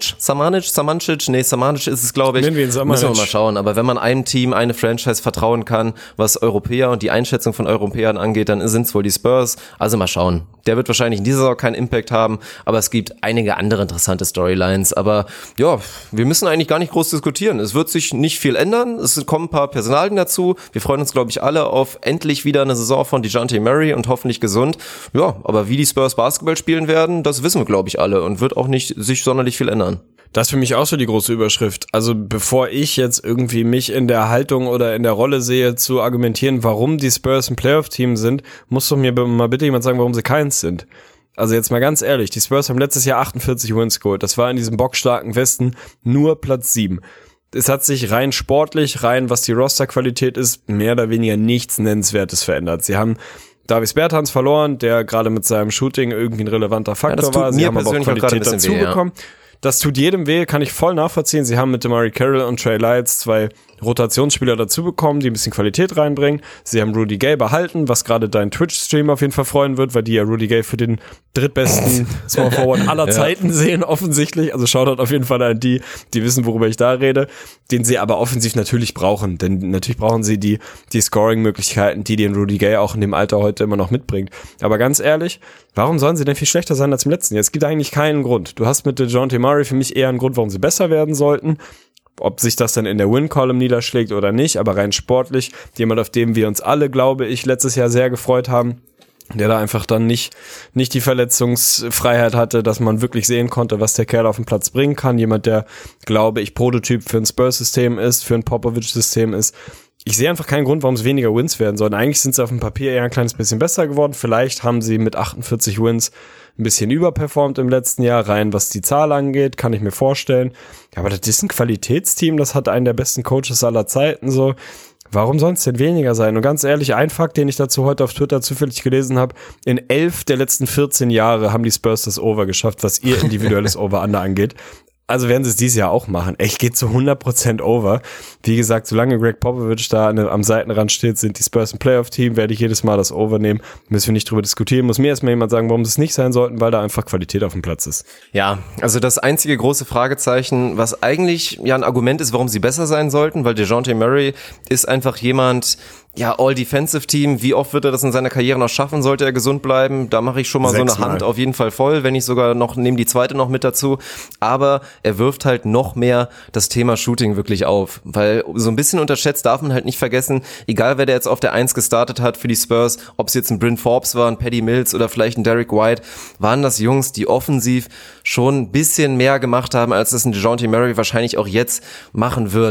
ist es, glaube ich. Müssen wir mal schauen, aber wenn man einem Team, eine Franchise vertrauen kann, was Europäer und die Einschätzung von Europäern angeht, dann sind es wohl die Spurs, also mal schauen. Der wird wahrscheinlich in dieser Saison keinen Impact haben, aber es gibt einige andere interessante Storylines, aber wir müssen eigentlich gar nicht groß diskutieren. Es wird sich nicht viel ändern, es kommen ein paar Personalien dazu, wir freuen uns, glaube ich, alle auf endlich wieder eine Saison von DeJounte Murray und hoffentlich gesund. Ja, aber wie die Spurs Basketball spielen werden, das wissen wir, glaube ich, alle und wird auch nicht sich sonderlich viel ändern. Das ist für mich auch so die große Überschrift. Also bevor ich jetzt irgendwie mich in der Haltung oder in der Rolle sehe, zu argumentieren, warum die Spurs ein Playoff-Team sind, muss doch mir mal bitte jemand sagen, warum sie keins sind. Also jetzt mal ganz ehrlich, die Spurs haben letztes Jahr 48 Wins geholt. Das war in diesem bockstarken Westen nur Platz 7. Es hat sich rein sportlich, was die Rosterqualität ist, mehr oder weniger nichts Nennenswertes verändert. Sie haben Davis Bertans verloren, der gerade mit seinem Shooting irgendwie ein relevanter Faktor war. Sie haben aber auch Qualität dazu bekommen. Das tut jedem weh, kann ich voll nachvollziehen. Sie haben mit DeMarre Carroll und Trey Lyles 2 Rotationsspieler dazu bekommen, die ein bisschen Qualität reinbringen. Sie haben Rudy Gay behalten, was gerade dein Twitch-Stream auf jeden Fall freuen wird, weil die ja Rudy Gay für den drittbesten Small Forward aller Zeiten sehen, offensichtlich. Also Shoutout auf jeden Fall an die wissen, worüber ich da rede. Den sie aber offensiv natürlich brauchen, denn natürlich brauchen sie die Scoring-Möglichkeiten, die den Rudy Gay auch in dem Alter heute immer noch mitbringt. Aber ganz ehrlich, warum sollen sie denn viel schlechter sein als im letzten Jahr? Es gibt eigentlich keinen Grund. Du hast mit DeJounte Murray für mich eher einen Grund, warum sie besser werden sollten. Ob sich das dann in der Win-Column niederschlägt oder nicht, aber rein sportlich, jemand, auf dem wir uns alle, glaube ich, letztes Jahr sehr gefreut haben, der da einfach dann nicht die Verletzungsfreiheit hatte, dass man wirklich sehen konnte, was der Kerl auf den Platz bringen kann. Jemand, der, glaube ich, Prototyp für ein Spurs-System ist, für ein Popovich-System ist. Ich sehe einfach keinen Grund, warum es weniger Wins werden sollen. Eigentlich sind sie auf dem Papier eher ein kleines bisschen besser geworden. Vielleicht haben sie mit 48 Wins ein bisschen überperformt im letzten Jahr, rein was die Zahl angeht, kann ich mir vorstellen. Ja, aber das ist ein Qualitätsteam, das hat einen der besten Coaches aller Zeiten, so. Warum soll es denn weniger sein? Und ganz ehrlich, ein Fakt, den ich dazu heute auf Twitter zufällig gelesen habe, in 11 der letzten 14 Jahre haben die Spurs das Over geschafft, was ihr individuelles Over-Under angeht. Also werden sie es dieses Jahr auch machen. Ich gehe zu 100% over. Wie gesagt, solange Greg Popovich da am Seitenrand steht, sind die Spurs ein Playoff-Team, werde ich jedes Mal das Over nehmen. Müssen wir nicht drüber diskutieren. Muss mir erstmal jemand sagen, warum sie es nicht sein sollten, weil da einfach Qualität auf dem Platz ist. Ja, also das einzige große Fragezeichen, was eigentlich ja ein Argument ist, warum sie besser sein sollten, weil DeJounte Murray ist einfach jemand, All-Defensive-Team, wie oft wird er das in seiner Karriere noch schaffen, sollte er gesund bleiben? Da mache ich schon mal 6 so eine Hand auf jeden Fall voll, wenn nicht sogar noch, nehme die zweite noch mit dazu. Aber er wirft halt noch mehr das Thema Shooting wirklich auf, weil so ein bisschen unterschätzt darf man halt nicht vergessen, egal wer der jetzt auf der 1 gestartet hat für die Spurs, ob es jetzt ein Bryn Forbes war, ein Patty Mills oder vielleicht ein Derek White, waren das Jungs, die offensiv schon ein bisschen mehr gemacht haben, als das ein DeJounte Murray wahrscheinlich auch jetzt machen wird.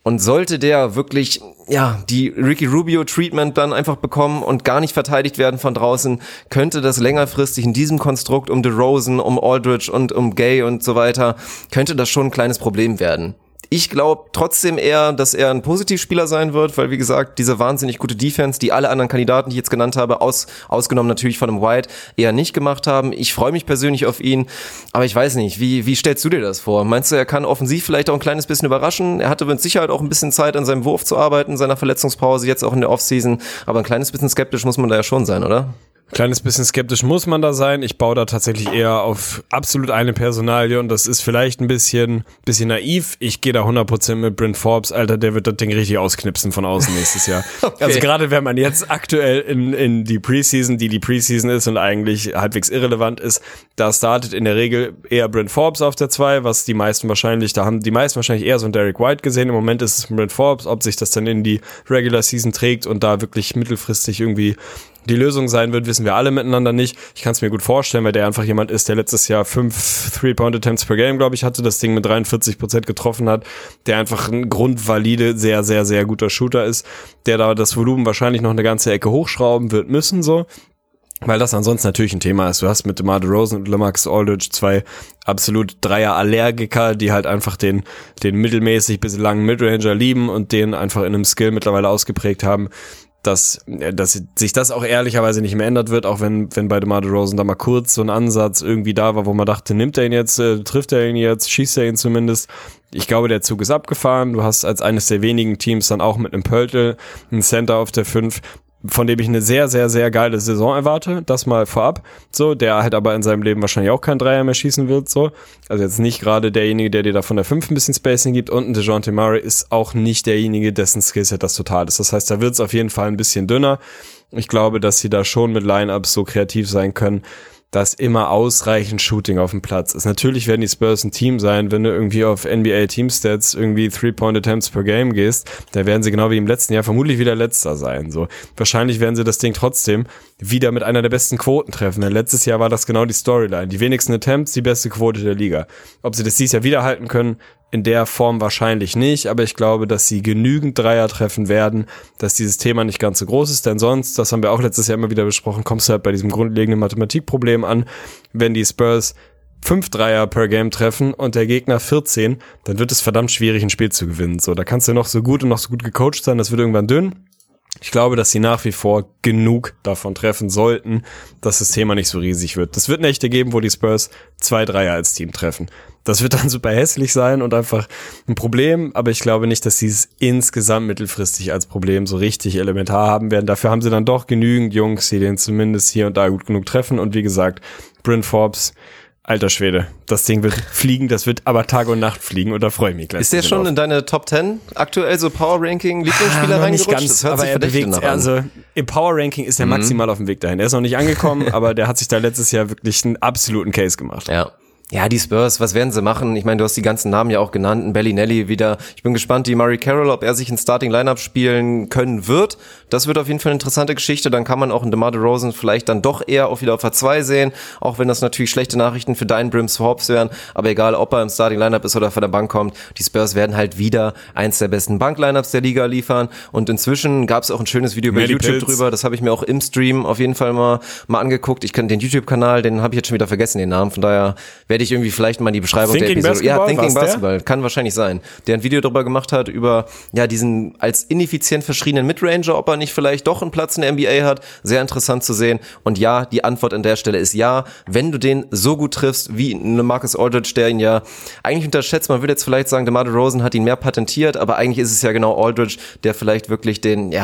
Und sollte der wirklich, die Ricky Rubio Treatment dann einfach bekommen und gar nicht verteidigt werden von draußen, könnte das längerfristig in diesem Konstrukt um DeRozan, um Aldridge und um Gay und so weiter, könnte das schon ein kleines Problem werden. Ich glaube trotzdem eher, dass er ein Positivspieler sein wird, weil wie gesagt, diese wahnsinnig gute Defense, die alle anderen Kandidaten, die ich jetzt genannt habe, ausgenommen natürlich von einem White, eher nicht gemacht haben. Ich freue mich persönlich auf ihn, aber ich weiß nicht, wie stellst du dir das vor? Meinst du, er kann offensiv vielleicht auch ein kleines bisschen überraschen? Er hatte mit Sicherheit auch ein bisschen Zeit, an seinem Wurf zu arbeiten, seiner Verletzungspause, jetzt auch in der Offseason, aber ein kleines bisschen skeptisch muss man da ja schon sein, oder? Kleines bisschen skeptisch muss man da sein. Ich baue da tatsächlich eher auf absolut eine Personalie und das ist vielleicht ein bisschen naiv. Ich gehe da 100% mit Bryn Forbes. Alter, der wird das Ding richtig ausknipsen von außen nächstes Jahr. Okay. Also gerade wenn man jetzt aktuell in die Preseason, die Preseason ist und eigentlich halbwegs irrelevant ist, da startet in der Regel eher Bryn Forbes auf der 2, was da haben die meisten wahrscheinlich eher so ein Derek White gesehen. Im Moment ist es Bryn Forbes, ob sich das dann in die Regular Season trägt und da wirklich mittelfristig irgendwie die Lösung sein wird, wissen wir alle miteinander nicht. Ich kann es mir gut vorstellen, weil der einfach jemand ist, der letztes Jahr 5 Three-Point-Attempts per Game, glaube ich, hatte, das Ding mit 43% getroffen hat, der einfach ein grundvalide, sehr, sehr, sehr guter Shooter ist, der da das Volumen wahrscheinlich noch eine ganze Ecke hochschrauben wird müssen, so. Weil das ansonsten natürlich ein Thema ist. Du hast mit DeMar DeRozan und LaMarcus Aldridge 2 absolut Dreier-Allergiker, die halt einfach den mittelmäßig bis langen Midranger lieben und den einfach in einem Skill mittlerweile ausgeprägt haben, dass sich das auch ehrlicherweise nicht mehr ändert wird, auch wenn bei DeMar DeRozan da mal kurz so ein Ansatz irgendwie da war, wo man dachte, nimmt er ihn jetzt, trifft er ihn jetzt, schießt er ihn zumindest. Ich glaube, der Zug ist abgefahren. Du hast als eines der wenigen Teams dann auch mit einem Pöltl einen Center auf der 5, von dem ich eine sehr, sehr, sehr geile Saison erwarte, das mal vorab, so, der halt aber in seinem Leben wahrscheinlich auch kein Dreier mehr schießen wird, so, also jetzt nicht gerade derjenige, der dir da von der 5 ein bisschen Spacing gibt, und DeJounte Murray ist auch nicht derjenige, dessen Skillset das total ist, das heißt, da wird es auf jeden Fall ein bisschen dünner. Ich glaube, dass sie da schon mit Lineups so kreativ sein können, dass immer ausreichend Shooting auf dem Platz ist. Natürlich werden die Spurs ein Team sein, wenn du irgendwie auf NBA Teamstats irgendwie 3-Point-Attempts per Game gehst, da werden sie genau wie im letzten Jahr vermutlich wieder Letzter sein. So, wahrscheinlich werden sie das Ding trotzdem wieder mit einer der besten Quoten treffen, denn letztes Jahr war das genau die Storyline. Die wenigsten Attempts, die beste Quote der Liga. Ob sie das dieses Jahr wieder halten können, in der Form wahrscheinlich nicht, aber ich glaube, dass sie genügend Dreier treffen werden, dass dieses Thema nicht ganz so groß ist, denn sonst, das haben wir auch letztes Jahr immer wieder besprochen, kommst du halt bei diesem grundlegenden Mathematikproblem an, wenn die Spurs 5 Dreier per Game treffen und der Gegner 14, dann wird es verdammt schwierig, ein Spiel zu gewinnen. So, da kannst du noch so gut und noch so gut gecoacht sein, das wird irgendwann dünn. Ich glaube, dass sie nach wie vor genug davon treffen sollten, dass das Thema nicht so riesig wird. Das wird Nächte geben, wo die Spurs 2 Dreier als Team treffen. Das wird dann super hässlich sein und einfach ein Problem, aber ich glaube nicht, dass sie es insgesamt mittelfristig als Problem so richtig elementar haben werden. Dafür haben sie dann doch genügend Jungs, die den zumindest hier und da gut genug treffen, und wie gesagt, Bryn Forbes, alter Schwede, das Ding wird fliegen, das wird aber Tag und Nacht fliegen, und da freue ich mich gleich. Ist der schon in deine Top 10 aktuell so Power-Ranking Lieblingsspieler reingerutscht? Nicht ganz, aber er bewegt sich, also im Power-Ranking ist er maximal auf dem Weg dahin. Er ist noch nicht angekommen, aber der hat sich da letztes Jahr wirklich einen absoluten Case gemacht. Ja, die Spurs, was werden sie machen? Ich meine, du hast die ganzen Namen ja auch genannt. Ein Bellinelli wieder. Ich bin gespannt, die Murray Carroll, ob er sich in Starting-Lineup spielen können wird. Das wird auf jeden Fall eine interessante Geschichte. Dann kann man auch einen DeMar DeRozan vielleicht dann doch eher auch wieder auf der 2 sehen. Auch wenn das natürlich schlechte Nachrichten für deinen Bryn Forbes wären. Aber egal, ob er im Starting-Lineup ist oder von der Bank kommt, die Spurs werden halt wieder eins der besten Bank-Lineups der Liga liefern. Und inzwischen gab es auch ein schönes Video bei YouTube drüber. Das habe ich mir auch im Stream auf jeden Fall mal angeguckt. Ich kann den YouTube-Kanal, den habe ich jetzt schon wieder vergessen, den Namen. Von daher werde ich irgendwie vielleicht mal die Beschreibung Thinking der Episode. Basketball, Thinking Basketball. Kann wahrscheinlich sein. Der ein Video darüber gemacht hat, über diesen als ineffizient verschriebenen Midranger, ob er nicht vielleicht doch einen Platz in der NBA hat. Sehr interessant zu sehen. Und ja, die Antwort an der Stelle ist ja. Wenn du den so gut triffst, wie LaMarcus Aldridge, der ihn ja eigentlich unterschätzt, man würde jetzt vielleicht sagen, DeMar DeRozan hat ihn mehr patentiert, aber eigentlich ist es ja genau Aldridge, der vielleicht wirklich den,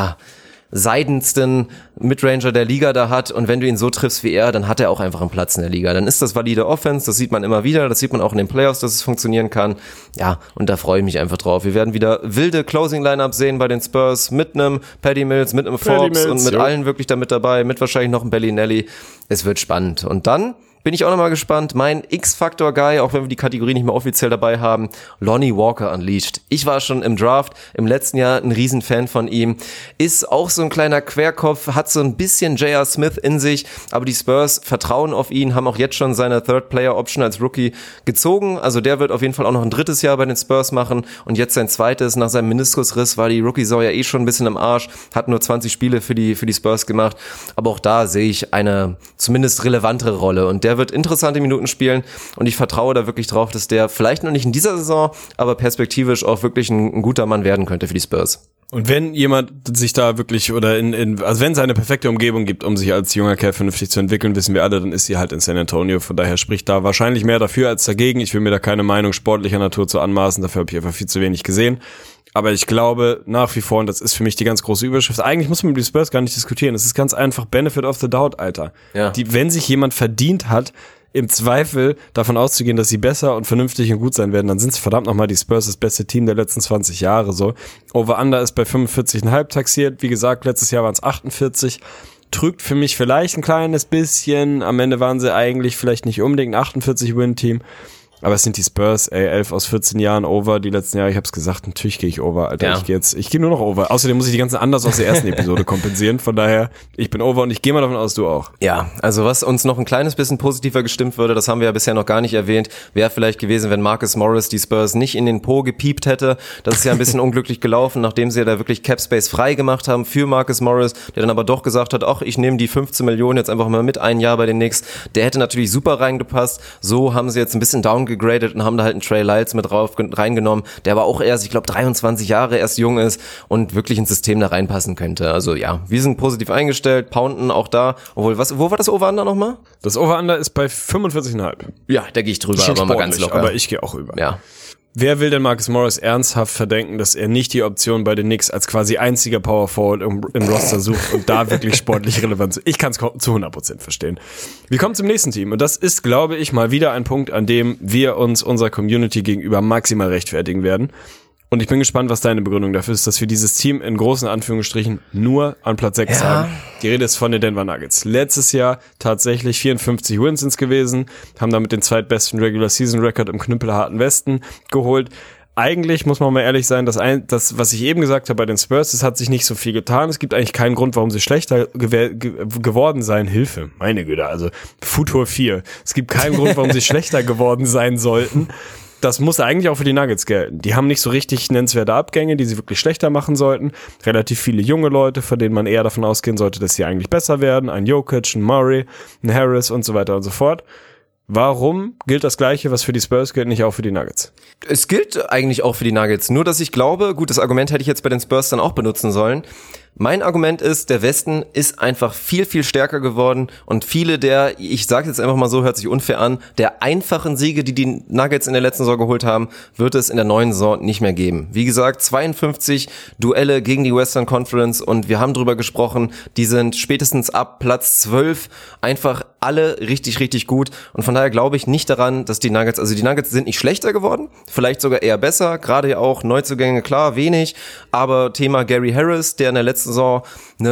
seidensten Midranger der Liga da hat, und wenn du ihn so triffst wie er, dann hat er auch einfach einen Platz in der Liga. Dann ist das valide Offense, das sieht man immer wieder, das sieht man auch in den Playoffs, dass es funktionieren kann. Ja, und da freue ich mich einfach drauf. Wir werden wieder wilde Closing-Lineups sehen bei den Spurs mit einem Patty Mills, mit einem Forbes und mit allen wirklich da mit dabei, mit wahrscheinlich noch einem Bellinelli. Es wird spannend. Und dann bin ich auch nochmal gespannt. Mein X-Factor-Guy, auch wenn wir die Kategorie nicht mehr offiziell dabei haben, Lonnie Walker unleashed. Ich war schon im Draft im letzten Jahr ein Riesenfan von ihm. Ist auch so ein kleiner Querkopf, hat so ein bisschen J.R. Smith in sich, aber die Spurs vertrauen auf ihn, haben auch jetzt schon seine Third-Player-Option als Rookie gezogen. Also der wird auf jeden Fall auch noch ein drittes Jahr bei den Spurs machen und jetzt sein zweites. Nach seinem Meniskusriss war die Rookie-Saison ja schon ein bisschen im Arsch, hat nur 20 Spiele für die Spurs gemacht. Aber auch da sehe ich eine zumindest relevantere Rolle und der wird interessante Minuten spielen und ich vertraue da wirklich drauf, dass der vielleicht noch nicht in dieser Saison, aber perspektivisch auch wirklich ein guter Mann werden könnte für die Spurs. Und wenn jemand sich da wirklich also wenn es eine perfekte Umgebung gibt, um sich als junger Kerl vernünftig zu entwickeln, wissen wir alle, dann ist sie halt in San Antonio. Von daher spricht da wahrscheinlich mehr dafür als dagegen. Ich will mir da keine Meinung sportlicher Natur zu anmaßen, dafür habe ich einfach viel zu wenig gesehen. Aber ich glaube nach wie vor, und das ist für mich die ganz große Überschrift, eigentlich muss man mit den Spurs gar nicht diskutieren. Es ist ganz einfach Benefit of the Doubt, Alter. Ja. Wenn sich jemand verdient hat, im Zweifel davon auszugehen, dass sie besser und vernünftig und gut sein werden, dann sind es verdammt nochmal die Spurs, das beste Team der letzten 20 Jahre. So Over-Under ist bei 45,5 taxiert. Wie gesagt, letztes Jahr waren es 48. Trügt für mich vielleicht ein kleines bisschen. Am Ende waren sie eigentlich vielleicht nicht unbedingt ein 48-Win-Team. Aber es sind die Spurs, 11 aus 14 Jahren over, die letzten Jahre, ich hab's gesagt, natürlich gehe ich over, Alter, ja. ich gehe nur noch over. Außerdem muss ich die ganzen Anders aus der ersten Episode kompensieren, von daher, ich bin over und ich gehe mal davon aus, du auch. Ja, also was uns noch ein kleines bisschen positiver gestimmt würde, das haben wir ja bisher noch gar nicht erwähnt, wäre vielleicht gewesen, wenn Marcus Morris die Spurs nicht in den Po gepiept hätte. Das ist ja ein bisschen unglücklich gelaufen, nachdem sie ja da wirklich Cap Space frei gemacht haben für Marcus Morris, der dann aber doch gesagt hat, ach, ich nehme die 15 Millionen jetzt einfach mal mit ein Jahr bei den Knicks. Der hätte natürlich super reingepasst. So haben sie jetzt ein bisschen downgegradet und haben da halt einen Trey Lyles mit reingenommen, der aber auch erst, ich glaube, 23 Jahre erst jung ist und wirklich ins System da reinpassen könnte. Also ja, wir sind positiv eingestellt, pounden auch da. Obwohl, wo war das Over-Under nochmal? Das Over-Under ist bei 45,5. Ja, da gehe ich drüber, aber mal ganz locker. Aber ich gehe auch über. Ja. Wer will denn Marcus Morris ernsthaft verdenken, dass er nicht die Option bei den Knicks als quasi einziger Power Forward im Roster sucht und da wirklich sportlich relevant ist? Ich kann es zu 100% verstehen. Wir kommen zum nächsten Team und das ist, glaube ich, mal wieder ein Punkt, an dem wir uns unserer Community gegenüber maximal rechtfertigen werden. Und ich bin gespannt, was deine Begründung dafür ist, dass wir dieses Team in großen Anführungsstrichen nur an Platz 6 haben. Die Rede ist von den Denver Nuggets. Letztes Jahr tatsächlich 54 Wins sind's gewesen, haben damit den zweitbesten Regular-Season-Record im knüppelharten Westen geholt. Eigentlich muss man mal ehrlich sein, das, was ich eben gesagt habe bei den Spurs, das hat sich nicht so viel getan. Es gibt eigentlich keinen Grund, warum sie schlechter geworden sein. Hilfe, meine Güte, also Futur 4. Es gibt keinen Grund, warum sie schlechter geworden sein sollten. Das muss eigentlich auch für die Nuggets gelten. Die haben nicht so richtig nennenswerte Abgänge, die sie wirklich schlechter machen sollten. Relativ viele junge Leute, von denen man eher davon ausgehen sollte, dass sie eigentlich besser werden. Ein Jokic, ein Murray, ein Harris und so weiter und so fort. Warum gilt das Gleiche, was für die Spurs gilt, nicht auch für die Nuggets? Es gilt eigentlich auch für die Nuggets. Nur, dass ich glaube, gut, das Argument hätte ich jetzt bei den Spurs dann auch benutzen sollen. Mein Argument ist, der Westen ist einfach viel, viel stärker geworden und viele der, ich sage jetzt einfach mal so, hört sich unfair an, der einfachen Siege, die die Nuggets in der letzten Saison geholt haben, wird es in der neuen Saison nicht mehr geben. Wie gesagt, 52 Duelle gegen die Western Conference und wir haben drüber gesprochen, die sind spätestens ab Platz 12 einfach alle richtig, richtig gut und von daher glaube ich nicht daran, dass die Nuggets sind nicht schlechter geworden, vielleicht sogar eher besser, gerade ja auch Neuzugänge, klar, wenig, aber Thema Gary Harris, der in der letzten Saison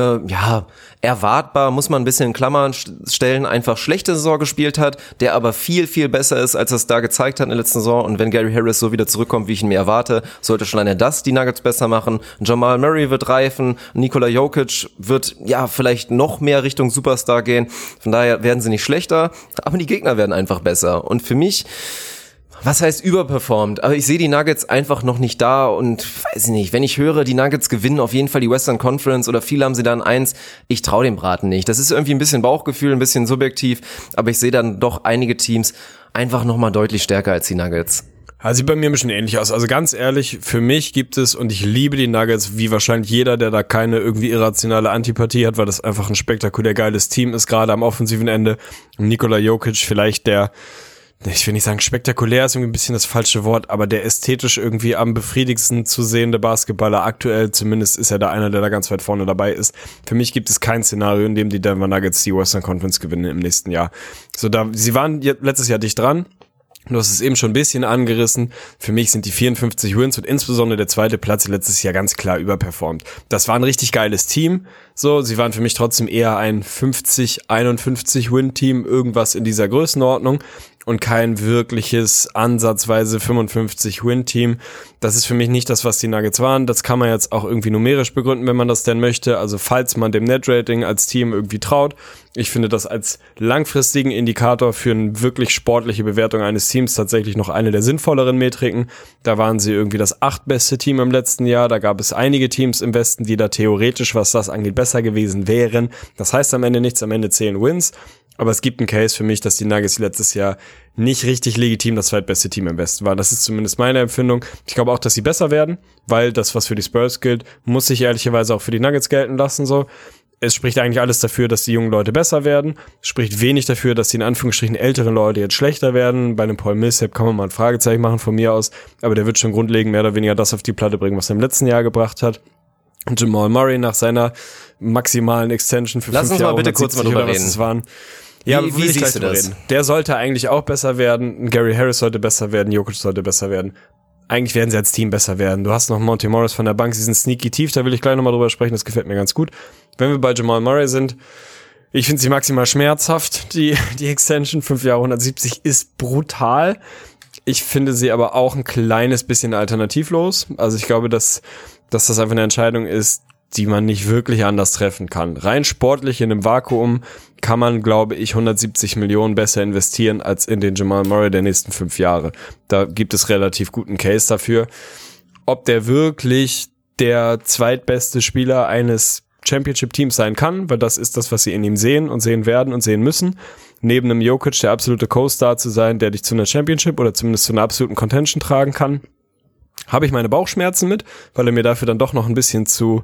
erwartbar, muss man ein bisschen in Klammern stellen, einfach schlechte Saison gespielt hat, der aber viel, viel besser ist, als er es da gezeigt hat in der letzten Saison und wenn Gary Harris so wieder zurückkommt, wie ich ihn mir erwarte, sollte schon alleine das die Nuggets besser machen. Jamal Murray wird reifen, Nikola Jokic wird vielleicht noch mehr Richtung Superstar gehen, von daher werden sie nicht schlechter, aber die Gegner werden einfach besser und für mich, was heißt überperformt? Aber ich sehe die Nuggets einfach noch nicht da und weiß ich nicht, wenn ich höre, die Nuggets gewinnen auf jeden Fall die Western Conference oder viele haben sie dann 1, ich traue dem Braten nicht. Das ist irgendwie ein bisschen Bauchgefühl, ein bisschen subjektiv, aber ich sehe dann doch einige Teams einfach nochmal deutlich stärker als die Nuggets. Also sieht bei mir ein bisschen ähnlich aus. Also ganz ehrlich, für mich gibt es, und ich liebe die Nuggets, wie wahrscheinlich jeder, der da keine irgendwie irrationale Antipathie hat, weil das einfach ein spektakulär geiles Team ist, gerade am offensiven Ende. Nikola Jokic vielleicht ich will nicht sagen spektakulär, ist irgendwie ein bisschen das falsche Wort, aber der ästhetisch irgendwie am befriedigendsten zu sehende Basketballer aktuell, zumindest ist er da einer, der da ganz weit vorne dabei ist. Für mich gibt es kein Szenario, in dem die Denver Nuggets die Western Conference gewinnen im nächsten Jahr. Sie waren letztes Jahr dicht dran, Du hast es eben schon ein bisschen angerissen. Für mich sind die 54 Wins und insbesondere der zweite Platz letztes Jahr ganz klar überperformt. Das war ein richtig geiles Team. So, sie waren für mich trotzdem eher ein 50-51 Win-Team, irgendwas in dieser Größenordnung und kein wirkliches ansatzweise 55 Win-Team. Das ist für mich nicht das, was die Nuggets waren. Das kann man jetzt auch irgendwie numerisch begründen, wenn man das denn möchte. Also falls man dem Net-Rating als Team irgendwie traut. Ich finde das als langfristigen Indikator für eine wirklich sportliche Bewertung eines Teams tatsächlich noch eine der sinnvolleren Metriken. Da waren sie irgendwie das 8. beste Team im letzten Jahr. Da gab es einige Teams im Westen, die da theoretisch, was das angeht, besser gewesen wären. Das heißt am Ende nichts, am Ende 10 Wins. Aber es gibt einen Case für mich, dass die Nuggets letztes Jahr nicht richtig legitim das zweitbeste Team im Westen waren. Das ist zumindest meine Empfindung. Ich glaube auch, dass sie besser werden, weil das, was für die Spurs gilt, muss sich ehrlicherweise auch für die Nuggets gelten lassen, so. Es spricht eigentlich alles dafür, dass die jungen Leute besser werden. Es spricht wenig dafür, dass die in Anführungsstrichen älteren Leute jetzt schlechter werden. Bei einem Paul Millsap kann man mal ein Fragezeichen machen von mir aus. Aber der wird schon grundlegend mehr oder weniger das auf die Platte bringen, was er im letzten Jahr gebracht hat. Und Jamal Murray nach seiner maximalen Extension für 5 Jahre. Lass uns mal bitte kurz mal drüber reden. Ja, wie siehst du das? Der sollte eigentlich auch besser werden. Gary Harris sollte besser werden. Jokic sollte besser werden. Eigentlich werden sie als Team besser werden. Du hast noch Monty Morris von der Bank. Sie sind sneaky tief. Da will ich gleich nochmal drüber sprechen. Das gefällt mir ganz gut. Wenn wir bei Jamal Murray sind, ich finde sie maximal schmerzhaft. Die Extension 5 Jahre 170 ist brutal. Ich finde sie aber auch ein kleines bisschen alternativlos. Also ich glaube, dass das einfach eine Entscheidung ist, die man nicht wirklich anders treffen kann. Rein sportlich in einem Vakuum kann man, glaube ich, 170 Millionen besser investieren als in den Jamal Murray der nächsten 5 Jahre. Da gibt es relativ guten Case dafür. Ob der wirklich der zweitbeste Spieler eines Championship-Teams sein kann, weil das ist das, was sie in ihm sehen und sehen werden und sehen müssen. Neben einem Jokic der absolute Co-Star zu sein, der dich zu einer Championship oder zumindest zu einer absoluten Contention tragen kann, habe ich meine Bauchschmerzen mit, weil er mir dafür dann doch noch ein bisschen zu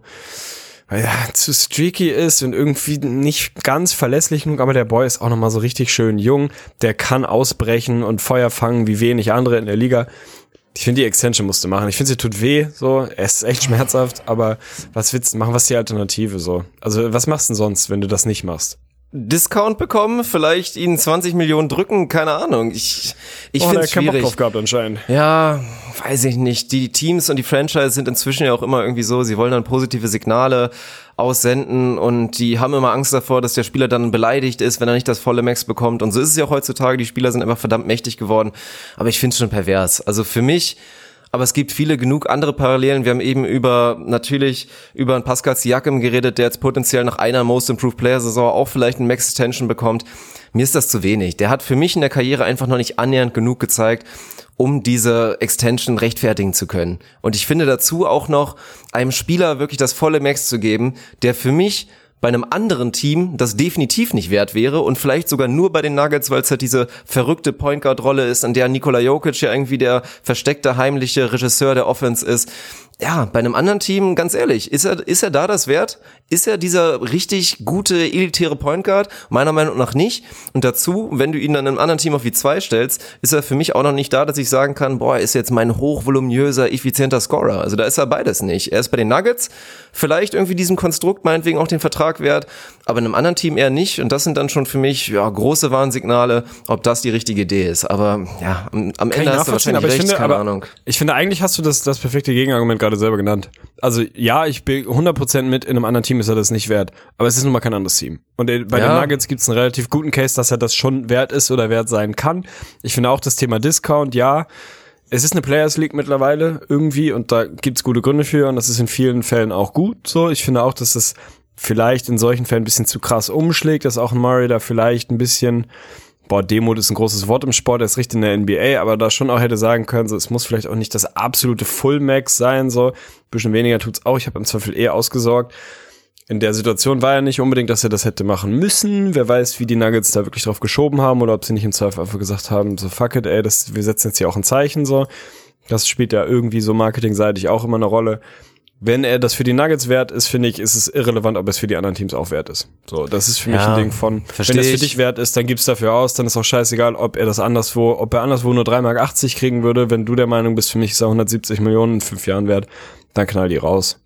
streaky ist und irgendwie nicht ganz verlässlich genug, aber der Boy ist auch nochmal so richtig schön jung, der kann ausbrechen und Feuer fangen wie wenig andere in der Liga. Ich finde, die Extension musste machen. Ich finde, sie tut weh, so, es ist echt schmerzhaft, aber was willst du machen, was ist die Alternative, so? Also, was machst du denn sonst, wenn du das nicht machst? Discount bekommen, vielleicht ihnen 20 Millionen drücken, keine Ahnung. Ich finde es schwierig. Bock drauf gehabt anscheinend. Ja, weiß ich nicht. Die Teams und die Franchise sind inzwischen ja auch immer irgendwie so, sie wollen dann positive Signale aussenden und die haben immer Angst davor, dass der Spieler dann beleidigt ist, wenn er nicht das volle Max bekommt. Und so ist es ja auch heutzutage, die Spieler sind einfach verdammt mächtig geworden. Aber ich finde es schon pervers. Also für mich, aber es gibt genug andere Parallelen. Wir haben eben natürlich über einen Pascal Siakam geredet, der jetzt potenziell nach einer Most Improved Player Saison auch vielleicht einen Max Extension bekommt. Mir ist das zu wenig. Der hat für mich in der Karriere einfach noch nicht annähernd genug gezeigt, um diese Extension rechtfertigen zu können. Und ich finde dazu auch noch, einem Spieler wirklich das volle Max zu geben, der für mich bei einem anderen Team das definitiv nicht wert wäre und vielleicht sogar nur bei den Nuggets, weil es halt diese verrückte Point Guard Rolle ist, an der Nikola Jokic ja irgendwie der versteckte, heimliche Regisseur der Offense ist. Ja, bei einem anderen Team, ganz ehrlich, ist er da das wert? Ist er dieser richtig gute, elitäre Point Guard? Meiner Meinung nach nicht. Und dazu, wenn du ihn dann in einem anderen Team auf die 2 stellst, ist er für mich auch noch nicht da, dass ich sagen kann, boah, er ist jetzt mein hochvoluminöser, effizienter Scorer. Also da ist er beides nicht. Er ist bei den Nuggets vielleicht irgendwie diesem Konstrukt meinetwegen auch den Vertrag wert, aber in einem anderen Team eher nicht. Und das sind dann schon für mich große Warnsignale, ob das die richtige Idee ist. Aber ja, am Ende hast du wahrscheinlich recht, keine Ahnung. Ich finde, eigentlich hast du das perfekte Gegenargument gerade selber genannt. Also ja, ich bin 100% mit, in einem anderen Team ist er das nicht wert. Aber es ist nun mal kein anderes Team. Und bei den Nuggets gibt es einen relativ guten Case, dass er das schon wert ist oder wert sein kann. Ich finde auch das Thema Discount, ja, es ist eine Players League mittlerweile irgendwie und da gibt's gute Gründe für und das ist in vielen Fällen auch gut so. Ich finde auch, dass es vielleicht in solchen Fällen ein bisschen zu krass umschlägt, dass auch ein Murray da vielleicht ein bisschen, Demut ist ein großes Wort im Sport, er ist richtig in der NBA, aber da schon auch hätte sagen können, so, es muss vielleicht auch nicht das absolute Full-Max sein, so, ein bisschen weniger tut's auch, ich habe im Zweifel ausgesorgt. In der Situation war ja nicht unbedingt, dass er das hätte machen müssen. Wer weiß, wie die Nuggets da wirklich drauf geschoben haben oder ob sie nicht im Zweifel einfach gesagt haben, so fuck it, wir setzen jetzt hier auch ein Zeichen, so. Das spielt ja irgendwie so marketingseitig auch immer eine Rolle. Wenn er das für die Nuggets wert ist, finde ich, ist es irrelevant, ob es für die anderen Teams auch wert ist. So, das ist für mich ein Ding von, wenn das für dich wert ist, dann gib's dafür aus, dann ist auch scheißegal, ob er anderswo nur 3,80 Mark kriegen würde. Wenn du der Meinung bist, für mich ist er 170 Millionen in 5 Jahren wert, dann knall die raus.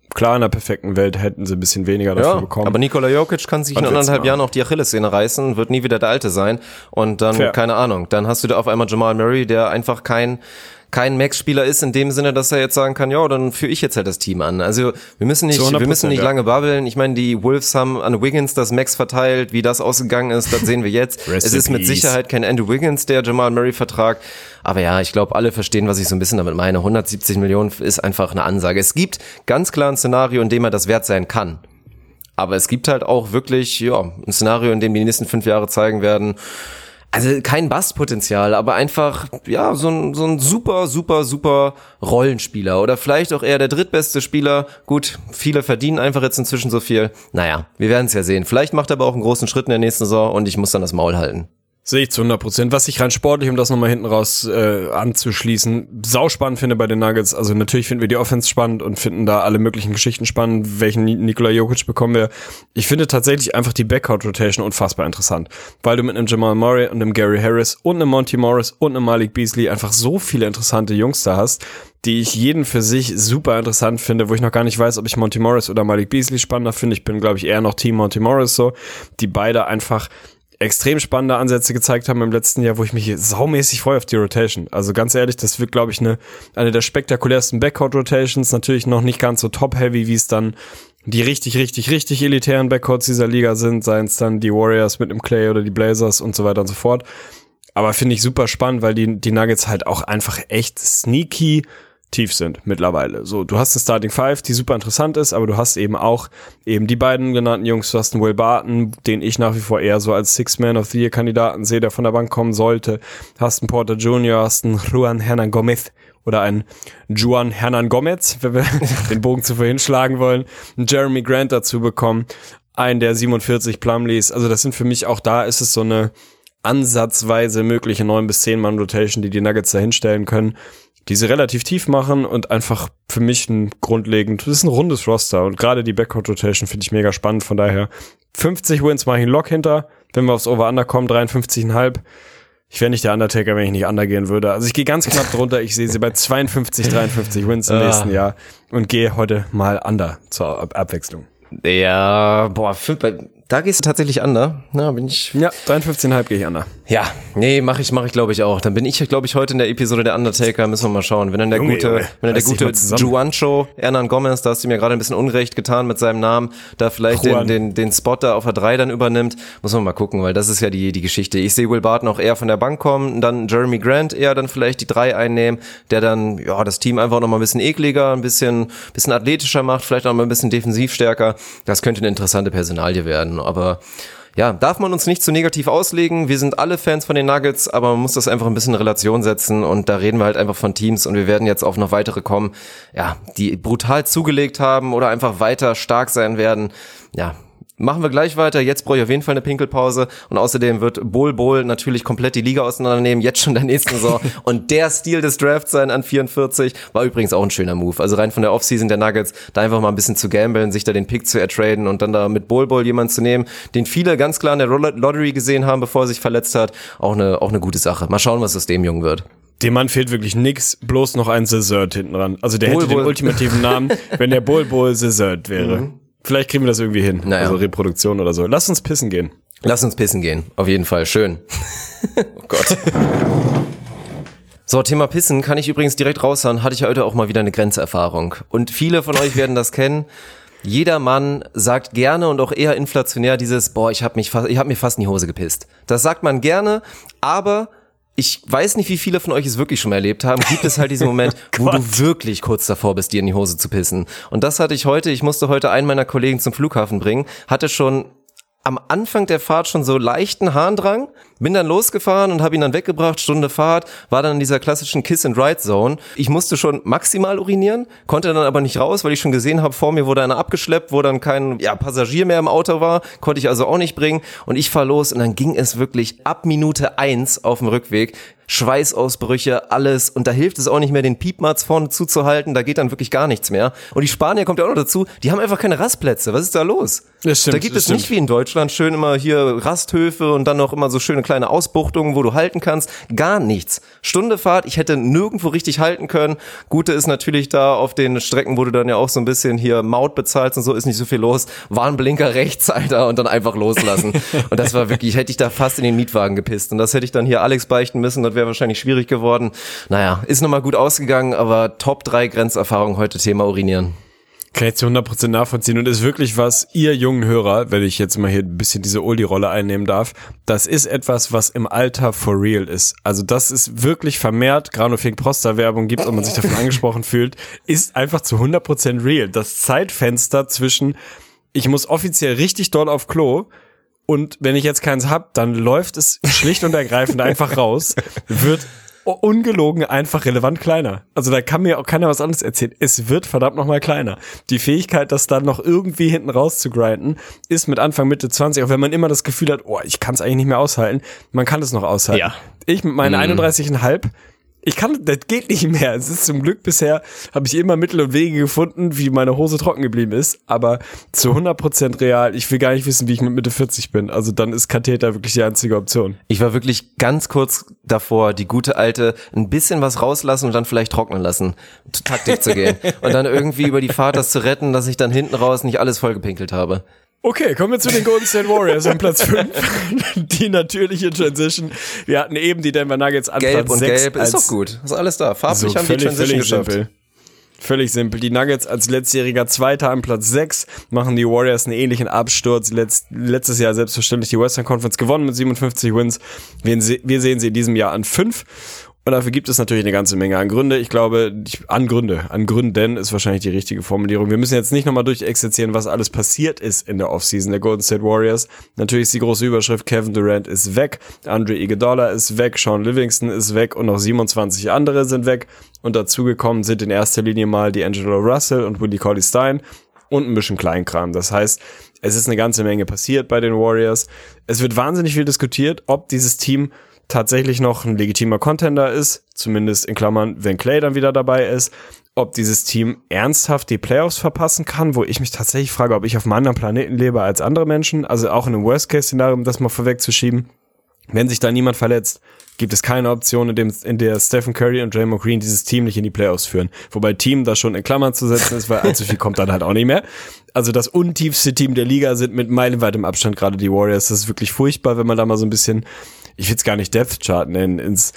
Klar, in der perfekten Welt hätten sie ein bisschen weniger dafür bekommen. Aber Nikola Jokic kann sich in 1,5 Jahren auch die Achillessehne reißen, wird nie wieder der Alte sein. Und dann, keine Ahnung, dann hast du da auf einmal Jamal Murray, der einfach kein Max-Spieler ist in dem Sinne, dass er jetzt sagen kann, ja, dann führe ich jetzt halt das Team an. Also wir müssen nicht lange babbeln. Ich meine, die Wolves haben an Wiggins das Max verteilt. Wie das ausgegangen ist, das sehen wir jetzt. Es ist mit Sicherheit kein Andrew Wiggins, der Jamal Murray-Vertrag. Aber ja, ich glaube, alle verstehen, was ich so ein bisschen damit meine. 170 Millionen ist einfach eine Ansage. Es gibt ganz klar ein Szenario, in dem er das wert sein kann. Aber es gibt halt auch wirklich, ein Szenario, in dem die nächsten 5 Jahre zeigen werden, also kein Bustpotenzial, aber einfach, so ein super Rollenspieler oder vielleicht auch eher der drittbeste Spieler. Gut, viele verdienen einfach jetzt inzwischen so viel. Naja, wir werden es ja sehen. Vielleicht macht er aber auch einen großen Schritt in der nächsten Saison und ich muss dann das Maul halten. Sehe ich zu 100%. Was ich rein sportlich, um das nochmal hinten raus anzuschließen, sauspannend finde bei den Nuggets. Also natürlich finden wir die Offense spannend und finden da alle möglichen Geschichten spannend, welchen Nikola Jokic bekommen wir. Ich finde tatsächlich einfach die Backcourt-Rotation unfassbar interessant, weil du mit einem Jamal Murray und einem Gary Harris und einem Monty Morris und einem Malik Beasley einfach so viele interessante Jungs da hast, die ich jeden für sich super interessant finde, wo ich noch gar nicht weiß, ob ich Monty Morris oder Malik Beasley spannender finde. Ich bin, glaube ich, eher noch Team Monty Morris so, die beide einfach extrem spannende Ansätze gezeigt haben im letzten Jahr, wo ich mich saumäßig freue auf die Rotation. Also ganz ehrlich, das wird, glaube ich, eine der spektakulärsten Backcourt-Rotations. Natürlich noch nicht ganz so top-heavy, wie es dann die richtig elitären Backcourts dieser Liga sind, seien es dann die Warriors mit dem Clay oder die Blazers und so weiter und so fort. Aber finde ich super spannend, weil die Nuggets halt auch einfach echt sneaky tief sind mittlerweile. So, du hast eine Starting Five, die super interessant ist, aber du hast eben auch die beiden genannten Jungs. Du hast einen Will Barton, den ich nach wie vor eher so als Six-Man of the Year Kandidaten sehe, der von der Bank kommen sollte. Hast einen Porter Jr., hast einen Juan Hernan Gomez oder einen Juan Hernan Gomez, wenn wir den Bogen zu vorhin schlagen wollen. Einen Jeremy Grant dazu bekommen. Einen der 47 Plumlees. Also das sind für mich auch da, ist es so eine ansatzweise mögliche 9 bis 10 Mann Rotation, die Nuggets da hinstellen können, die sie relativ tief machen und einfach für mich das ist ein rundes Roster und gerade die Backcourt-Rotation finde ich mega spannend, von daher 50 Wins mache ich einen Lock hinter, wenn wir aufs Over-Under kommen, 53,5. Ich wäre nicht der Undertaker, wenn ich nicht Under gehen würde. Also ich gehe ganz knapp drunter, ich sehe sie bei 53 Wins im nächsten Jahr und gehe heute mal Under zur Abwechslung. Ja, da gehst du tatsächlich Under. Ja, 53,5 gehe ich Under. Ja, nee, mach ich glaube ich auch. Dann bin ich, glaube ich, heute in der Episode der Undertaker, müssen wir mal schauen. Wenn dann der gute Juancho Hernan Gomez, da hast du mir gerade ein bisschen Unrecht getan mit seinem Namen, da vielleicht den Spot da auf der 3 dann übernimmt, muss man mal gucken, weil das ist ja die Geschichte. Ich sehe Will Barton auch eher von der Bank kommen, dann Jeremy Grant eher dann vielleicht die 3 einnehmen, der dann, das Team einfach noch mal ein bisschen ekliger, ein bisschen athletischer macht, vielleicht auch mal ein bisschen defensiv stärker. Das könnte eine interessante Personalie werden. Aber ja, darf man uns nicht zu negativ auslegen. Wir sind alle Fans von den Nuggets, aber man muss das einfach ein bisschen in Relation setzen und da reden wir halt einfach von Teams und wir werden jetzt auf noch weitere kommen, die brutal zugelegt haben oder einfach weiter stark sein werden. Ja, machen wir gleich weiter. Jetzt brauche ich auf jeden Fall eine Pinkelpause und außerdem wird Bol natürlich komplett die Liga auseinandernehmen, jetzt schon der nächsten Saison und der Stil des Drafts sein an 44. War übrigens auch ein schöner Move. Also rein von der Offseason der Nuggets, da einfach mal ein bisschen zu gambeln, sich da den Pick zu ertraden und dann da mit Bol jemanden zu nehmen, den viele ganz klar in der Lottery gesehen haben, bevor er sich verletzt hat. Auch eine gute Sache. Mal schauen, was aus dem Jungen wird. Dem Mann fehlt wirklich nix, bloß noch ein Dessert hinten dran. Also der hätte den ultimativen Namen, wenn der Bol Dessert wäre. Vielleicht kriegen wir das irgendwie hin. Also Reproduktion oder so. Lass uns pissen gehen. Auf jeden Fall. Schön. Oh Gott. So, Thema Pissen kann ich übrigens direkt raushauen. Hatte ich heute auch mal wieder eine Grenzerfahrung. Und viele von euch werden das kennen. Jeder Mann sagt gerne und auch eher inflationär dieses, ich hab mir fast in die Hose gepisst. Das sagt man gerne, aber ich weiß nicht, wie viele von euch es wirklich schon mal erlebt haben. Gibt es halt diesen Moment, wo du wirklich kurz davor bist, dir in die Hose zu pissen. Und das hatte ich heute. Ich musste heute einen meiner Kollegen zum Flughafen bringen. Hatte schon am Anfang der Fahrt schon so leichten Harndrang. Bin dann losgefahren und habe ihn dann weggebracht, Stunde Fahrt, war dann in dieser klassischen Kiss-and-Ride-Zone. Ich musste schon maximal urinieren, konnte dann aber nicht raus, weil ich schon gesehen habe, vor mir wurde einer abgeschleppt, wo dann kein Passagier mehr im Auto war, konnte ich also auch nicht bringen. Und ich fahr los und dann ging es wirklich ab Minute 1 auf dem Rückweg. Schweißausbrüche, alles. Und da hilft es auch nicht mehr, den Piepmatz vorne zuzuhalten. Da geht dann wirklich gar nichts mehr. Und die Spanier kommt ja auch noch dazu, die haben einfach keine Rastplätze. Was ist da los? Das stimmt, da gibt es nicht wie in Deutschland schön immer hier Rasthöfe und dann noch immer so schöne kleine Ausbuchtungen, wo du halten kannst. Gar nichts. Stunde Fahrt, ich hätte nirgendwo richtig halten können. Gute ist natürlich da auf den Strecken, wo du dann ja auch so ein bisschen hier Maut bezahlst und so, ist nicht so viel los. Warnblinker rechts, Alter, und dann einfach loslassen. Und das war wirklich, hätte ich da fast in den Mietwagen gepisst. Und das hätte ich dann hier Alex beichten müssen, das wäre wahrscheinlich schwierig geworden. Naja, ist nochmal gut ausgegangen, aber Top 3 Grenzerfahrung heute Thema Urinieren. Kann ich zu 100% nachvollziehen und ist wirklich was, ihr jungen Hörer, wenn ich jetzt mal hier ein bisschen diese Oldie-Rolle einnehmen darf, das ist etwas, was im Alter for real ist. Also das ist wirklich vermehrt, gerade wenn es Prosta-Werbung gibt und man sich davon angesprochen fühlt, ist einfach zu 100% real. Das Zeitfenster zwischen, ich muss offiziell richtig doll auf Klo und wenn ich jetzt keins hab, dann läuft es schlicht und ergreifend einfach raus, wird ungelogen einfach relevant kleiner. Also da kann mir auch keiner was anderes erzählen. Es wird verdammt nochmal kleiner. Die Fähigkeit, das dann noch irgendwie hinten raus zu grinden, ist mit Anfang, Mitte 20, auch wenn man immer das Gefühl hat, oh, ich kann es eigentlich nicht mehr aushalten. Man kann es noch aushalten. Ja. Ich mit meinen 31,5, das geht nicht mehr. Es ist zum Glück bisher, habe ich immer Mittel und Wege gefunden, wie meine Hose trocken geblieben ist. Aber zu 100% real, ich will gar nicht wissen, wie ich mit Mitte 40 bin. Also dann ist Katheter wirklich die einzige Option. Ich war wirklich ganz kurz davor, die gute alte ein bisschen was rauslassen und dann vielleicht trocknen lassen, Taktik zu gehen. Und dann irgendwie über die Fahrt das zu retten, dass ich dann hinten raus nicht alles vollgepinkelt habe. Okay, kommen wir zu den Golden State Warriors an Platz 5. Die natürliche Transition. Wir hatten eben die Denver Nuggets an Gelb Platz 6. Gelb und Gelb, ist doch gut. Ist alles da. Farblich so haben die Transition geschafft. Simpel. Völlig simpel. Die Nuggets als letztjähriger Zweiter an Platz 6 machen die Warriors einen ähnlichen Absturz. Letztes Jahr selbstverständlich die Western Conference gewonnen mit 57 Wins. Wir sehen sie in diesem Jahr an 5. Und dafür gibt es natürlich eine ganze Menge an Gründe. Ich glaube, an Gründen ist wahrscheinlich die richtige Formulierung. Wir müssen jetzt nicht nochmal durchexerzieren, was alles passiert ist in der Offseason der Golden State Warriors. Natürlich ist die große Überschrift, Kevin Durant ist weg, Andre Iguodala ist weg, Sean Livingston ist weg und noch 27 andere sind weg. Und dazugekommen sind in erster Linie mal D'Angelo Russell und Willie Cauley-Stein und ein bisschen Kleinkram. Das heißt, es ist eine ganze Menge passiert bei den Warriors. Es wird wahnsinnig viel diskutiert, ob dieses Team tatsächlich noch ein legitimer Contender ist, zumindest in Klammern, wenn Klay dann wieder dabei ist, ob dieses Team ernsthaft die Playoffs verpassen kann, wo ich mich tatsächlich frage, ob ich auf einem anderen Planeten lebe als andere Menschen, also auch in einem Worst-Case-Szenario, um das mal vorwegzuschieben. Wenn sich da niemand verletzt, gibt es keine Option, in der Stephen Curry und Draymond Green dieses Team nicht in die Playoffs führen. Wobei Team da schon in Klammern zu setzen ist, weil allzu viel kommt dann halt auch nicht mehr. Also das untiefste Team der Liga sind mit meilenweitem Abstand gerade die Warriors. Das ist wirklich furchtbar, wenn man da mal so ein bisschen, ich will es gar nicht Depth Chart nennen, ins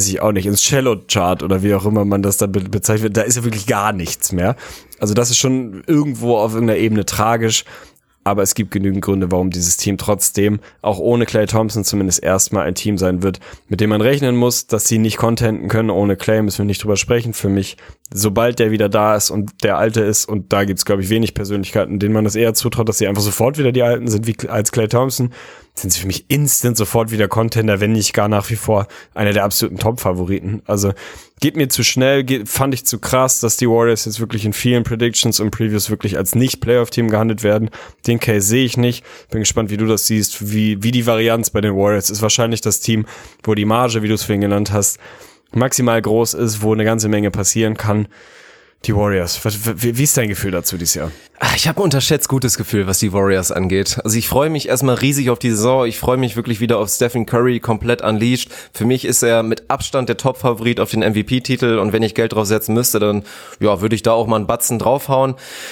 Shallow Chart oder wie auch immer man das dann bezeichnet, da ist ja wirklich gar nichts mehr. Also das ist schon irgendwo auf irgendeiner Ebene tragisch, aber es gibt genügend Gründe, warum dieses Team trotzdem auch ohne Klay Thompson zumindest erstmal ein Team sein wird, mit dem man rechnen muss, dass sie nicht contenten können. Ohne Klay müssen wir nicht drüber sprechen. Für mich, sobald der wieder da ist und der Alte ist, und da gibt's, glaube ich, wenig Persönlichkeiten, denen man das eher zutraut, dass sie einfach sofort wieder die Alten sind, wie als Klay Thompson, sind sie für mich instant sofort wieder Contender, wenn nicht gar nach wie vor einer der absoluten Top-Favoriten. Also geht mir zu schnell, fand ich zu krass, dass die Warriors jetzt wirklich in vielen Predictions und Previews wirklich als Nicht-Playoff-Team gehandelt werden. Den Case sehe ich nicht. Bin gespannt, wie du das siehst, wie die Varianz bei den Warriors ist. Wahrscheinlich das Team, wo die Marge, wie du es vorhin genannt hast, maximal groß ist, wo eine ganze Menge passieren kann. Die Warriors, wie ist dein Gefühl dazu dieses Jahr? Ich habe ein unterschätzt gutes Gefühl, was die Warriors angeht. Also ich freue mich erstmal riesig auf die Saison. Ich freue mich wirklich wieder auf Stephen Curry, komplett unleashed. Für mich ist er mit Abstand der Top-Favorit auf den MVP-Titel. Und wenn ich Geld drauf setzen müsste, dann würde ich da auch mal einen Batzen draufhauen.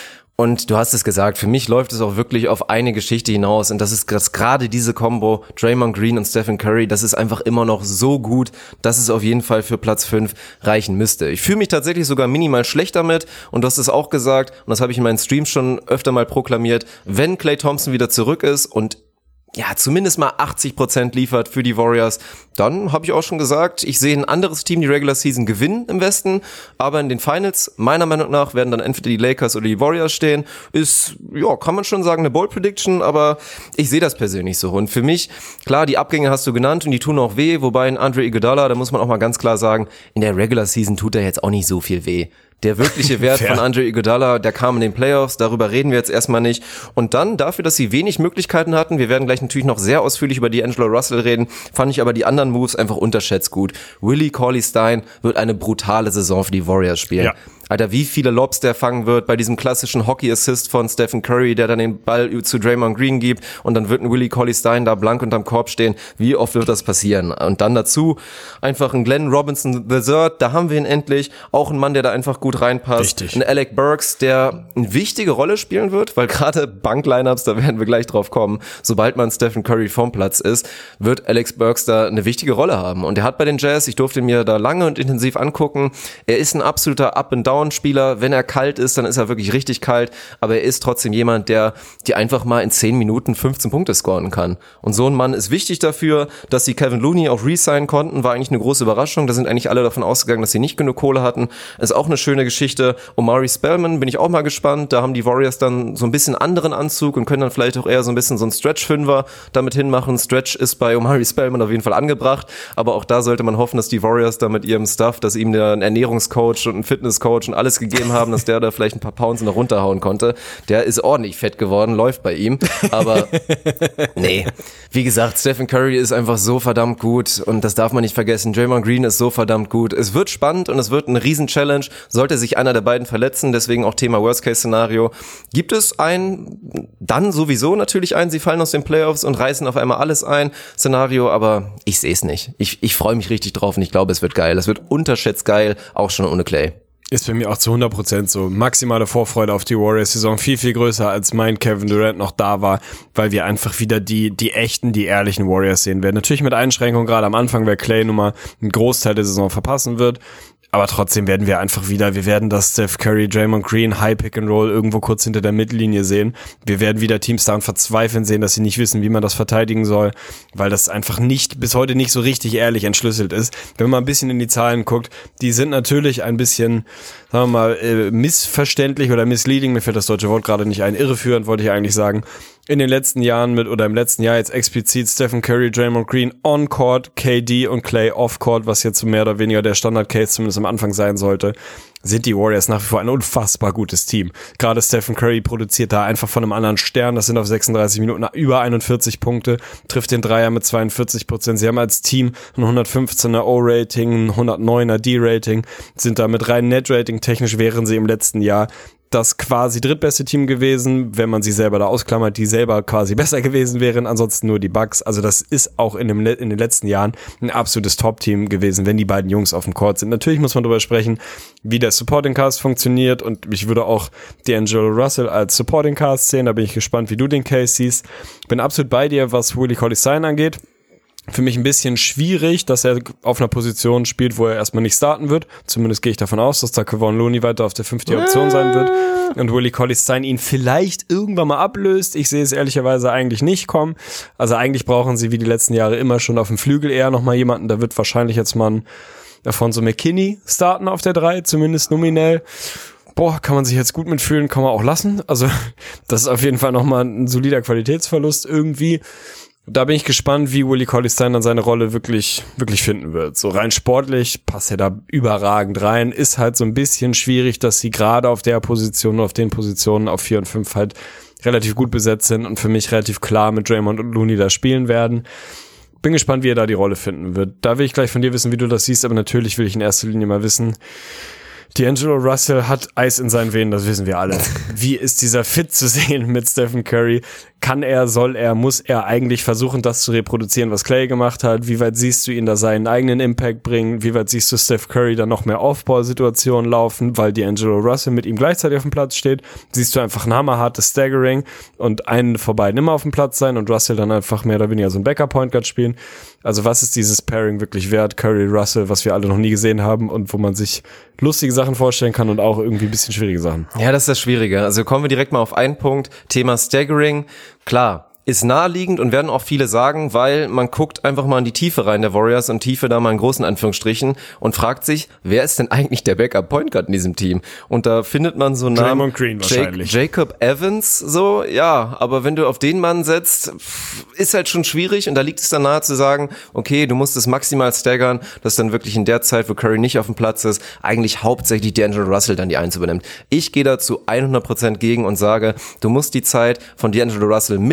Und du hast es gesagt, für mich läuft es auch wirklich auf eine Geschichte hinaus und das ist gerade diese Kombo Draymond Green und Stephen Curry, das ist einfach immer noch so gut, dass es auf jeden Fall für Platz 5 reichen müsste. Ich fühle mich tatsächlich sogar minimal schlecht damit und du hast es auch gesagt und das habe ich in meinen Streams schon öfter mal proklamiert, wenn Klay Thompson wieder zurück ist und zumindest mal 80% liefert für die Warriors, dann habe ich auch schon gesagt, ich sehe ein anderes Team die Regular Season gewinnen im Westen, aber in den Finals, meiner Meinung nach, werden dann entweder die Lakers oder die Warriors stehen. Ist, kann man schon sagen, eine Bold Prediction, aber ich sehe das persönlich so. Und für mich, klar, die Abgänge hast du genannt und die tun auch weh, wobei in Andre Iguodala, da muss man auch mal ganz klar sagen, in der Regular Season tut er jetzt auch nicht so viel weh. Der wirkliche Wert von Andre Iguodala, der kam in den Playoffs, darüber reden wir jetzt erstmal nicht. Und dann, dafür, dass sie wenig Möglichkeiten hatten, wir werden gleich natürlich noch sehr ausführlich über D'Angelo Russell reden, fand ich aber die anderen Moves einfach unterschätzt gut. Willie Cauley-Stein wird eine brutale Saison für die Warriors spielen. Ja. Alter, wie viele Lobs der fangen wird bei diesem klassischen Hockey-Assist von Stephen Curry, der dann den Ball zu Draymond Green gibt und dann wird ein Willie Cauley-Stein da blank unterm Korb stehen. Wie oft wird das passieren? Und dann dazu einfach ein Glenn Robinson III, da haben wir ihn endlich. Auch ein Mann, der da einfach gut reinpasst. Richtig. Ein Alec Burks, der eine wichtige Rolle spielen wird, weil gerade Bank-Lineups, da werden wir gleich drauf kommen, sobald man Stephen Curry vom Platz ist, wird Alex Burks da eine wichtige Rolle haben. Und er hat bei den Jazz, ich durfte mir da lange und intensiv angucken, er ist ein absoluter Up-and-Down-Spieler. Wenn er kalt ist, dann ist er wirklich richtig kalt, aber er ist trotzdem jemand, der die einfach mal in 10 Minuten 15 Punkte scoren kann. Und so ein Mann ist wichtig dafür, dass sie Kevin Looney auch re-signen konnten, war eigentlich eine große Überraschung. Da sind eigentlich alle davon ausgegangen, dass sie nicht genug Kohle hatten. Ist auch eine schöne Geschichte. Omari Spellman bin ich auch mal gespannt. Da haben die Warriors dann so ein bisschen anderen Anzug und können dann vielleicht auch eher so ein bisschen so einen Stretch-Fünfer damit hinmachen. Stretch ist bei Omari Spellman auf jeden Fall angebracht, aber auch da sollte man hoffen, dass die Warriors da mit ihrem Stuff, dass ihm der ein Ernährungscoach und ein Fitnesscoach und alles gegeben haben, dass der da vielleicht ein paar Pounds noch runterhauen konnte. Der ist ordentlich fett geworden, läuft bei ihm, aber nee. Wie gesagt, Stephen Curry ist einfach so verdammt gut und das darf man nicht vergessen. Draymond Green ist so verdammt gut. Es wird spannend und es wird eine Riesen-Challenge. Sollte sich einer der beiden verletzen, deswegen auch Thema Worst-Case-Szenario. Gibt es dann sowieso natürlich sie fallen aus den Playoffs und reißen auf einmal alles ein, Szenario, aber ich sehe es nicht. Ich freue mich richtig drauf und ich glaube, es wird geil. Es wird unterschätzt geil, auch schon ohne Clay. Ist bei mir auch zu 100% so. Maximale Vorfreude auf die Warriors-Saison. Viel, viel größer, als mein Kevin Durant noch da war, weil wir einfach wieder die echten, die ehrlichen Warriors sehen werden. Natürlich mit Einschränkungen, gerade am Anfang, weil Clay nun mal einen Großteil der Saison verpassen wird. Aber trotzdem werden wir werden das Steph Curry, Draymond Green, High Pick and Roll irgendwo kurz hinter der Mittellinie sehen. Wir werden wieder Teams daran verzweifeln sehen, dass sie nicht wissen, wie man das verteidigen soll, weil das einfach bis heute nicht so richtig ehrlich entschlüsselt ist. Wenn man ein bisschen in die Zahlen guckt, die sind natürlich ein bisschen, sagen wir mal, missverständlich oder misleading, mir fällt das deutsche Wort gerade nicht ein, irreführend wollte ich eigentlich sagen. In den letzten Jahren im letzten Jahr jetzt explizit Stephen Curry, Draymond Green on-court, KD und Clay off-court, was jetzt so mehr oder weniger der Standard-Case zumindest am Anfang sein sollte, sind die Warriors nach wie vor ein unfassbar gutes Team. Gerade Stephen Curry produziert da einfach von einem anderen Stern. Das sind auf 36 Minuten über 41 Punkte, trifft den Dreier mit 42%. Sie haben als Team ein 115er O-Rating, ein 109er D-Rating, sind da mit rein Net-Rating technisch wären sie im letzten Jahr das quasi drittbeste Team gewesen, wenn man sie selber da ausklammert, die selber quasi besser gewesen wären, ansonsten nur die Bucks. Also das ist auch in den letzten Jahren ein absolutes Top-Team gewesen, wenn die beiden Jungs auf dem Court sind. Natürlich muss man darüber sprechen, wie der Supporting Cast funktioniert und ich würde auch D'Angelo Russell als Supporting Cast sehen, da bin ich gespannt, wie du den Case siehst. Bin absolut bei dir, was Willie Cauley-Stein angeht. Für mich ein bisschen schwierig, dass er auf einer Position spielt, wo er erstmal nicht starten wird. Zumindest gehe ich davon aus, dass da Kevon Looney weiter auf der 5. Option sein wird und Willie Cauley-Stein ihn vielleicht irgendwann mal ablöst. Ich sehe es ehrlicherweise eigentlich nicht kommen. Also eigentlich brauchen sie wie die letzten Jahre immer schon auf dem Flügel eher nochmal jemanden. Da wird wahrscheinlich jetzt mal Alfonso McKinney starten auf der 3, zumindest nominell. Kann man sich jetzt gut mitfühlen, kann man auch lassen. Also das ist auf jeden Fall nochmal ein solider Qualitätsverlust irgendwie. Da bin ich gespannt, wie Willie Cauley-Stein dann seine Rolle wirklich finden wird. So rein sportlich passt er da überragend rein. Ist halt so ein bisschen schwierig, dass sie gerade auf der Position, auf den Positionen auf 4 und 5 halt relativ gut besetzt sind und für mich relativ klar mit Draymond und Looney da spielen werden. Bin gespannt, wie er da die Rolle finden wird. Da will ich gleich von dir wissen, wie du das siehst, aber natürlich will ich in erster Linie mal wissen, D'Angelo Russell hat Eis in seinen Venen, das wissen wir alle. Wie ist dieser Fit zu sehen mit Stephen Curry? Kann er, soll er, muss er eigentlich versuchen, das zu reproduzieren, was Clay gemacht hat? Wie weit siehst du ihn da seinen eigenen Impact bringen? Wie weit siehst du Steph Curry dann noch mehr Off-Ball-Situationen laufen, weil D'Angelo Russell mit ihm gleichzeitig auf dem Platz steht? Siehst du einfach ein hammerhartes Staggering und einen von beiden immer auf dem Platz sein und Russell dann einfach mehr oder weniger so ein Backup-Point-Guard spielen? Also was ist dieses Pairing wirklich wert? Curry, Russell, was wir alle noch nie gesehen haben und wo man sich lustige Sachen vorstellen kann und auch irgendwie ein bisschen schwierige Sachen. Ja, das ist das Schwierige. Also kommen wir direkt mal auf einen Punkt. Thema Staggering. Klar, ist naheliegend und werden auch viele sagen, weil man guckt einfach mal in die Tiefe rein der Warriors und Tiefe da mal in großen Anführungsstrichen und fragt sich, wer ist denn eigentlich der Backup-Point Guard in diesem Team? Und da findet man so einen Namen, Green wahrscheinlich. Jacob Evans, so, ja, aber wenn du auf den Mann setzt, ist halt schon schwierig und da liegt es dann nahe zu sagen, okay, du musst es maximal staggern, dass dann wirklich in der Zeit, wo Curry nicht auf dem Platz ist, eigentlich hauptsächlich D'Angelo Russell dann die Eins übernimmt. Ich gehe dazu 100% gegen und sage, du musst die Zeit von D'Angelo Russell mit Curry auf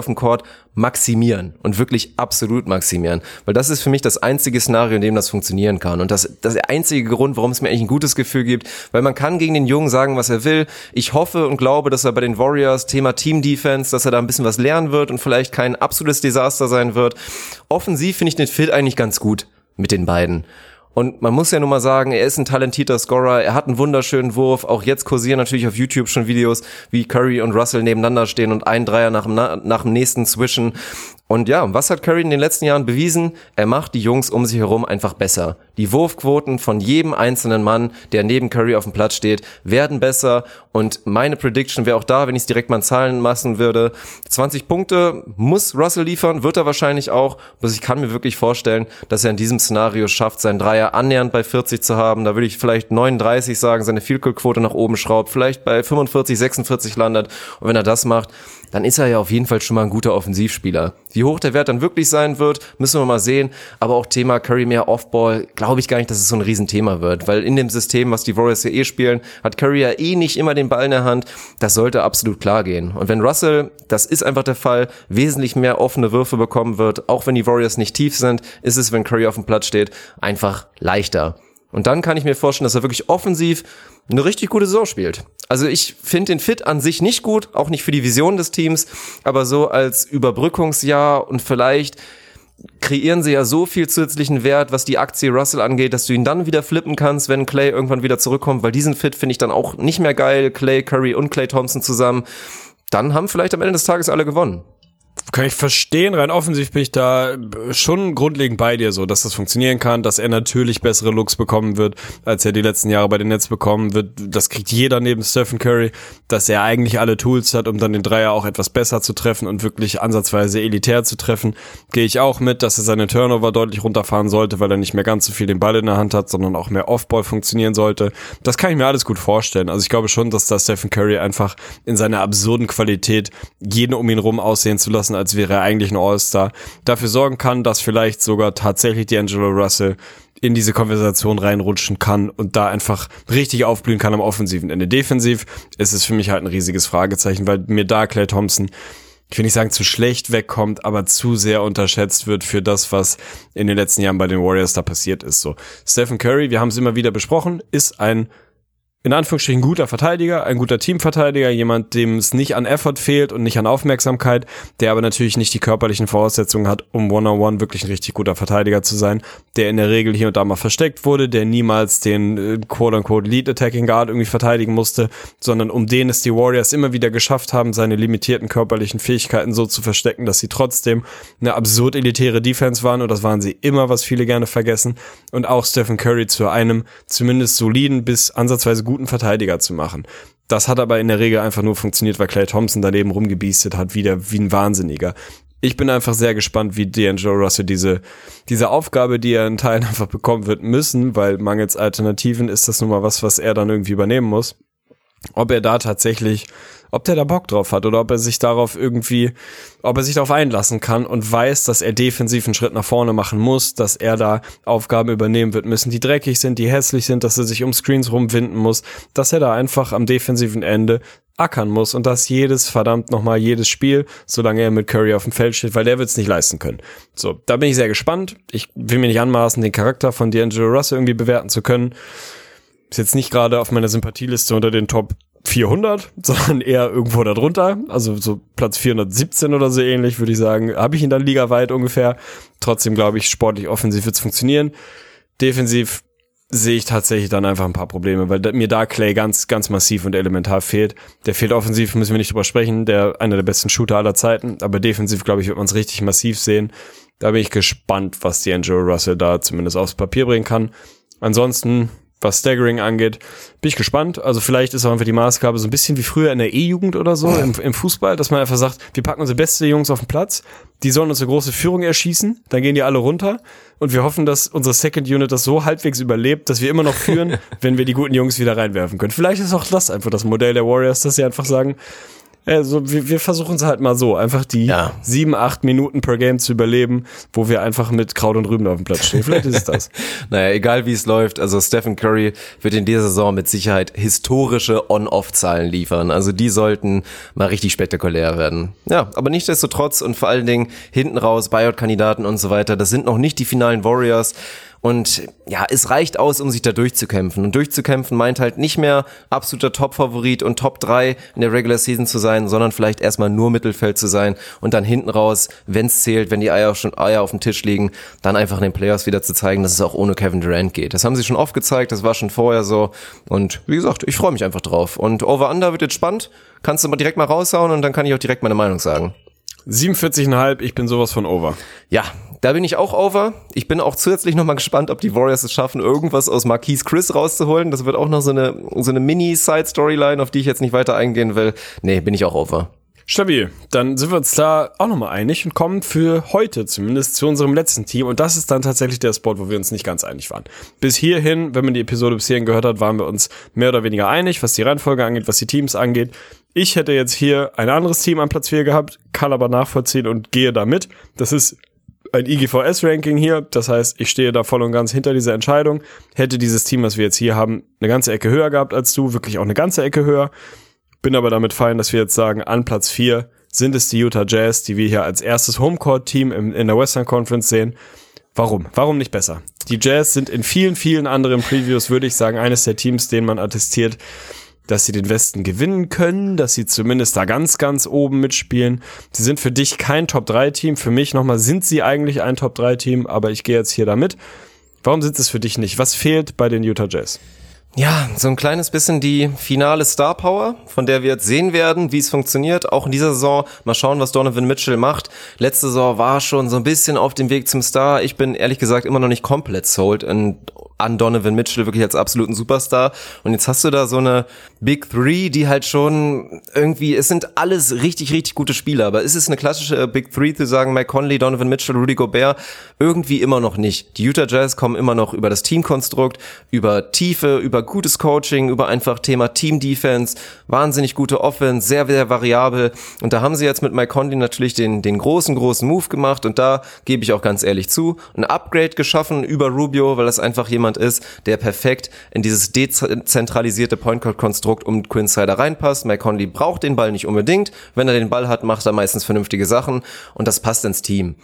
auf dem Court maximieren und wirklich absolut maximieren. Weil das ist für mich das einzige Szenario, in dem das funktionieren kann. Und das ist der einzige Grund, warum es mir eigentlich ein gutes Gefühl gibt. Weil man kann gegen den Jungen sagen, was er will. Ich hoffe und glaube, dass er bei den Warriors, Thema Team Defense, dass er da ein bisschen was lernen wird und vielleicht kein absolutes Desaster sein wird. Offensiv finde ich den Fit eigentlich ganz gut mit den beiden. Und man muss ja nun mal sagen, er ist ein talentierter Scorer, er hat einen wunderschönen Wurf, auch jetzt kursieren natürlich auf YouTube schon Videos, wie Curry und Russell nebeneinander stehen und ein Dreier nach dem nächsten switchen. Und ja, was hat Curry in den letzten Jahren bewiesen? Er macht die Jungs um sich herum einfach besser. Die Wurfquoten von jedem einzelnen Mann, der neben Curry auf dem Platz steht, werden besser. Und meine Prediction wäre auch da, wenn ich es direkt mal in Zahlen massen würde. 20 Punkte muss Russell liefern, wird er wahrscheinlich auch. Also ich kann mir wirklich vorstellen, dass er in diesem Szenario schafft, seinen Dreier annähernd bei 40 zu haben. Da würde ich vielleicht 39 sagen, seine Field-Goal-Quote nach oben schraubt, vielleicht bei 45, 46 landet. Und wenn er das macht, dann ist er ja auf jeden Fall schon mal ein guter Offensivspieler. Wie hoch der Wert dann wirklich sein wird, müssen wir mal sehen. Aber auch Thema Curry mehr Offball, glaube ich gar nicht, dass es so ein Riesenthema wird. Weil in dem System, was die Warriors ja spielen, hat Curry ja nicht immer den Ball in der Hand. Das sollte absolut klar gehen. Und wenn Russell, das ist einfach der Fall, wesentlich mehr offene Würfe bekommen wird, auch wenn die Warriors nicht tief sind, ist es, wenn Curry auf dem Platz steht, einfach leichter. Und dann kann ich mir vorstellen, dass er wirklich offensiv eine richtig gute Saison spielt. Also ich finde den Fit an sich nicht gut, auch nicht für die Vision des Teams, aber so als Überbrückungsjahr und vielleicht kreieren sie ja so viel zusätzlichen Wert, was die Aktie Russell angeht, dass du ihn dann wieder flippen kannst, wenn Klay irgendwann wieder zurückkommt, weil diesen Fit finde ich dann auch nicht mehr geil, Klay, Curry und Klay Thompson zusammen. Dann haben vielleicht am Ende des Tages alle gewonnen. Kann ich verstehen, rein offensiv bin ich da schon grundlegend bei dir so, dass das funktionieren kann, dass er natürlich bessere Looks bekommen wird, als er die letzten Jahre bei den Nets bekommen wird. Das kriegt jeder neben Stephen Curry, dass er eigentlich alle Tools hat, um dann den Dreier auch etwas besser zu treffen und wirklich ansatzweise elitär zu treffen. Gehe ich auch mit, dass er seine Turnover deutlich runterfahren sollte, weil er nicht mehr ganz so viel den Ball in der Hand hat, sondern auch mehr Offball funktionieren sollte. Das kann ich mir alles gut vorstellen. Also ich glaube schon, dass da Stephen Curry einfach in seiner absurden Qualität jeden um ihn rum aussehen zu lassen, als wäre er eigentlich ein All-Star, dafür sorgen kann, dass vielleicht sogar tatsächlich D'Angelo Russell in diese Konversation reinrutschen kann und da einfach richtig aufblühen kann am offensiven Ende. Defensiv ist es für mich halt ein riesiges Fragezeichen, weil mir da Klay Thompson, ich will nicht sagen zu schlecht wegkommt, aber zu sehr unterschätzt wird für das, was in den letzten Jahren bei den Warriors da passiert ist. So, Stephen Curry, wir haben es immer wieder besprochen, ist ein in Anführungsstrichen guter Verteidiger, ein guter Teamverteidiger, jemand, dem es nicht an Effort fehlt und nicht an Aufmerksamkeit, der aber natürlich nicht die körperlichen Voraussetzungen hat, um One-on-One wirklich ein richtig guter Verteidiger zu sein, der in der Regel hier und da mal versteckt wurde, der niemals den quote-unquote Lead-Attacking Guard irgendwie verteidigen musste, sondern um den es die Warriors immer wieder geschafft haben, seine limitierten körperlichen Fähigkeiten so zu verstecken, dass sie trotzdem eine absurd elitäre Defense waren, und das waren sie immer, was viele gerne vergessen, und auch Stephen Curry zu einem zumindest soliden bis ansatzweise guten Verteidiger zu machen. Das hat aber in der Regel einfach nur funktioniert, weil Klay Thompson daneben rumgebiestet hat, wie ein Wahnsinniger. Ich bin einfach sehr gespannt, wie D'Angelo Russell diese Aufgabe, die er in Teilen einfach bekommen wird müssen, weil mangels Alternativen ist das nun mal was er dann irgendwie übernehmen muss. Ob er da tatsächlich, ob der da Bock drauf hat oder ob er sich darauf einlassen kann und weiß, dass er defensiv einen Schritt nach vorne machen muss, dass er da Aufgaben übernehmen wird müssen, die dreckig sind, die hässlich sind, dass er sich um Screens rumwinden muss, dass er da einfach am defensiven Ende ackern muss, und das jedes Spiel, solange er mit Curry auf dem Feld steht, weil der wird es nicht leisten können. So, da bin ich sehr gespannt. Ich will mir nicht anmaßen, den Charakter von D'Angelo Russell irgendwie bewerten zu können. Ist jetzt nicht gerade auf meiner Sympathieliste unter den Top 400, sondern eher irgendwo darunter, also so Platz 417 oder so ähnlich, würde ich sagen, habe ich ihn dann ligaweit ungefähr. Trotzdem glaube ich, sportlich offensiv wird es funktionieren. Defensiv sehe ich tatsächlich dann einfach ein paar Probleme, weil mir da Klay ganz, ganz massiv und elementar fehlt. Der fehlt offensiv, müssen wir nicht drüber sprechen, einer der besten Shooter aller Zeiten, aber defensiv, glaube ich, wird man es richtig massiv sehen. Da bin ich gespannt, was D'Angelo Russell da zumindest aufs Papier bringen kann. Ansonsten, was Staggering angeht, bin ich gespannt. Also vielleicht ist auch einfach die Maßgabe so ein bisschen wie früher in der E-Jugend oder so im Fußball, dass man einfach sagt, wir packen unsere beste Jungs auf den Platz, die sollen uns eine große Führung erschießen, dann gehen die alle runter und wir hoffen, dass unsere Second Unit das so halbwegs überlebt, dass wir immer noch führen, wenn wir die guten Jungs wieder reinwerfen können. Vielleicht ist auch das einfach das Modell der Warriors, dass sie einfach sagen, Also wir versuchen es halt mal so, einfach die 7-8 Minuten per Game zu überleben, wo wir einfach mit Kraut und Rüben auf dem Platz stehen. Vielleicht ist es das. Naja, egal wie es läuft, also Stephen Curry wird in dieser Saison mit Sicherheit historische On-Off-Zahlen liefern. Also die sollten mal richtig spektakulär werden. Ja, aber nichtsdestotrotz und vor allen Dingen hinten raus, Buyout-Kandidaten und so weiter, das sind noch nicht die finalen Warriors. Und ja, es reicht aus, um sich da durchzukämpfen. Und durchzukämpfen meint halt nicht mehr absoluter Top-Favorit und Top 3 in der Regular Season zu sein, sondern vielleicht erstmal nur Mittelfeld zu sein und dann hinten raus, wenn es zählt, wenn die Eier auf dem Tisch liegen, dann einfach in den Playoffs wieder zu zeigen, dass es auch ohne Kevin Durant geht. Das haben sie schon oft gezeigt, das war schon vorher so. Und wie gesagt, ich freue mich einfach drauf. Und Over-Under wird jetzt spannend. Kannst du mal direkt mal raushauen und dann kann ich auch direkt meine Meinung sagen. 47,5, ich bin sowas von over. Ja, da bin ich auch over. Ich bin auch zusätzlich nochmal gespannt, ob die Warriors es schaffen, irgendwas aus Marquise Chris rauszuholen. Das wird auch noch so eine Mini-Side-Storyline, auf die ich jetzt nicht weiter eingehen will. Nee, bin ich auch over. Stabil. Dann sind wir uns da auch nochmal einig und kommen für heute zumindest zu unserem letzten Team. Und das ist dann tatsächlich der Spot, wo wir uns nicht ganz einig waren. Bis hierhin, wenn man die Episode bis hierhin gehört hat, waren wir uns mehr oder weniger einig, was die Reihenfolge angeht, was die Teams angeht. Ich hätte jetzt hier ein anderes Team an Platz 4 gehabt, kann aber nachvollziehen und gehe da mit. Das ist ein IGVS-Ranking hier, das heißt, ich stehe da voll und ganz hinter dieser Entscheidung. Hätte dieses Team, was wir jetzt hier haben, eine ganze Ecke höher gehabt als du, wirklich auch eine ganze Ecke höher. Bin aber damit fein, dass wir jetzt sagen, an Platz 4 sind es die Utah Jazz, die wir hier als erstes Homecourt-Team in der Western Conference sehen. Warum? Warum nicht besser? Die Jazz sind in vielen, vielen anderen Previews, würde ich sagen, eines der Teams, denen man attestiert, dass sie den Westen gewinnen können, dass sie zumindest da ganz, ganz oben mitspielen. Sie sind für dich kein Top-3-Team. Für mich nochmal sind sie eigentlich ein Top-3-Team, aber ich gehe jetzt hier damit. Warum sind es für dich nicht? Was fehlt bei den Utah Jazz? Ja, so ein kleines bisschen die finale Star Power, von der wir jetzt sehen werden, wie es funktioniert. Auch in dieser Saison mal schauen, was Donovan Mitchell macht. Letzte Saison war schon so ein bisschen auf dem Weg zum Star. Ich bin ehrlich gesagt immer noch nicht komplett sold an Donovan Mitchell, wirklich als absoluten Superstar. Und jetzt hast du da so eine Big Three, die halt schon irgendwie, es sind alles richtig, richtig gute Spieler. Aber ist es eine klassische Big Three zu sagen, Mike Conley, Donovan Mitchell, Rudy Gobert? Irgendwie immer noch nicht. Die Utah Jazz kommen immer noch über das Teamkonstrukt, über Tiefe, über gutes Coaching, über einfach Thema Team-Defense, wahnsinnig gute Offense, sehr, sehr variabel. Und da haben sie jetzt mit Mike Conley natürlich den großen Move gemacht. Und da gebe ich auch ganz ehrlich zu, ein Upgrade geschaffen über Rubio, weil das einfach jemand ist, der perfekt in dieses dezentralisierte Point-Guard-Konstrukt um Quinn Snyder reinpasst. Mike Conley braucht den Ball nicht unbedingt. Wenn er den Ball hat, macht er meistens vernünftige Sachen. Und das passt ins Team.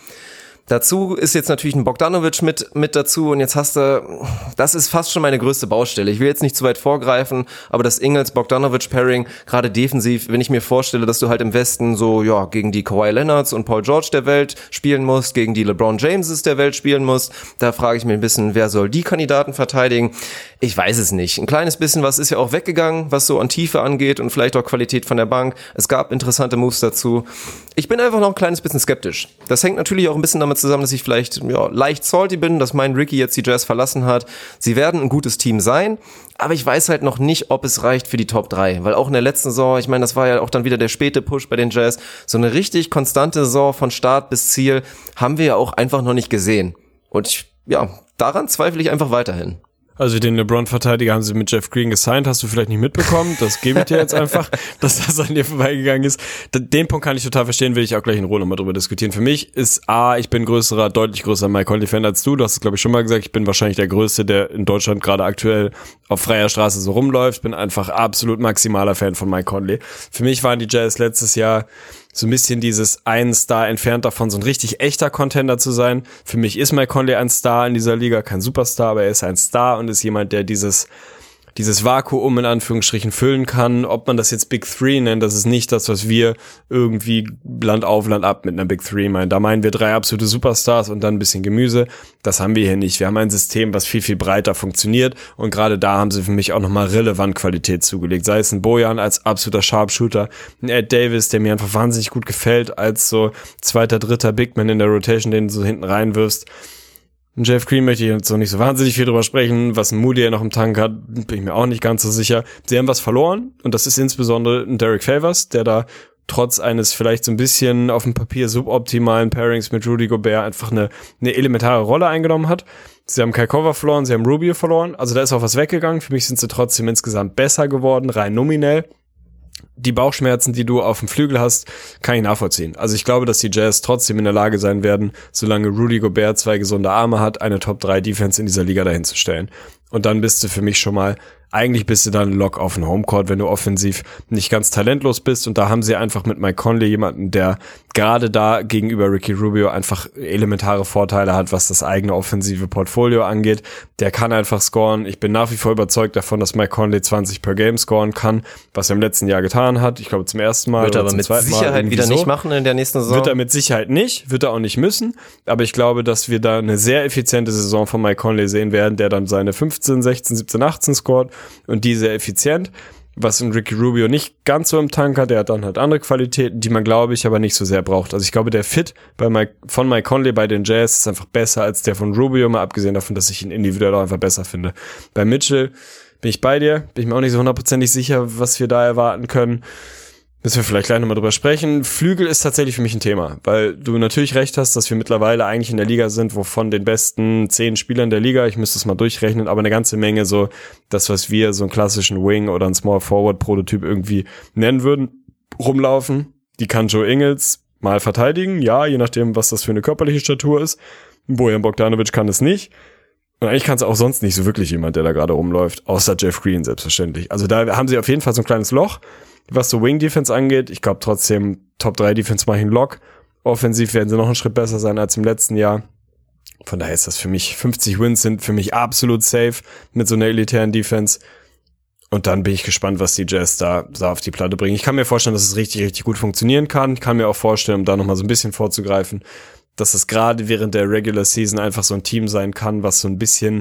Dazu ist jetzt natürlich ein Bogdanovic mit dazu und jetzt hast du, das ist fast schon meine größte Baustelle. Ich will jetzt nicht zu weit vorgreifen, aber das Ingles-Bogdanovic-Pairing, gerade defensiv, wenn ich mir vorstelle, dass du halt im Westen so, ja, gegen die Kawhi Leonards und Paul George der Welt spielen musst, gegen die LeBron Jameses der Welt spielen musst, da frage ich mich ein bisschen, wer soll die Kandidaten verteidigen? Ich weiß es nicht. Ein kleines bisschen was ist ja auch weggegangen, was so an Tiefe angeht und vielleicht auch Qualität von der Bank. Es gab interessante Moves dazu. Ich bin einfach noch ein kleines bisschen skeptisch. Das hängt natürlich auch ein bisschen damit zusammen, dass ich vielleicht leicht salty bin, dass mein Ricky jetzt die Jazz verlassen hat. Sie werden ein gutes Team sein, aber ich weiß halt noch nicht, ob es reicht für die Top 3, weil auch in der letzten Saison, ich meine, das war ja auch dann wieder der späte Push bei den Jazz, so eine richtig konstante Saison von Start bis Ziel haben wir ja auch einfach noch nicht gesehen. Und daran zweifle ich einfach weiterhin. Also den LeBron-Verteidiger haben sie mit Jeff Green gesigned, hast du vielleicht nicht mitbekommen, das gebe ich dir jetzt einfach, dass das an dir vorbeigegangen ist. Den Punkt kann ich total verstehen, will ich auch gleich in Ruhe nochmal drüber diskutieren. Für mich ist ich bin deutlich größerer Mike Conley-Fan als du hast es glaube ich schon mal gesagt, ich bin wahrscheinlich der Größte, der in Deutschland gerade aktuell auf freier Straße so rumläuft, bin einfach absolut maximaler Fan von Mike Conley. Für mich waren die Jazz letztes Jahr so ein bisschen dieses einen Star entfernt davon, so ein richtig echter Contender zu sein. Für mich ist Mike Conley ein Star in dieser Liga, kein Superstar, aber er ist ein Star und ist jemand, der dieses Vakuum in Anführungsstrichen füllen kann. Ob man das jetzt Big Three nennt, das ist nicht das, was wir irgendwie Land auf, Land ab mit einer Big Three meinen. Da meinen wir 3 absolute Superstars und dann ein bisschen Gemüse. Das haben wir hier nicht. Wir haben ein System, was viel, viel breiter funktioniert und gerade da haben sie für mich auch nochmal relevant Qualität zugelegt. Sei es ein Bojan als absoluter Sharpshooter, ein Ed Davis, der mir einfach wahnsinnig gut gefällt, als so 2., 3. Bigman in der Rotation, den du so hinten reinwirfst. Jeff Green möchte ich jetzt so nicht so wahnsinnig viel drüber sprechen. Was ein Moody noch im Tank hat, bin ich mir auch nicht ganz so sicher. Sie haben was verloren und das ist insbesondere ein Derek Favors, der da trotz eines vielleicht so ein bisschen auf dem Papier suboptimalen Pairings mit Rudy Gobert einfach eine elementare Rolle eingenommen hat. Sie haben Kyle Korver verloren, sie haben Rubio verloren, also da ist auch was weggegangen. Für mich sind sie trotzdem insgesamt besser geworden, rein nominell. die Bauchschmerzen, die du auf dem Flügel hast, kann ich nachvollziehen. Also ich glaube, dass die Jazz trotzdem in der Lage sein werden, solange Rudy Gobert 2 gesunde Arme hat, eine Top-3-Defense in dieser Liga dahin zu stellen. Und dann bist du für mich schon mal, eigentlich bist du dann Lock auf den Homecourt, wenn du offensiv nicht ganz talentlos bist. Und da haben sie einfach mit Mike Conley jemanden, der gerade da gegenüber Ricky Rubio einfach elementare Vorteile hat, was das eigene offensive Portfolio angeht. Der kann einfach scoren. Ich bin nach wie vor überzeugt davon, dass Mike Conley 20 per Game scoren kann, was er im letzten Jahr getan hat. Ich glaube zum ersten Mal. Wird er aber mit Sicherheit wieder nicht machen in der nächsten Saison. Wird er mit Sicherheit nicht, wird er auch nicht müssen. Aber ich glaube, dass wir da eine sehr effiziente Saison von Mike Conley sehen werden, der dann seine 15, 16, 17, 18 scored und die sehr effizient. Was in Ricky Rubio nicht ganz so im Tank hat, der hat dann halt andere Qualitäten, die man, glaube ich, aber nicht so sehr braucht. Also ich glaube, der Fit von Mike Conley bei den Jazz ist einfach besser als der von Rubio, mal abgesehen davon, dass ich ihn individuell auch einfach besser finde. Bei Mitchell bin ich bei dir, bin ich mir auch nicht so hundertprozentig sicher, was wir da erwarten können. Müssen wir vielleicht gleich nochmal drüber sprechen. Flügel ist tatsächlich für mich ein Thema, weil du natürlich recht hast, dass wir mittlerweile eigentlich in der Liga sind, wo von den besten 10 Spielern der Liga, ich müsste es mal durchrechnen, aber eine ganze Menge so das, was wir so einen klassischen Wing oder einen Small Forward Prototyp irgendwie nennen würden, rumlaufen. Die kann Joe Ingles mal verteidigen, ja, je nachdem, was das für eine körperliche Statur ist. Bojan Bogdanovic kann es nicht. Und eigentlich kann es auch sonst nicht so wirklich jemand, der da gerade rumläuft, außer Jeff Green selbstverständlich. Also da haben sie auf jeden Fall so ein kleines Loch, was so Wing-Defense angeht. Ich glaube trotzdem, Top-3-Defense mache ich einen Lock. Offensiv werden sie noch einen Schritt besser sein als im letzten Jahr. Von daher ist das für mich, 50 Wins sind für mich absolut safe mit so einer elitären Defense. Und dann bin ich gespannt, was die Jazz da auf die Platte bringen. Ich kann mir vorstellen, dass es richtig, richtig gut funktionieren kann. Ich kann mir auch vorstellen, um da nochmal so ein bisschen vorzugreifen, dass es gerade während der Regular Season einfach so ein Team sein kann, was so ein bisschen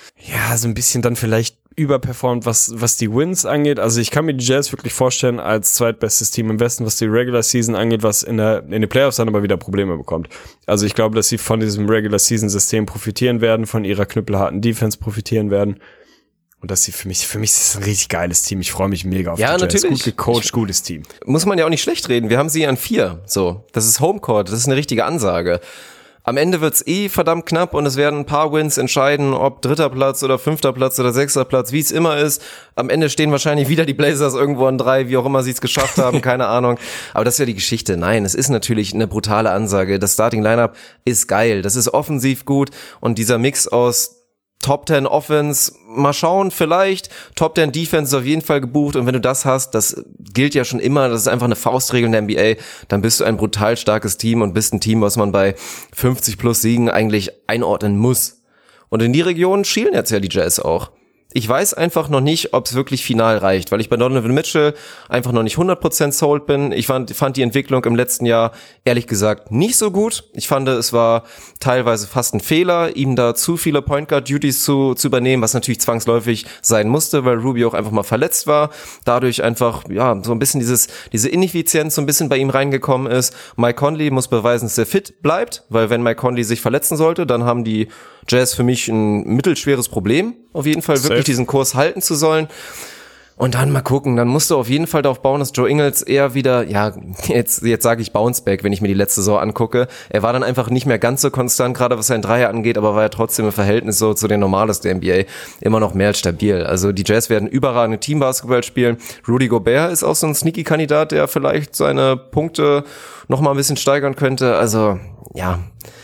dann vielleicht überperformt, was die Wins angeht. Also ich kann mir die Jazz wirklich vorstellen als zweitbestes Team im Westen, was die Regular Season angeht, was in den Playoffs dann aber wieder Probleme bekommt. Also ich glaube, dass sie von diesem Regular Season System profitieren werden, von ihrer knüppelharten Defense profitieren werden. Und dass sie für mich ist es ein richtig geiles Team. Ich freue mich mega auf die Jazz. Natürlich. Gut gecoacht, gutes Team. Muss man ja auch nicht schlecht reden. Wir haben sie an 4. So, das ist Homecourt. Das ist eine richtige Ansage. Am Ende wird's verdammt knapp und es werden ein paar Wins entscheiden, ob 3. Platz oder 5. Platz oder 6. Platz, wie es immer ist. Am Ende stehen wahrscheinlich wieder die Blazers irgendwo an 3, wie auch immer sie es geschafft haben, keine Ahnung. Aber das ist ja die Geschichte. Nein, es ist natürlich eine brutale Ansage. Das Starting Lineup ist geil. Das ist offensiv gut und dieser Mix aus Top 10 Offense, mal schauen, vielleicht. Top 10 Defense ist auf jeden Fall gebucht. Und wenn du das hast, das gilt ja schon immer, das ist einfach eine Faustregel in der NBA, dann bist du ein brutal starkes Team und bist ein Team, was man bei 50 plus Siegen eigentlich einordnen muss. Und in die Region schielen jetzt ja die Jazz auch. Ich weiß einfach noch nicht, ob es wirklich final reicht, weil ich bei Donovan Mitchell einfach noch nicht 100% sold bin. Ich fand die Entwicklung im letzten Jahr ehrlich gesagt nicht so gut. Ich fand, es war teilweise fast ein Fehler, ihm da zu viele Point Guard Duties zu übernehmen, was natürlich zwangsläufig sein musste, weil Rubio auch einfach mal verletzt war. Dadurch einfach, ja, so ein bisschen diese Ineffizienz so ein bisschen bei ihm reingekommen ist. Mike Conley muss beweisen, dass er fit bleibt, weil wenn Mike Conley sich verletzen sollte, dann haben die Jazz für mich ein mittelschweres Problem, auf jeden Fall wirklich diesen Kurs halten zu sollen. Und dann mal gucken, dann musst du auf jeden Fall darauf bauen, dass Joe Ingles eher wieder, ja, jetzt sage ich Bounceback, wenn ich mir die letzte Saison angucke. Er war dann einfach nicht mehr ganz so konstant, gerade was seinen Dreier angeht, aber war ja trotzdem im Verhältnis so zu den Normales der NBA immer noch mehr als stabil. Also die Jazz werden überragende Teambasketball spielen. Rudy Gobert ist auch so ein Sneaky-Kandidat, der vielleicht seine Punkte noch mal ein bisschen steigern könnte. Also, ja.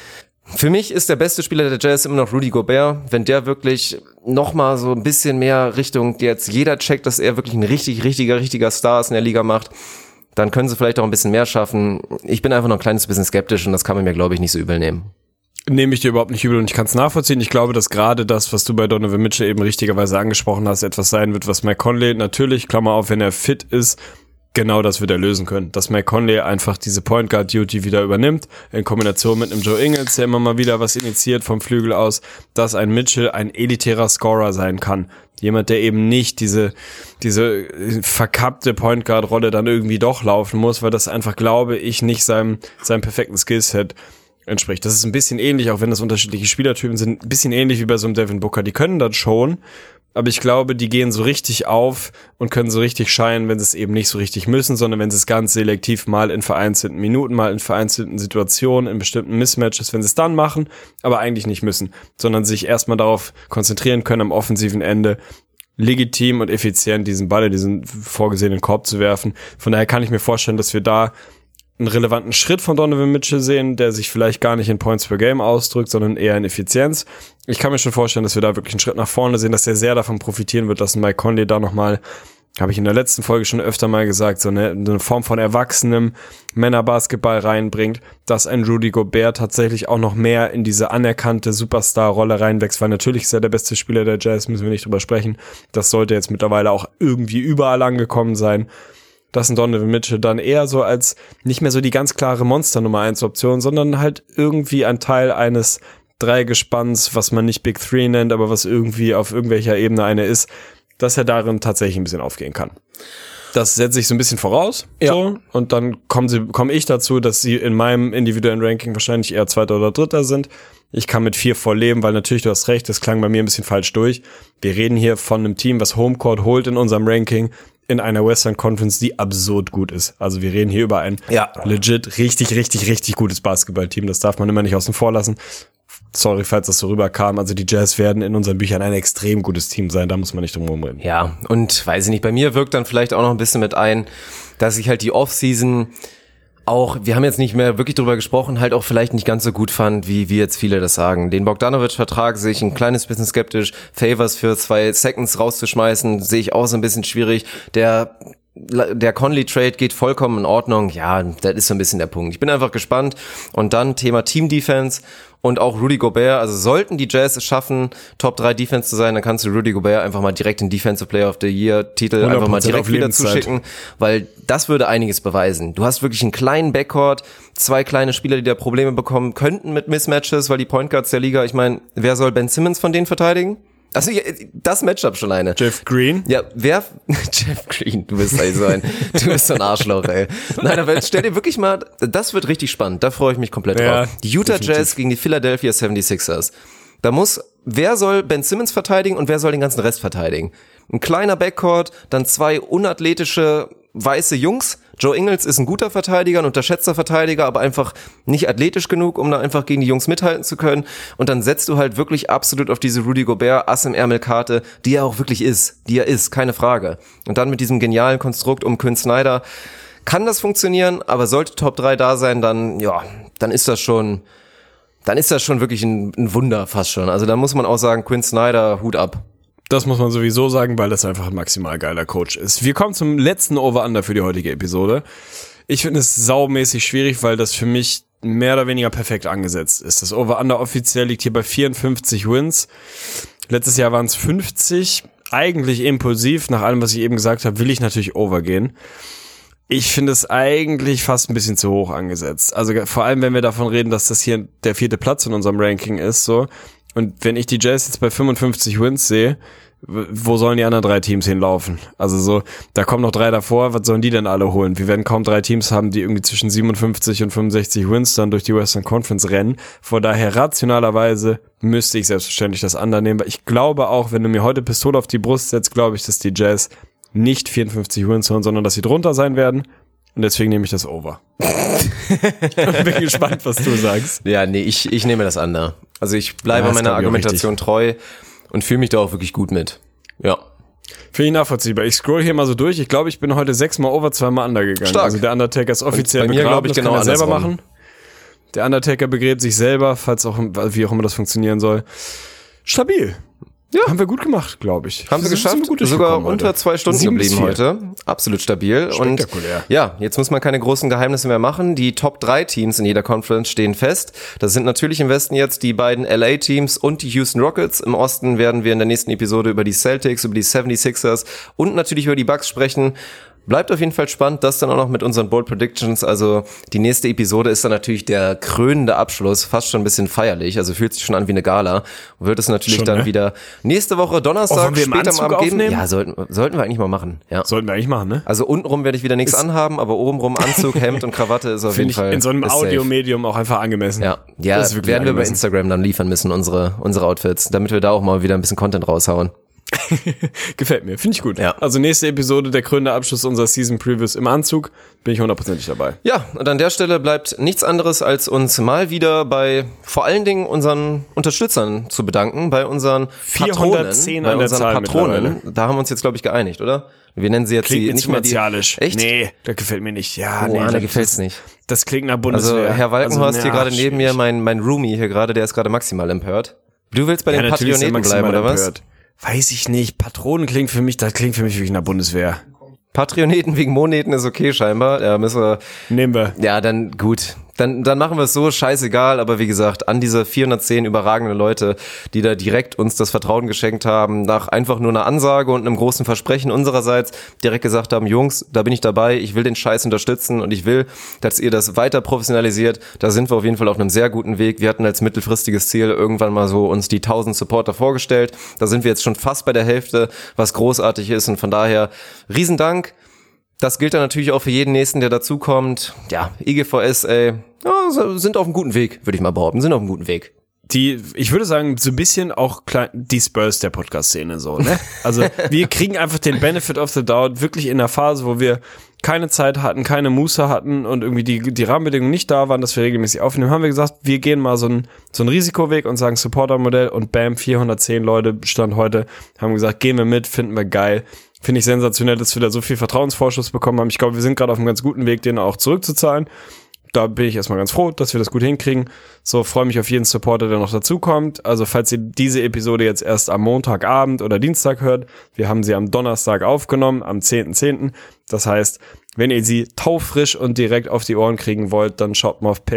Für mich ist der beste Spieler der Jazz immer noch Rudy Gobert. Wenn der wirklich noch mal so ein bisschen mehr Richtung, jetzt jeder checkt, dass er wirklich ein richtiger Star ist in der Liga macht, dann können sie vielleicht auch ein bisschen mehr schaffen. Ich bin einfach noch ein kleines bisschen skeptisch und das kann man mir, glaube ich, nicht so übel nehmen. Nehme ich dir überhaupt nicht übel und ich kann es nachvollziehen. Ich glaube, dass gerade das, was du bei Donovan Mitchell eben richtigerweise angesprochen hast, etwas sein wird, was Mike Conley natürlich, Klammer auf, wenn er fit ist, genau das wird er lösen können. Dass Mike Conley einfach diese Point Guard Duty wieder übernimmt, in Kombination mit einem Joe Ingles, der immer mal wieder was initiiert vom Flügel aus, dass ein Mitchell ein elitärer Scorer sein kann. Jemand, der eben nicht diese verkappte Point Guard Rolle dann irgendwie doch laufen muss, weil das einfach, glaube ich, nicht seinem perfekten Skillset entspricht. Das ist ein bisschen ähnlich, auch wenn das unterschiedliche Spielertypen sind, ein bisschen ähnlich wie bei so einem Devin Booker. Die können das schon, aber ich glaube, die gehen so richtig auf und können so richtig scheinen, wenn sie es eben nicht so richtig müssen, sondern wenn sie es ganz selektiv mal in vereinzelten Minuten, mal in vereinzelten Situationen, in bestimmten Mismatches, wenn sie es dann machen, aber eigentlich nicht müssen, sondern sich erstmal darauf konzentrieren können am offensiven Ende, legitim und effizient, diesen Ball in diesen vorgesehenen Korb zu werfen. Von daher kann ich mir vorstellen, dass wir da einen relevanten Schritt von Donovan Mitchell sehen, der sich vielleicht gar nicht in Points per Game ausdrückt, sondern eher in Effizienz. Ich kann mir schon vorstellen, dass wir da wirklich einen Schritt nach vorne sehen, dass der sehr davon profitieren wird, dass Mike Conley da nochmal, habe ich in der letzten Folge schon öfter mal gesagt, so eine Form von erwachsenem Männerbasketball reinbringt, dass ein Rudy Gobert tatsächlich auch noch mehr in diese anerkannte Superstar-Rolle reinwächst, weil natürlich ist er der beste Spieler der Jazz, müssen wir nicht drüber sprechen. Das sollte jetzt mittlerweile auch irgendwie überall angekommen sein. Dass ein Donovan Mitchell dann eher so als nicht mehr so die ganz klare Monster-Nummer 1 Option, sondern halt irgendwie ein Teil eines Dreigespanns, was man nicht Big Three nennt, aber was irgendwie auf irgendwelcher Ebene eine ist, dass er darin tatsächlich ein bisschen aufgehen kann. Das setze ich so ein bisschen voraus. Ja. So, und dann komme ich dazu, dass sie in meinem individuellen Ranking wahrscheinlich eher Zweiter oder Dritter sind. Ich kann mit 4 voll leben, weil natürlich, du hast recht, das klang bei mir ein bisschen falsch durch. Wir reden hier von einem Team, was Homecourt holt in unserem Ranking, in einer Western Conference, die absurd gut ist. Also wir reden hier über ein legit richtig gutes Basketballteam. Das darf man immer nicht außen vor lassen. Sorry, falls das so rüberkam. Also die Jazz werden in unseren Büchern ein extrem gutes Team sein. Da muss man nicht drum herum reden. Ja, und weiß ich nicht, bei mir wirkt dann vielleicht auch noch ein bisschen mit ein, dass ich halt die Offseason auch, wir haben jetzt nicht mehr wirklich drüber gesprochen, halt auch vielleicht nicht ganz so gut fand, wie jetzt viele das sagen. Den Bogdanovic-Vertrag sehe ich ein kleines bisschen skeptisch. Favors für 2 Seconds rauszuschmeißen, sehe ich auch so ein bisschen schwierig. Der Conley-Trade geht vollkommen in Ordnung. Ja, das ist so ein bisschen der Punkt. Ich bin einfach gespannt. Und dann Thema Team-Defense und auch Rudy Gobert. Also sollten die Jazz es schaffen, Top 3 Defense zu sein, dann kannst du Rudy Gobert einfach mal direkt den Defensive Player of the Year Titel einfach mal direkt wieder zuschicken, weil das würde einiges beweisen. Du hast wirklich einen kleinen Backcourt, 2 kleine Spieler, die da Probleme bekommen könnten mit Mismatches, weil die Point Guards der Liga, ich meine, wer soll Ben Simmons von denen verteidigen? Also das Matchup schon alleine. Jeff Green? Ja, Jeff Green, du bist so ein Arschloch, ey. Nein, aber jetzt stell dir wirklich mal, das wird richtig spannend, da freue ich mich komplett drauf. Die Utah Jazz gegen die Philadelphia 76ers. Wer soll Ben Simmons verteidigen und wer soll den ganzen Rest verteidigen? Ein kleiner Backcourt, dann 2 unathletische weiße Jungs. Joe Ingles ist ein guter Verteidiger, ein unterschätzter Verteidiger, aber einfach nicht athletisch genug, um da einfach gegen die Jungs mithalten zu können. Und dann setzt du halt wirklich absolut auf diese Rudy Gobert Ass im Ärmel-Karte, die er auch wirklich ist. Die er ist, keine Frage. Und dann mit diesem genialen Konstrukt um Quinn Snyder kann das funktionieren, aber sollte Top 3 da sein, dann ist das schon wirklich ein Wunder fast schon. Also da muss man auch sagen, Quinn Snyder, Hut ab. Das muss man sowieso sagen, weil das einfach ein maximal geiler Coach ist. Wir kommen zum letzten Over-Under für die heutige Episode. Ich finde es saumäßig schwierig, weil das für mich mehr oder weniger perfekt angesetzt ist. Das Over-Under offiziell liegt hier bei 54 Wins. Letztes Jahr waren es 50. Eigentlich impulsiv, nach allem, was ich eben gesagt habe, will ich natürlich overgehen. Ich finde es eigentlich fast ein bisschen zu hoch angesetzt. Also vor allem, wenn wir davon reden, dass das hier der 4. Platz in unserem Ranking ist, so. Und wenn ich die Jazz jetzt bei 55 Wins sehe, wo sollen die anderen 3 Teams hinlaufen? Also so, da kommen noch 3 davor, was sollen die denn alle holen? Wir werden kaum 3 Teams haben, die irgendwie zwischen 57 und 65 Wins dann durch die Western Conference rennen. Von daher rationalerweise müsste ich selbstverständlich das Under nehmen. Weil ich glaube auch, wenn du mir heute Pistole auf die Brust setzt, glaube ich, dass die Jazz nicht 54 Wins holen, sondern dass sie drunter sein werden. Und deswegen nehme ich das Over. Bin gespannt, was du sagst. Ja, nee, ich nehme das Under. Also ich bleibe meiner Argumentation treu und fühle mich da auch wirklich gut mit. Ja. Finde ich nachvollziehbar. Ich scroll hier mal so durch. Ich glaube, ich bin heute 6 Mal Over, 2 Mal Under gegangen. Stark. Also der Undertaker ist offiziell begraben, glaube ich, das genau kann er selber andersrum. machen. Der Undertaker begräbt sich selber, wie auch immer das funktionieren soll. Stabil. Ja. Haben wir gut gemacht, glaube ich. Haben wir geschafft, sogar unter 2 Stunden geblieben heute. Absolut stabil. Spektakulär. Und ja, jetzt muss man keine großen Geheimnisse mehr machen. Die Top 3 Teams in jeder Conference stehen fest. Das sind natürlich im Westen jetzt die beiden LA-Teams und die Houston Rockets. Im Osten werden wir in der nächsten Episode über die Celtics, über die 76ers und natürlich über die Bucks sprechen. Bleibt auf jeden Fall spannend, das dann auch noch mit unseren Bold Predictions, also die nächste Episode ist dann natürlich der krönende Abschluss, fast schon ein bisschen feierlich, also fühlt sich schon an wie eine Gala, wird es natürlich schon, dann wieder nächste Woche Donnerstag später am Abend geben. Ja, sollten wir eigentlich mal machen. Ja. Sollten wir eigentlich machen, ne? Also untenrum werde ich wieder nichts anhaben, aber obenrum Anzug, Hemd und Krawatte ist auf jeden Fall in so einem Audiomedium auch einfach angemessen. Ja, werden wir bei Instagram dann liefern müssen, unsere Outfits, damit wir da auch mal wieder ein bisschen Content raushauen. Gefällt mir, finde ich gut. Ja. Also nächste Episode, der krönende Abschluss unserer Season Previews im Anzug, bin ich 100% dabei. Ja, und an der Stelle bleibt nichts anderes, als uns mal wieder bei vor allen Dingen unseren Unterstützern zu bedanken, bei unseren 410 Patronen, bei an der unseren Zahl Patronen. Da haben wir uns jetzt, glaube ich, geeinigt, oder? Wir nennen sie jetzt Klingt die, nicht mehr die... martialisch. Echt? Nee, das gefällt mir nicht. Ja, Oh, nee, Arne das gefällt's nicht. Das klingt nach Also Bundeswehr. Herr Walkenhorst ja, hier gerade neben mir, schwierig. mein Roomie hier gerade, der ist gerade maximal empört. Du willst bei den natürlich ist er Patroneten bleiben, maximal oder was? empört. Weiß ich nicht. Patronen klingt für mich wirklich nach Bundeswehr. Patroneten wegen Moneten ist okay scheinbar. Ja, müssen wir... Nehmen wir. Ja, dann gut. Dann machen wir es so, scheißegal, aber wie gesagt, an diese 410 überragende Leute, die da direkt uns das Vertrauen geschenkt haben, nach einfach nur einer Ansage und einem großen Versprechen unsererseits direkt gesagt haben, Jungs, da bin ich dabei, ich will den Scheiß unterstützen und ich will, dass ihr das weiter professionalisiert. Da sind wir auf jeden Fall auf einem sehr guten Weg. Wir hatten als mittelfristiges Ziel irgendwann mal so uns die 1000 Supporter vorgestellt. Da sind wir jetzt schon fast bei der Hälfte, was großartig ist und von daher Riesendank. Das gilt dann natürlich auch für jeden Nächsten, der dazukommt. Ja, IGVS, sind auf einem guten Weg, würde ich mal behaupten, sind auf einem guten Weg. Ich würde sagen, so ein bisschen auch die Spurs der Podcast-Szene so, ne? Also wir kriegen einfach den Benefit of the Doubt wirklich in der Phase, wo wir keine Zeit hatten, keine Muße hatten und irgendwie die Rahmenbedingungen nicht da waren, dass wir regelmäßig aufnehmen, haben wir gesagt, wir gehen mal so einen Risikoweg und sagen Supporter-Modell und bam, 410 Leute Stand heute, haben gesagt, gehen wir mit, finden wir geil. Finde ich sensationell, dass wir da so viel Vertrauensvorschuss bekommen haben. Ich glaube, wir sind gerade auf einem ganz guten Weg, den auch zurückzuzahlen. Da bin ich erstmal ganz froh, dass wir das gut hinkriegen. So, freue mich auf jeden Supporter, der noch dazukommt. Also, falls ihr diese Episode jetzt erst am Montagabend oder Dienstag hört, wir haben sie am Donnerstag aufgenommen, am 10.10. Das heißt, wenn ihr sie taufrisch und direkt auf die Ohren kriegen wollt, dann schaut mal auf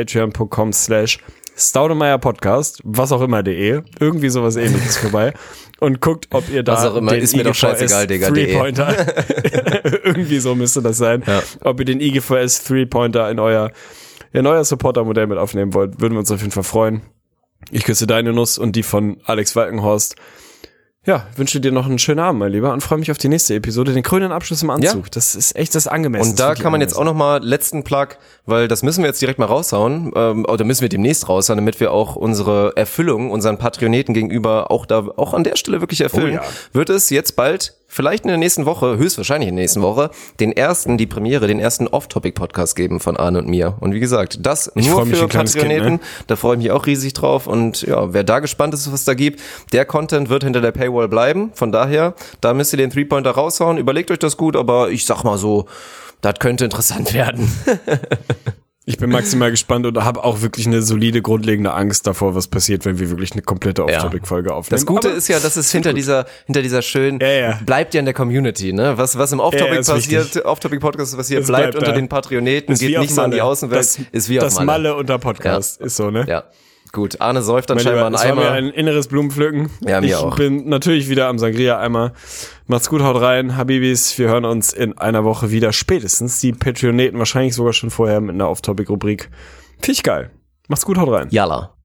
patreon.com/Staudemeyer-Podcast, was auch immer.de, irgendwie sowas ähnliches vorbei und guckt, ob ihr da was auch immer, den ist mir doch scheißegal, Digga, Three-Pointer, irgendwie so müsste das sein, Ja. ob ihr den IGVS Three-Pointer in euer Supporter-Modell mit aufnehmen wollt, würden wir uns auf jeden Fall freuen. Ich küsse deine Nuss und die von Alex Walkenhorst. Ja, wünsche dir noch einen schönen Abend, mein Lieber, und freue mich auf die nächste Episode, den krönenden Abschluss im Anzug. Ja. Das ist echt das Angemessene. Und da kann man jetzt auch nochmal letzten Plug, weil das müssen wir jetzt direkt mal raushauen, oder müssen wir demnächst raushauen, damit wir auch unsere Erfüllung unseren Patroneten gegenüber auch an der Stelle wirklich erfüllen. Oh ja. Wird es jetzt bald, vielleicht in der nächsten Woche, höchstwahrscheinlich in der nächsten Woche, den ersten Off-Topic-Podcast geben von Arne und mir. Und wie gesagt, das Ich nur freu mich wie für ein kleines Patroneten. Kind, ne? Da freue ich mich auch riesig drauf. Und ja, wer da gespannt ist, was da gibt, der Content wird hinter der Paywall bleiben. Von daher, da müsst ihr den Three-Pointer raushauen. Überlegt euch das gut, aber ich sag mal so, das könnte interessant werden. Ich bin maximal gespannt und habe auch wirklich eine solide, grundlegende Angst davor, was passiert, wenn wir wirklich eine komplette Off-Topic-Folge aufnehmen. Das Gute Aber ist ja, dass es hinter dieser schönen, Ja. bleibt ja in der Community, ne? Was im Off-Topic ist passiert, wichtig. Auf-Topic-Podcast passiert, Es bleibt bleibt unter da. den Patroneten, ist geht wie auf nicht so an die Malle. Außenwelt, ist wie auf Das Malle unter Podcast ist so, ne? Ja. Gut, Arne säuft dann Mein scheinbar Lieber, einen es war mir Eimer. ein inneres Blumenpflücken. Ja, mir ich auch. bin natürlich wieder am Sangria-Eimer. Macht's gut, haut rein, Habibis. Wir hören uns in einer Woche wieder, spätestens. Die Patreoneten wahrscheinlich sogar schon vorher mit einer Off-Topic-Rubrik. Finde ich geil. Macht's gut, haut rein. Yalla.